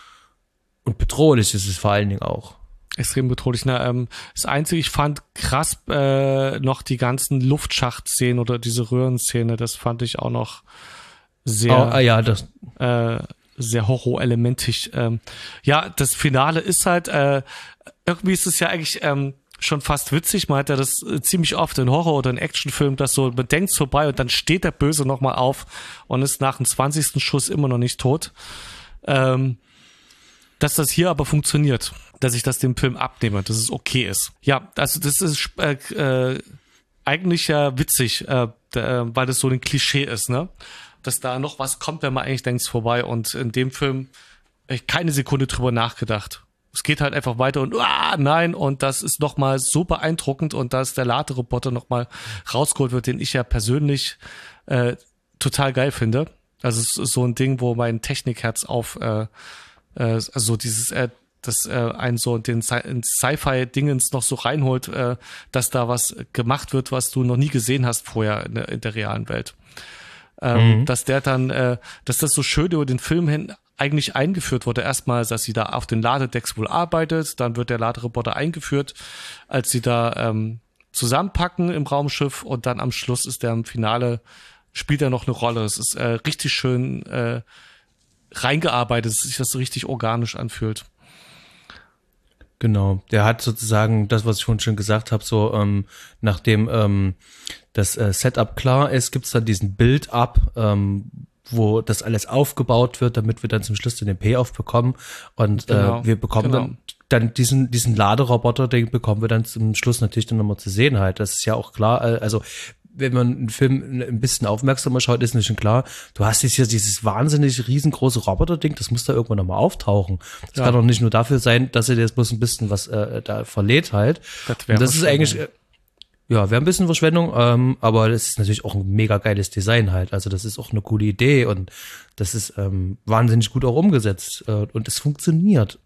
und bedrohlich ist es vor allen Dingen auch. Extrem bedrohlich. Na, ähm, das Einzige, ich fand krass äh, noch die ganzen Luftschacht-Szenen oder diese Röhrenszene, das fand ich auch noch sehr, oh, ah, ja, das. Äh, sehr horrorelementisch. Ähm, ja, das Finale ist halt, äh, irgendwie ist es ja eigentlich ähm, schon fast witzig. Man hat ja das äh, ziemlich oft in Horror- oder in Actionfilmen, dass so, man denkt vorbei und dann steht der Böse nochmal auf und ist nach dem zwanzigsten Schuss immer noch nicht tot. Ähm, dass das hier aber funktioniert, dass ich das dem Film abnehme, dass es okay ist. Ja, also das ist äh, äh, eigentlich ja witzig, äh, äh, weil das so ein Klischee ist, ne? Dass da noch was kommt, wenn man eigentlich denkt, es vorbei. Und in dem Film äh, keine Sekunde drüber nachgedacht. Es geht halt einfach weiter und ah, nein, und das ist nochmal so beeindruckend und dass der Laderoboter nochmal rausgeholt wird, den ich ja persönlich äh, total geil finde. Also es ist so ein Ding, wo mein Technikherz auf äh, also dieses, äh, das äh, einen so den Sci-Fi-Dingens noch so reinholt, äh, dass da was gemacht wird, was du noch nie gesehen hast vorher in der, in der realen Welt. Ähm, mhm. Dass der dann, äh, dass das so schön über den Film hin eigentlich eingeführt wurde. Erstmal, dass sie da auf den Ladedecks wohl arbeitet, dann wird der Laderoboter eingeführt, als sie da ähm, zusammenpacken im Raumschiff und dann am Schluss ist der im Finale, spielt er noch eine Rolle. Es ist äh, richtig schön äh, reingearbeitet, dass sich das so richtig organisch anfühlt. Genau, der hat sozusagen das, was ich vorhin schon gesagt habe, so ähm, nachdem ähm, das äh, Setup klar ist, gibt's dann diesen Build-up, ähm, wo das alles aufgebaut wird, damit wir dann zum Schluss den Payoff bekommen und genau, äh, wir bekommen genau. dann, dann diesen diesen Laderoboter, den bekommen wir dann zum Schluss natürlich dann nochmal zu sehen halt. Das ist ja auch klar, äh, also wenn man einen Film ein bisschen aufmerksamer schaut, ist nicht schon klar, du hast jetzt hier dieses wahnsinnig riesengroße Roboter-Ding, das muss da irgendwann nochmal auftauchen. Das ja. kann doch nicht nur dafür sein, dass er jetzt bloß ein bisschen was äh, da verlädt halt. Das, und das ist eigentlich, äh, ja, wäre ein bisschen Verschwendung, ähm, aber das ist natürlich auch ein mega geiles Design halt. Also das ist auch eine coole Idee und das ist ähm, wahnsinnig gut auch umgesetzt äh, und es funktioniert.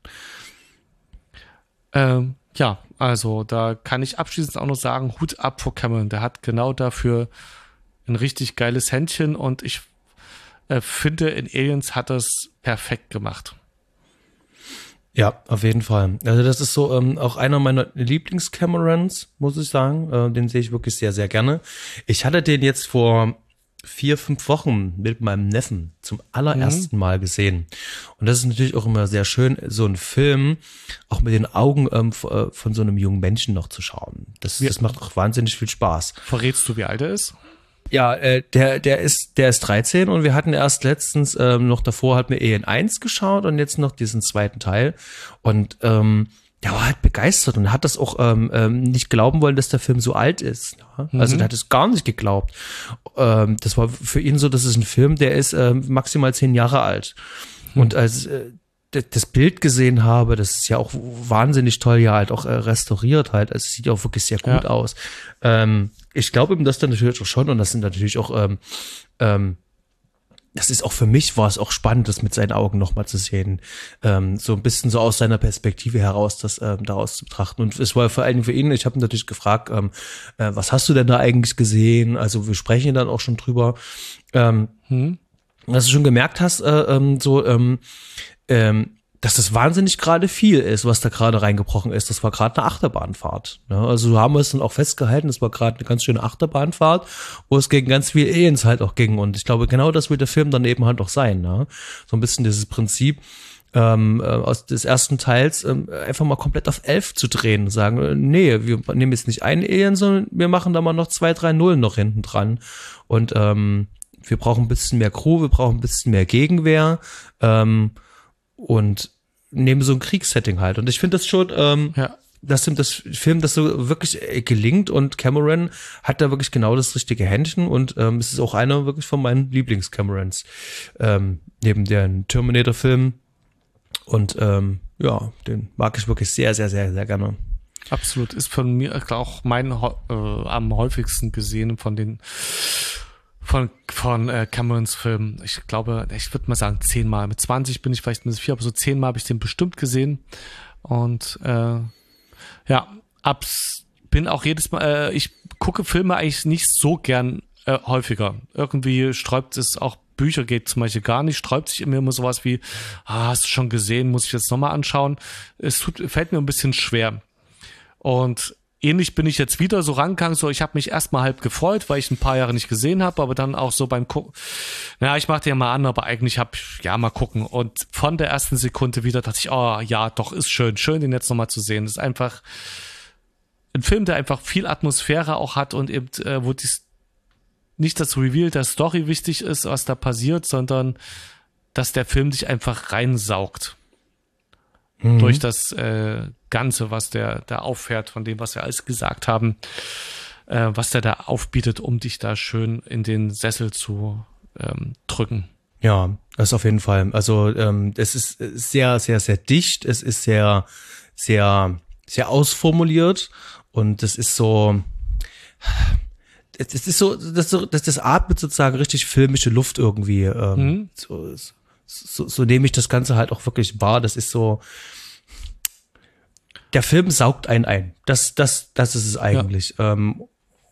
Ähm. Ja, also da kann ich abschließend auch noch sagen, Hut ab vor Cameron. Der hat genau dafür ein richtig geiles Händchen und ich äh, finde, in Aliens hat er es perfekt gemacht. Ja, auf jeden Fall. Also das ist so ähm, auch einer meiner Lieblings-Camerons, muss ich sagen. Äh, den sehe ich wirklich sehr, sehr gerne. Ich hatte den jetzt vor vier, fünf Wochen mit meinem Neffen zum allerersten mhm. Mal gesehen. Und das ist natürlich auch immer sehr schön, so einen Film auch mit den Augen ähm, von so einem jungen Menschen noch zu schauen. Das, das macht auch wahnsinnig viel Spaß. Verrätst du, wie alt er ist? Ja, äh, der der ist der ist dreizehn und wir hatten erst letztens ähm, noch davor hatten wir Alien eins geschaut und jetzt noch diesen zweiten Teil und ähm, der war halt begeistert und hat das auch ähm, ähm, nicht glauben wollen, dass der Film so alt ist. Ja? Mhm. Also der hat es gar nicht geglaubt. Ähm, das war für ihn so, das ist ein Film, der ist ähm, maximal zehn Jahre alt. Mhm. Und als äh, das Bild gesehen habe, das ist ja auch wahnsinnig toll, ja halt auch äh, restauriert halt. Also es sieht auch wirklich sehr gut ja. aus. Ähm, ich glaube ihm das dann natürlich auch schon und das sind natürlich auch ähm, ähm, das ist auch für mich, war es auch spannend, das mit seinen Augen nochmal zu sehen. Ähm, so ein bisschen so aus seiner Perspektive heraus, das ähm, daraus zu betrachten. Und es war vor allen Dingen für ihn, ich habe ihn natürlich gefragt, ähm, äh, was hast du denn da eigentlich gesehen? Also wir sprechen dann auch schon drüber. Ähm, hm. Dass du schon gemerkt hast, äh, ähm, so, ähm, ähm, dass das wahnsinnig gerade viel ist, was da gerade reingebrochen ist. Das war gerade eine Achterbahnfahrt. Ne? Also haben wir es dann auch festgehalten, das war gerade eine ganz schöne Achterbahnfahrt, wo es gegen ganz viele Aliens halt auch ging. Und ich glaube, genau das will der Film dann eben halt auch sein. Ne? So ein bisschen dieses Prinzip, ähm, aus des ersten Teils ähm, einfach mal komplett auf elf zu drehen und sagen, äh, nee, wir nehmen jetzt nicht einen Alien, sondern wir machen da mal noch zwei, drei Nullen noch hinten dran. Und ähm, wir brauchen ein bisschen mehr Crew, wir brauchen ein bisschen mehr Gegenwehr, ähm, und nehmen so ein Kriegssetting halt. Und ich finde das schon, ähm, ja. dass ihm das Film das so wirklich äh, gelingt, und Cameron hat da wirklich genau das richtige Händchen, und ähm, es ist auch einer wirklich von meinen Lieblings-Camerons, ähm, neben den Terminator-Filmen. Und ähm, ja, den mag ich wirklich sehr, sehr, sehr, sehr gerne. Absolut. Ist von mir auch mein äh, am häufigsten gesehen von den Von, von äh, Camerons Film. Ich glaube, ich würde mal sagen zehnmal. Mit zwanzig bin ich vielleicht mit vier, aber so zehnmal habe ich den bestimmt gesehen. Und äh, ja, abs, bin auch jedes Mal, äh, ich gucke Filme eigentlich nicht so gern äh, häufiger. Irgendwie sträubt es auch, Bücher geht zum Beispiel gar nicht, sträubt sich mir immer sowas wie, ah, hast du schon gesehen, muss ich jetzt nochmal anschauen. Es tut, fällt mir ein bisschen schwer. Und ähnlich bin ich jetzt wieder so rangegangen, so ich habe mich erstmal halb gefreut, weil ich ein paar Jahre nicht gesehen habe, aber dann auch so beim Gucken, naja, ich mache den ja mal an, aber eigentlich habe ich, ja, mal gucken. Und von der ersten Sekunde wieder dachte ich, oh ja, doch, ist schön, schön den jetzt nochmal zu sehen. Das ist einfach ein Film, der einfach viel Atmosphäre auch hat und eben, äh, wo dies, nicht das Reveal der Story wichtig ist, was da passiert, sondern dass der Film dich einfach reinsaugt. Mhm. Durch das äh, Ganze, was der da auffährt, von dem, was wir alles gesagt haben, äh, was der da aufbietet, um dich da schön in den Sessel zu ähm, drücken. Ja, das auf jeden Fall. Also ähm, es ist sehr, sehr, sehr dicht. Es ist sehr, sehr, sehr ausformuliert, und es ist so, es ist so, das, das, das atmet sozusagen richtig filmische Luft irgendwie. Ähm, mhm. so, so, so nehme ich das Ganze halt auch wirklich wahr. Das ist so, der Film saugt einen ein. Das, das, das ist es eigentlich. Ja. Ähm,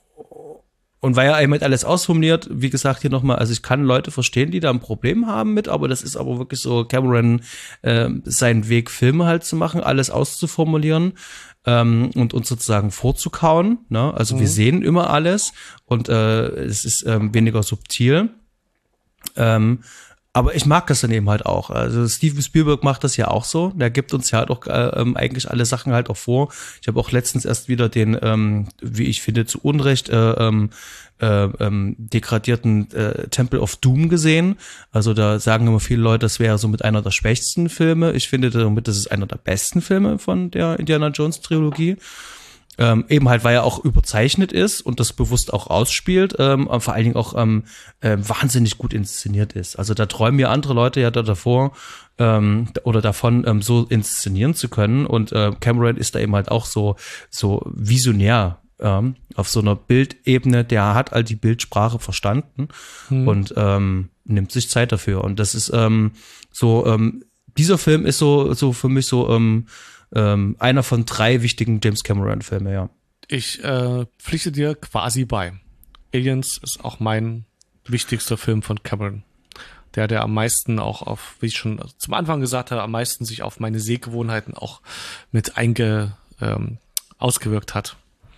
und weil er eben halt alles ausformuliert, wie gesagt, hier nochmal, also ich kann Leute verstehen, die da ein Problem haben mit, aber das ist aber wirklich so Cameron, äh, seinen Weg, Filme halt zu machen, alles auszuformulieren, ähm, und uns sozusagen vorzukauen. Ne? Also mhm. wir sehen immer alles, und äh, es ist ähm, weniger subtil. Ähm, Aber ich mag das dann eben halt auch. Also Steven Spielberg macht das ja auch so. Der gibt uns ja halt auch äh, eigentlich alle Sachen halt auch vor. Ich habe auch letztens erst wieder den, ähm, wie ich finde, zu Unrecht äh, ähm, äh, ähm, degradierten äh, Temple of Doom gesehen. Also da sagen immer viele Leute, das wäre so mit einer der schwächsten Filme. Ich finde damit, das ist einer der besten Filme von der Indiana Jones Trilogie. Ähm, eben halt, weil er auch überzeichnet ist und das bewusst auch ausspielt, ähm, aber vor allen Dingen auch ähm, äh, wahnsinnig gut inszeniert ist. Also da träumen ja andere Leute ja da davor ähm, oder davon, ähm, so inszenieren zu können, und äh, Cameron ist da eben halt auch so so visionär ähm, auf so einer Bildebene. Der hat all die Bildsprache verstanden hm. und ähm, nimmt sich Zeit dafür, und das ist ähm, so, ähm, dieser Film ist so so für mich so ähm, Ähm, einer von drei wichtigen James Cameron-Filme, ja. Ich äh, pflichte dir quasi bei. Aliens ist auch mein wichtigster Film von Cameron. Der, der am meisten auch auf, wie ich schon zum Anfang gesagt habe, am meisten sich auf meine Sehgewohnheiten auch mit einge, ähm, ausgewirkt hat.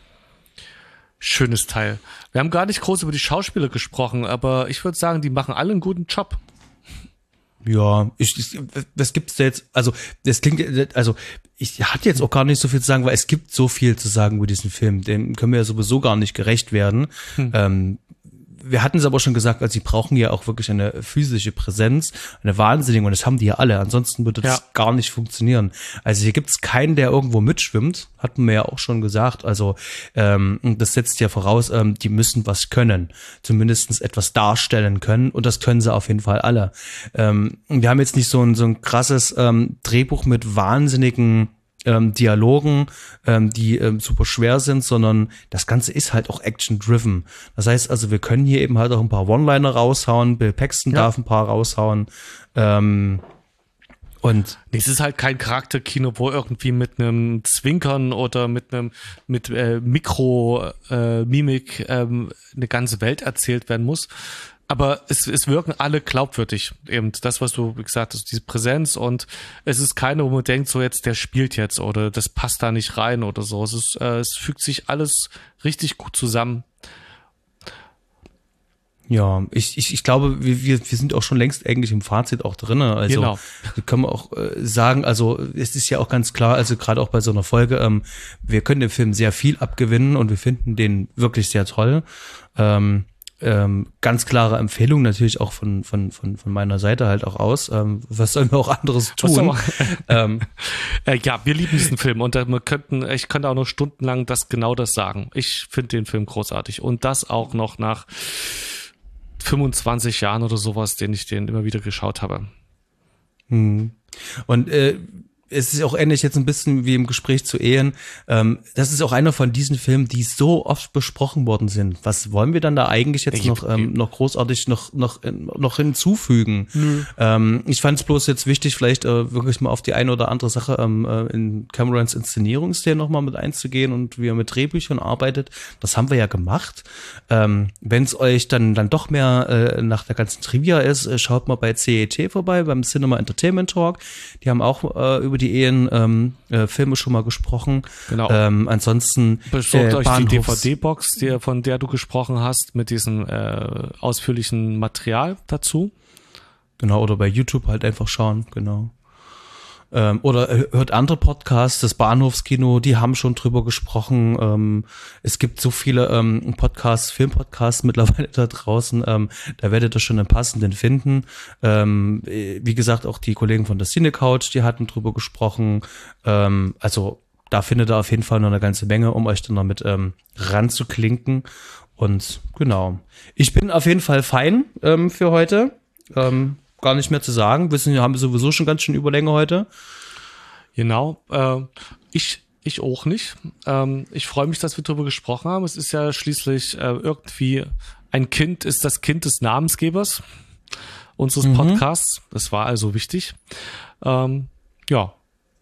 Schönes Teil. Wir haben gar nicht groß über die Schauspieler gesprochen, aber ich würde sagen, die machen alle einen guten Job. Ja, ich, ich das gibt's da jetzt, also das klingt, also ich hatte jetzt auch gar nicht so viel zu sagen, weil es gibt so viel zu sagen über diesen Film, dem können wir ja sowieso gar nicht gerecht werden. Hm. Ähm, wir hatten es aber schon gesagt, also sie brauchen ja auch wirklich eine physische Präsenz, eine wahnsinnige, und das haben die ja alle, ansonsten würde das ja gar nicht funktionieren. Also hier gibt's keinen, der irgendwo mitschwimmt, hatten wir ja auch schon gesagt, also ähm, das setzt ja voraus, ähm, die müssen was können, zumindestens etwas darstellen können, und das können sie auf jeden Fall alle. Ähm, wir haben jetzt nicht so ein, so ein krasses ähm, Drehbuch mit wahnsinnigen Ähm, Dialogen, ähm, die ähm, super schwer sind, sondern das Ganze ist halt auch action-driven. Das heißt also, wir können hier eben halt auch ein paar One-Liner raushauen, Bill Paxton ja. darf ein paar raushauen, ähm, und nee, es ist halt kein Charakterkino, wo irgendwie mit einem Zwinkern oder mit einem mit äh, Mikro-Mimik äh, ähm, eine ganze Welt erzählt werden muss. Aber es, es wirken alle glaubwürdig. Eben das, was du gesagt hast, diese Präsenz, und es ist keiner, wo man denkt, so jetzt, der spielt jetzt oder das passt da nicht rein oder so. Es ist, äh, es fügt sich alles richtig gut zusammen. Ja, ich, ich, ich glaube, wir, wir, wir sind auch schon längst eigentlich im Fazit auch drin. Also Genau. können wir auch äh, sagen, also es ist ja auch ganz klar, also gerade auch bei so einer Folge, ähm, wir können dem Film sehr viel abgewinnen und wir finden den wirklich sehr toll. Ähm, ähm, ganz klare Empfehlung natürlich auch von von von von meiner Seite halt auch aus. Ähm, was sollen wir auch anderes tun? ähm, äh, ja, wir lieben diesen Film und äh, wir könnten, ich könnte auch noch stundenlang das genau das sagen. Ich finde den Film großartig und das auch noch nach fünfundzwanzig Jahren oder sowas, den ich den immer wieder geschaut habe. Hm. Und äh, es ist auch ähnlich jetzt ein bisschen wie im Gespräch zu Ehen. Ähm, das ist auch einer von diesen Filmen, die so oft besprochen worden sind. Was wollen wir dann da eigentlich jetzt ich, noch ähm, noch großartig noch noch noch hinzufügen? Mhm. Ähm, ich fand es bloß jetzt wichtig, vielleicht äh, wirklich mal auf die eine oder andere Sache ähm, äh, in Camerons Inszenierungsstil noch mal mit einzugehen und wie er mit Drehbüchern arbeitet. Das haben wir ja gemacht. Ähm, wenn es euch dann dann doch mehr äh, nach der ganzen Trivia ist, äh, schaut mal bei C E T vorbei, beim Cinema Entertainment Talk. Die haben auch äh, über die Ehen ähm, äh, Filme schon mal gesprochen. Genau. Ähm, ansonsten besorgt äh, euch Bahnhofs- die D V D-Box, die, von der du gesprochen hast, mit diesem äh, ausführlichen Material dazu. Genau, oder bei YouTube halt einfach schauen, genau. Ähm, oder hört andere Podcasts, das Bahnhofskino, die haben schon drüber gesprochen. Ähm, es gibt so viele ähm, Podcasts, Filmpodcasts mittlerweile da draußen, ähm, da werdet ihr schon einen passenden finden. Ähm, wie gesagt, auch die Kollegen von der Cine Couch, die hatten drüber gesprochen. Ähm, also da findet ihr auf jeden Fall noch eine ganze Menge, um euch dann noch mit ähm, ranzuklinken. Und genau, ich bin auf jeden Fall fein ähm, für heute. Ähm, gar nicht mehr zu sagen. Wissen, wir haben sowieso schon ganz schön Überlänge heute. Genau. Äh, ich, ich auch nicht. Ähm, ich freue mich, dass wir darüber gesprochen haben. Es ist ja schließlich äh, irgendwie ein Kind ist das Kind des Namensgebers unseres mhm. Podcasts. Das war also wichtig. Ähm, ja.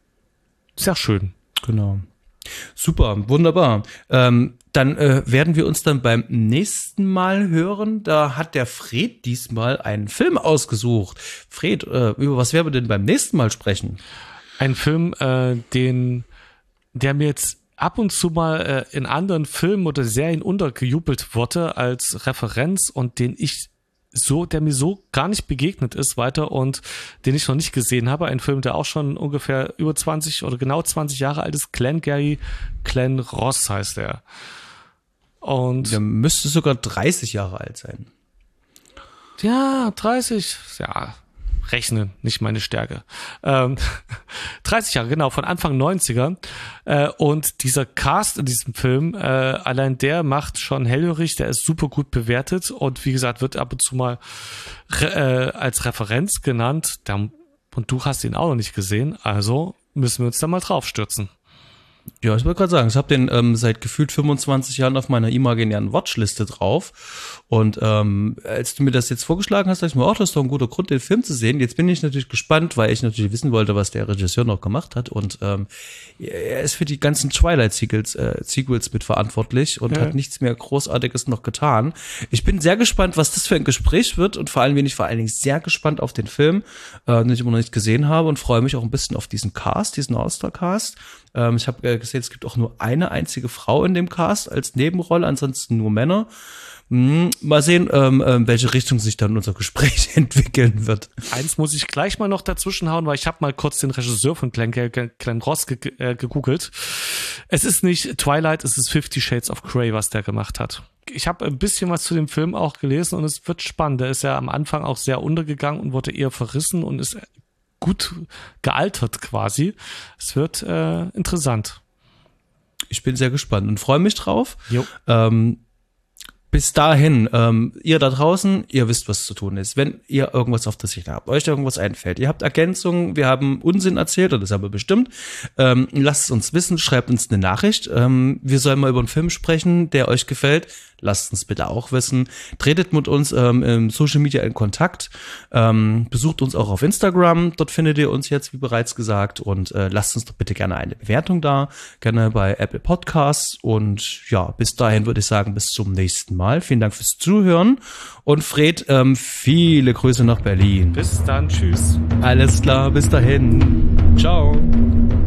Sehr schön. Genau. Super, wunderbar. Ähm, dann äh, werden wir uns dann beim nächsten Mal hören. Da hat der Fred diesmal einen Film ausgesucht. Fred, äh, über was werden wir denn beim nächsten Mal sprechen? Ein Film, äh, den, der mir jetzt ab und zu mal äh, in anderen Filmen oder Serien untergejubelt wurde als Referenz und den ich so, der mir so gar nicht begegnet ist weiter und den ich noch nicht gesehen habe. Ein Film, der auch schon ungefähr über zwanzig oder genau zwanzig Jahre alt ist. Glengarry Glen Ross heißt er. Und der müsste sogar dreißig Jahre alt sein. Ja, dreißig. Ja, rechnen, nicht meine Stärke. Ähm, dreißig Jahre, genau, von Anfang neunziger. Äh, und dieser Cast in diesem Film, äh, allein der macht schon hellhörig, der ist super gut bewertet und wie gesagt, wird ab und zu mal re- äh, als Referenz genannt. Da, und du hast ihn auch noch nicht gesehen, also müssen wir uns da mal draufstürzen. Ja, ich wollte gerade sagen, ich habe den ähm, seit gefühlt fünfundzwanzig Jahren auf meiner imaginären Watchliste drauf. Und ähm, als du mir das jetzt vorgeschlagen hast, dachte ich mir, ach, das ist doch ein guter Grund, den Film zu sehen. Jetzt bin ich natürlich gespannt, weil ich natürlich wissen wollte, was der Regisseur noch gemacht hat. Und ähm, er ist für die ganzen Twilight-Sequels äh, Sequels mitverantwortlich und ja. hat nichts mehr Großartiges noch getan. Ich bin sehr gespannt, was das für ein Gespräch wird und vor allem bin ich vor allen Dingen sehr gespannt auf den Film, äh, den ich immer noch nicht gesehen habe und freue mich auch ein bisschen auf diesen Cast, diesen All-Star-Cast. Ähm, ich habe äh, gesehen, es gibt auch nur eine einzige Frau in dem Cast als Nebenrolle, ansonsten nur Männer. Hm, mal sehen, ähm, äh, welche Richtung sich dann unser Gespräch entwickeln wird. Eins muss ich gleich mal noch dazwischen hauen, weil ich habe mal kurz den Regisseur von Glen, Glen, Glen Ross ge, äh, gegoogelt. Es ist nicht Twilight, es ist Fifty Shades of Grey, was der gemacht hat. Ich habe ein bisschen was zu dem Film auch gelesen und es wird spannend. Der ist ja am Anfang auch sehr untergegangen und wurde eher verrissen und ist gut gealtert quasi. Es wird äh, interessant. Ich bin sehr gespannt und freue mich drauf. Jo. Ähm, bis dahin, ähm, ihr da draußen, ihr wisst, was zu tun ist. Wenn ihr irgendwas auf der Sicht habt, euch irgendwas einfällt, ihr habt Ergänzungen, wir haben Unsinn erzählt, oder das haben wir bestimmt, ähm, lasst es uns wissen, schreibt uns eine Nachricht. Ähm, wir sollen mal über einen Film sprechen, der euch gefällt. Lasst uns bitte auch wissen. Tretet mit uns ähm, im Social Media in Kontakt. Ähm, besucht uns auch auf Instagram. Dort findet ihr uns jetzt, wie bereits gesagt. Und äh, lasst uns doch bitte gerne eine Bewertung da. Gerne bei Apple Podcasts. Und ja, bis dahin würde ich sagen, bis zum nächsten Mal. Mal. Vielen Dank fürs Zuhören. Und Fred, ähm, viele Grüße nach Berlin. Bis dann, tschüss. Alles klar, bis dahin. Ciao.